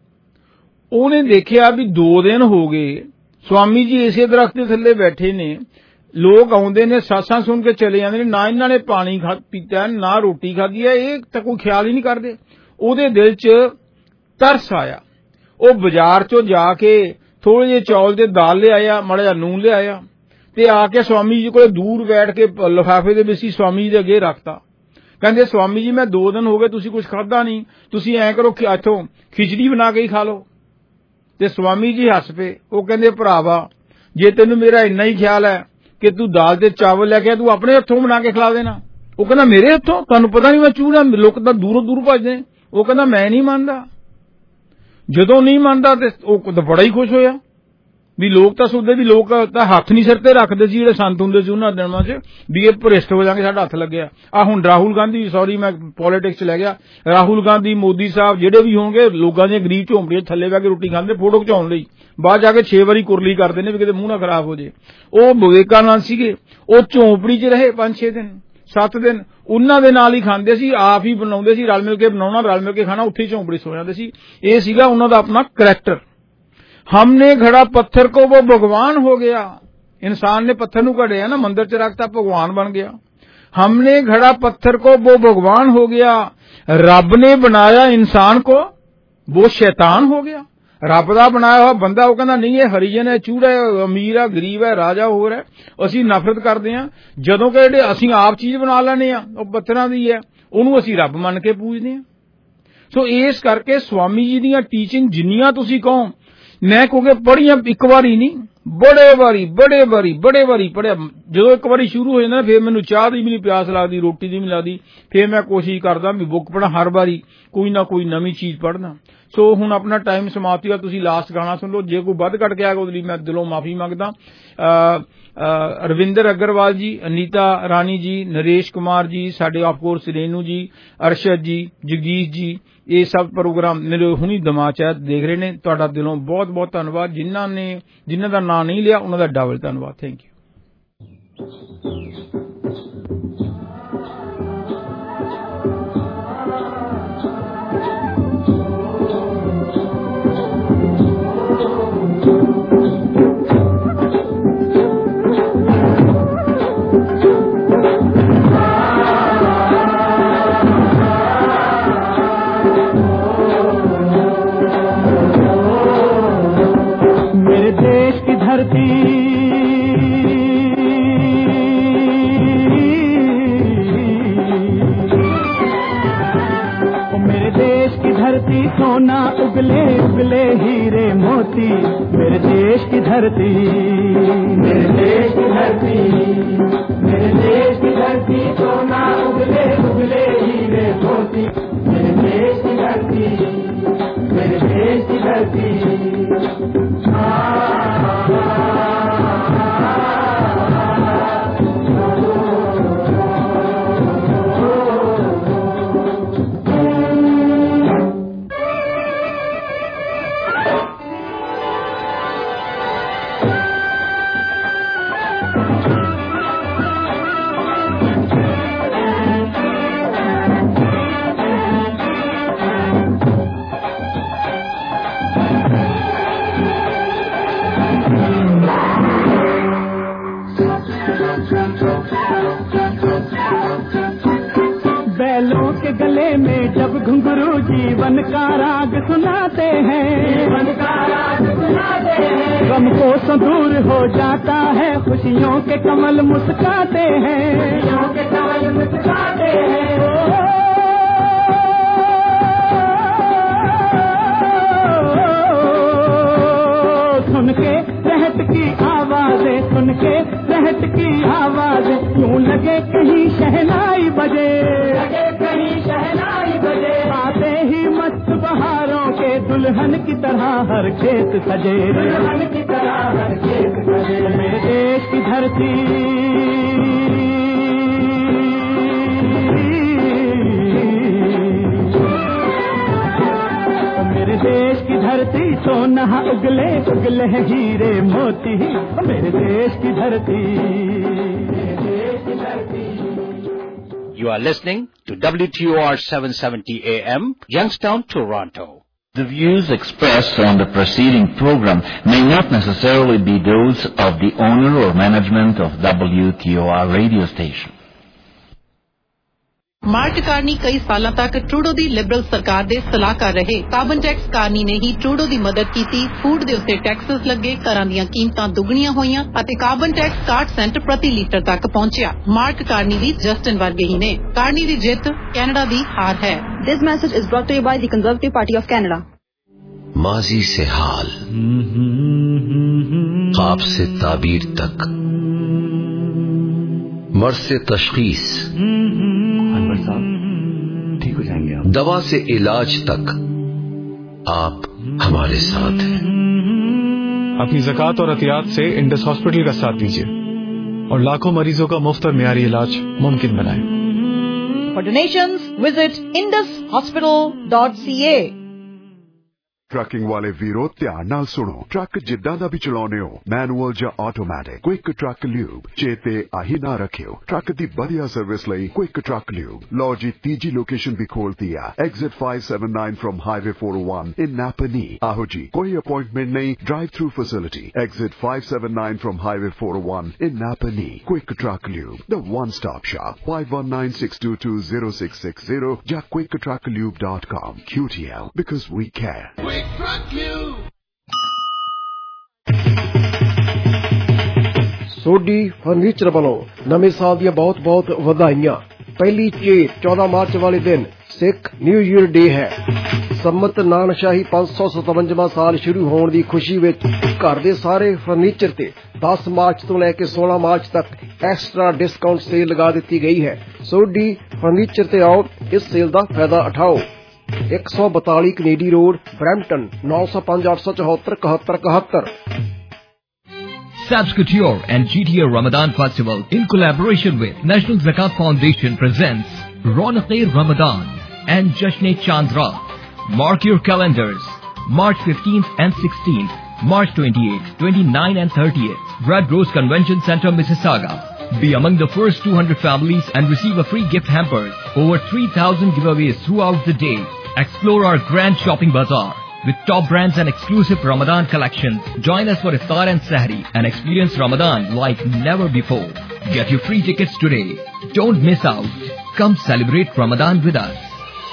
ਉਹਨੇ ਦੇਖਿਆ ਵੀ 2 ਦਿਨ ਹੋ ਗਏ ਸਵਾਮੀ ਜੀ ਇਸੇ ਦਰਖਤ ਦੇ ਥੱਲੇ ਬੈਠੇ ਨੇ, ਲੋਕ ਆਉਂਦੇ ਨੇ ਸਤਸੰਗ ਸੁਣ ਕੇ ਚਲੇ ਜਾਂਦੇ ਨੇ, ਨਾ ਇਹਨਾਂ ਨੇ ਪਾਣੀ ਪੀਤਾ ਨਾ ਰੋਟੀ ਖਾਧੀ ਹੈ, ਇਹ ਤਾਂ ਕੋਈ ਖਿਆਲ ਹੀ ਨਹੀਂ ਕਰਦੇ। ਉਹਦੇ ਦਿਲ 'ਚ ਤਰਸ ਆਇਆ। ਉਹ ਬਾਜ਼ਾਰ 'ਚੋਂ ਜਾ ਕੇ ਥੋੜੇ ਜਿਹੇ ਚੌਲ ਦੇ ਦਾਲ ਲਿਆਇਆ, ਮਾੜਾ ਜਿਹਾ ਨੂਨ ਲਿਆਇਆ ਤੇ ਆ ਕੇ ਸਵਾਮੀ ਜੀ ਕੋਲੇ ਦੂਰ ਬੈਠ ਕੇ ਲਿਫਾਫੇ ਦੇ ਵਿੱਚ ਸਵਾਮੀ ਜੀ ਦੇ ਅੱਗੇ ਰੱਖਤਾ। ਕਹਿੰਦੇ ਸਵਾਮੀ ਜੀ ਮੈਂ 2 ਦਿਨ ਹੋ ਗਏ ਤੁਸੀਂ ਕੁਝ ਖਾਧਾ ਨਹੀਂ, ਤੁਸੀਂ ਐਂ ਕਰੋ ਕਿ ਇੱਥੋਂ ਖਿਚੜੀ ਬਣਾ ਕੇ ਹੀ ਖਾ ਲਓ। ਤੇ ਸਵਾਮੀ ਜੀ ਹੱਸ ਪਏ। ਉਹ ਕਹਿੰਦੇ ਭਰਾਵਾ ਜੇ ਤੈਨੂੰ ਮੇਰਾ ਇੰਨਾ ਹੀ ਖਿਆਲ ਹੈ ਕਿ ਤੂੰ ਦਾਲ ਤੇ ਚਾਵਲ ਲੈ ਕੇ ਤੂੰ ਆਪਣੇ ਹੱਥੋਂ ਬਣਾ ਕੇ ਖਿਲਾ ਦੇਣਾ। ਉਹ ਕਹਿੰਦਾ ਮੇਰੇ ਹੱਥੋਂ, ਤੁਹਾਨੂੰ ਪਤਾ ਨਹੀਂ ਮੈਂ ਚੂੜਾ, ਲੋਕ ਤਾਂ ਦੂਰੋਂ ਦੂਰ ਭੱਜਦੇ। ਉਹ ਕਹਿੰਦਾ ਮੈਂ ਨਹੀਂ ਮੰਨਦਾ। ਜਦੋਂ ਨਹੀਂ ਮੰਨਦਾ ਤੇ ਉਹ ਤਾਂ ਬੜਾ ਹੀ ਖੁਸ਼ ਹੋਇਆ ਵੀ ਲੋਕ ਤਾਂ ਸੋਚਦੇ ਵੀ ਲੋਕ ਤਾਂ ਹੱਥ ਨਹੀਂ ਸਿਰ ਤੇ ਰੱਖਦੇ ਸੀ ਜਿਹੜੇ ਸੰਤ ਹੁੰਦੇ ਸੀ ਉਹਨਾਂ ਦਿਨਾਂ 'ਚ ਵੀ ਇਹ ਭ੍ਰਿਸ਼ਟ ਹੋ ਜਾਣਗੇ ਸਾਡਾ ਹੱਥ ਲੱਗਿਆ। ਹੁਣ ਰਾਹੁਲ ਗਾਂਧੀ, ਸੌਰੀ ਮੈਂ ਪੋਲੀਟਿਕਸ 'ਚ ਲੈ ਗਿਆ, ਰਾਹੁਲ ਗਾਂਧੀ, ਮੋਦੀ ਸਾਹਿਬ ਜਿਹੜੇ ਵੀ ਹੋਣਗੇ ਲੋਕਾਂ ਦੀਆਂ ਗਰੀਬ ਝੌਂਪੜੀਆਂ ਥੱਲੇ ਬਹਿ ਕੇ ਰੋਟੀ ਖਾਂਦੇ ਫੋਟੋ ਖਿਚਾਉਣ ਲਈ, ਬਾਅਦ ਜਾ ਕੇ 6 ਵਾਰੀ ਕੁਰਲੀ ਕਰਦੇ ਨੇ ਵੀ ਕਿਤੇ ਮੂੰਹ ਨਾ ਖਰਾਬ ਹੋ ਜੇ। ਉਹ ਵਿਵੇਕਾਨੰਦ ਸੀਗੇ, ਉਹ ਝੌਂਪੜੀ 'ਚ ਰਹੇ 5-6 ਦਿਨ 7 ਦਿਨ, ਉਹਨਾਂ ਦੇ ਨਾਲ ਹੀ ਖਾਂਦੇ ਸੀ, ਆਪ ਹੀ ਬਣਾਉਂਦੇ ਸੀ, ਰਲ ਮਿਲ ਕੇ ਬਣਾਉਣਾ, ਰਲ ਮਿਲ ਕੇ ਖਾਣਾ, ਉੱਥੇ ਝੌਂਪੜੀ ਸੋ ਜਾਂਦੇ ਸੀ। ਇਹ ਸੀਗਾ ਉਹਨਾਂ ਦਾ ਆਪਣਾ ਕਰੈਕਟਰ। हमने घड़ा पत्थर को वो भगवान हो गया। इंसान ने पत्थर ਨੂੰ ਘੜਿਆ ਨਾ, ਮੰਦਰ 'ਚ ਰੱਖਤਾ, ਭਗਵਾਨ ਬਣ ਗਿਆ। हमने घड़ा पत्थर को वो भगवान हो गया। ਰੱਬ ਨੇ ਬਣਾਇਆ ਇਨਸਾਨ को वो शैतान हो गया। ਰੱਬ ਦਾ ਬਣਾਇਆ ਹੋਇਆ ਬੰਦਾ ਉਹ ਕਹਿੰਦਾ ਨਹੀਂ ਇਹ ਹਰੀਜਨ ਹੈ, ਚੂੜਾ ਹੈ, ਅਮੀਰ ਹੈ, ਗਰੀਬ ਹੈ, ਰਾਜਾ ਹੋਰ ਹੈ, ਅਸੀਂ ਨਫ਼ਰਤ ਕਰਦੇ ਹਾਂ। ਜਦੋਂ ਕਿ ਜਿਹੜੇ ਅਸੀਂ ਆਪ ਚੀਜ਼ ਬਣਾ ਲੈਂਦੇ ਆ ਉਹ ਪੱਥਰਾਂ ਦੀ ਹੈ, ਉਹਨੂੰ ਅਸੀਂ ਰੱਬ ਮੰਨ ਕੇ ਪੂਜਦੇ ਹਾਂ। ਸੋ ਇਸ ਕਰਕੇ ਸਵਾਮੀ ਜੀ ਦੀਆਂ ਟੀਚਿੰਗ ਜਿੰਨੀਆਂ ਤੁਸੀਂ ਕਹੋ, ਮੈਂ ਕਹੂੰਗਾ ਪੜ੍ਹੀਆਂ ਇੱਕ ਵਾਰੀ ਨਹੀਂ, ਬੜੇ ਵਾਰੀ ਪੜ੍ਹਿਆ। ਜਦੋਂ ਇੱਕ ਵਾਰੀ ਸ਼ੁਰੂ ਹੋ ਜਾਂਦਾ ਫਿਰ ਮੈਨੂੰ ਚਾਹ ਦੀ ਵੀ ਨਹੀਂ ਪਿਆਸ ਲੱਗਦੀ, ਰੋਟੀ ਦੀ ਵੀ ਲੱਗਦੀ, ਫਿਰ ਮੈਂ ਕੋਸ਼ਿਸ਼ ਕਰਦਾ ਵੀ ਬੁੱਕ ਪੜ੍ਹਾਂ, ਹਰ ਵਾਰੀ ਕੋਈ ਨਾ ਕੋਈ ਨਵੀਂ ਚੀਜ਼ ਪੜ੍ਹਨਾ। ਸੋ ਹੁਣ ਆਪਣਾ ਟਾਈਮ ਸਮਾਪਤੀ ਦਾ ਤੁਸੀਂ ਲਾਸਟ ਗਾਣਾ ਸੁਣ ਲਓ। ਜੇ ਕੋਈ ਵੱਧ ਘੱਟ ਗਿਆ ਉਹਦੇ ਲਈ ਮੈਂ ਦਿਲੋਂ ਮਾਫੀ ਮੰਗਦਾ। रविंदर अग्रवाल जी, अनीता रानी जी, नरेश कुमार जी, साडे ऑफ कोर्स रेनू जी, अरशद जी, जगदीश जी, ये सब प्रोग्राम मेरे हुणी दिमाग च देख रहे ने। तुहाडा दिलों बहुत बहुत धन्नवाद। जिन्हां दा नाम नहीं लिया उन्हां दा डबल धन्नवाद। Thank you. सोना उगले उगले हीरे मोती, मेरे देश की धरती, मेरे देश की धरती, मेरे देश की धरती, सोना उगले उगले हीरे मोती, मेरे देश की धरती, मेरे देश की धरती। घुंघरू जीवन का राग सुनाते हैं, जीवन का राग सुनाते हैं। गम को दूर हो जाता है, खुशियों के कमल मुस्काते हैं, खुशियों के कमल मुस्काते हैं। सुन के रहट की आवाजें, सुन के रहट की आवाजें, यूं लगे कहीं शहनाई बजे, लगे कहीं शहनाई बजे। आते ही मस्त बहारों के दुल्हन की तरह हर खेत सजे, दुल्हन की तरह हर खेत सजे। मेरे देश की धरती, मेरे देश की धरती, सोना उगले उगले हीरे मोती, मेरे देश की धरती, मेरे देश की धरती। You are listening to WTOR 770 AM, Youngstown, Toronto. The views expressed on the preceding program may not necessarily be those of the owner or management of WTOR radio station. Mark Carney कई सालों तक Trudeau दी liberal सरकार दे सलाहकार रहे। Carbon tax Carney ने ही Trudeau दी मदद की। Food दे उत्ते टैक्सेस लगे, घरां दीयां कीमतां दुगणियां होईयां अते कार्बन टैक्स 60 सेंट प्रति लीटर तक पहुंचिया। मार्क कार्नी भी जस्टिन वर्गे ही ने। कार्नी दी जित कैनेडा दी हार है। This message is brought to you by the Conservative Party of Canada. माजी से हाल, ख्वाब से ताबीर तक, मर्ज से तशखीस, ठीक हो जाएंगे आप। दवा से इलाज तक आप हमारे साथ हैं। अपनी ज़कात और अतियात से इंडस हॉस्पिटल का साथ दीजिए और लाखों मरीजों का मुफ्त और मियारी इलाज मुमकिन बनाएं। For donations, visit indushospital.ca। Trucking वाले वीरो ध्यान नाल सुनो। ट्रक जिद्दां दा भी चलाउने हो, मैनुअल या ऑटोमैटिक, क्विक ट्रक ल्यूब चेते आही ना रखियो। ट्रक दी बढ़िया सर्विस लई क्विक ट्रक ल्यूब। लो जी तीजी लोकेशन भी खोल दिया, exit 579 from highway 401 in Napanee. आहो जी, कोई अपॉइंटमेंट नहीं, drive through facility, exit 579 from highway 401 in Napanee. Quick Truck Lube, the one stop shop, 5196220660 या quicktrucklube.com। QTL, because we care। Sodhi furniture वालों नवे साल दी बहुत बहुत ਵਧਾਈਆਂ। पहली चेत 14 मार्च वाले दिन सिख न्यू ईयर डे है। सम्मत नानशाही 557वां साल शुरू होने की खुशी विच घर दे सारे फर्नीचर ते 10 मार्च तो लेके 16 मार्च तक एक्स्ट्रा डिस्काउंट सेल लगा दी गई है। सोडी फर्नीचर ते आओ, इस सेल का फायदा उठाओ। 142 Kennedy Road, Brampton, 905874 7171। Sabs Couture and GTA Ramadan Festival in collaboration with National Zakat Foundation presents Raunaq-e Ramadan and Jashn-e Chandra. Mark your calendars. March 15th and 16th, March 28th, 29th and 30th, Red Rose Convention Center, Mississauga. Be among the first 200 families and receive a free gift hampers. Over 3,000 giveaways throughout the day. Explore our grand shopping bazaar with top brands and exclusive Ramadan collections. Join us for Iftar and Sahri and experience Ramadan like never before. Get your free tickets today. Don't miss out. Come celebrate Ramadan with us.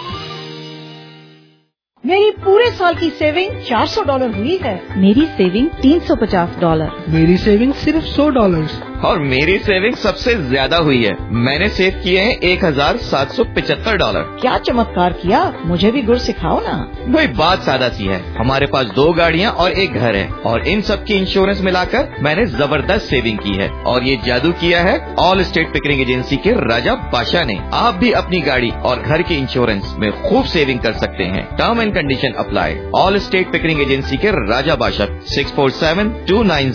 मेरी पूरे साल की saving $400 हुई है। मेरी saving $350। मेरी saving सिर्फ $100। और मेरी सेविंग सबसे ज्यादा हुई है। मैंने सेव किए हैं $1,775। क्या चमत्कार किया, मुझे भी गुर सिखाओ ना। वही बात सादा सी है, हमारे पास 2 गाड़ियाँ और 1 घर है और इन सब की इंश्योरेंस मिलाकर मैंने जबरदस्त सेविंग की है। और ये जादू किया है ऑल स्टेट पिकरिंग एजेंसी के राजा बादशाह ने। आप भी अपनी गाड़ी और घर के इंश्योरेंस में खूब सेविंग कर सकते हैं। Term and condition apply. Allstate Pickering agency के राजा बादशाह 647-290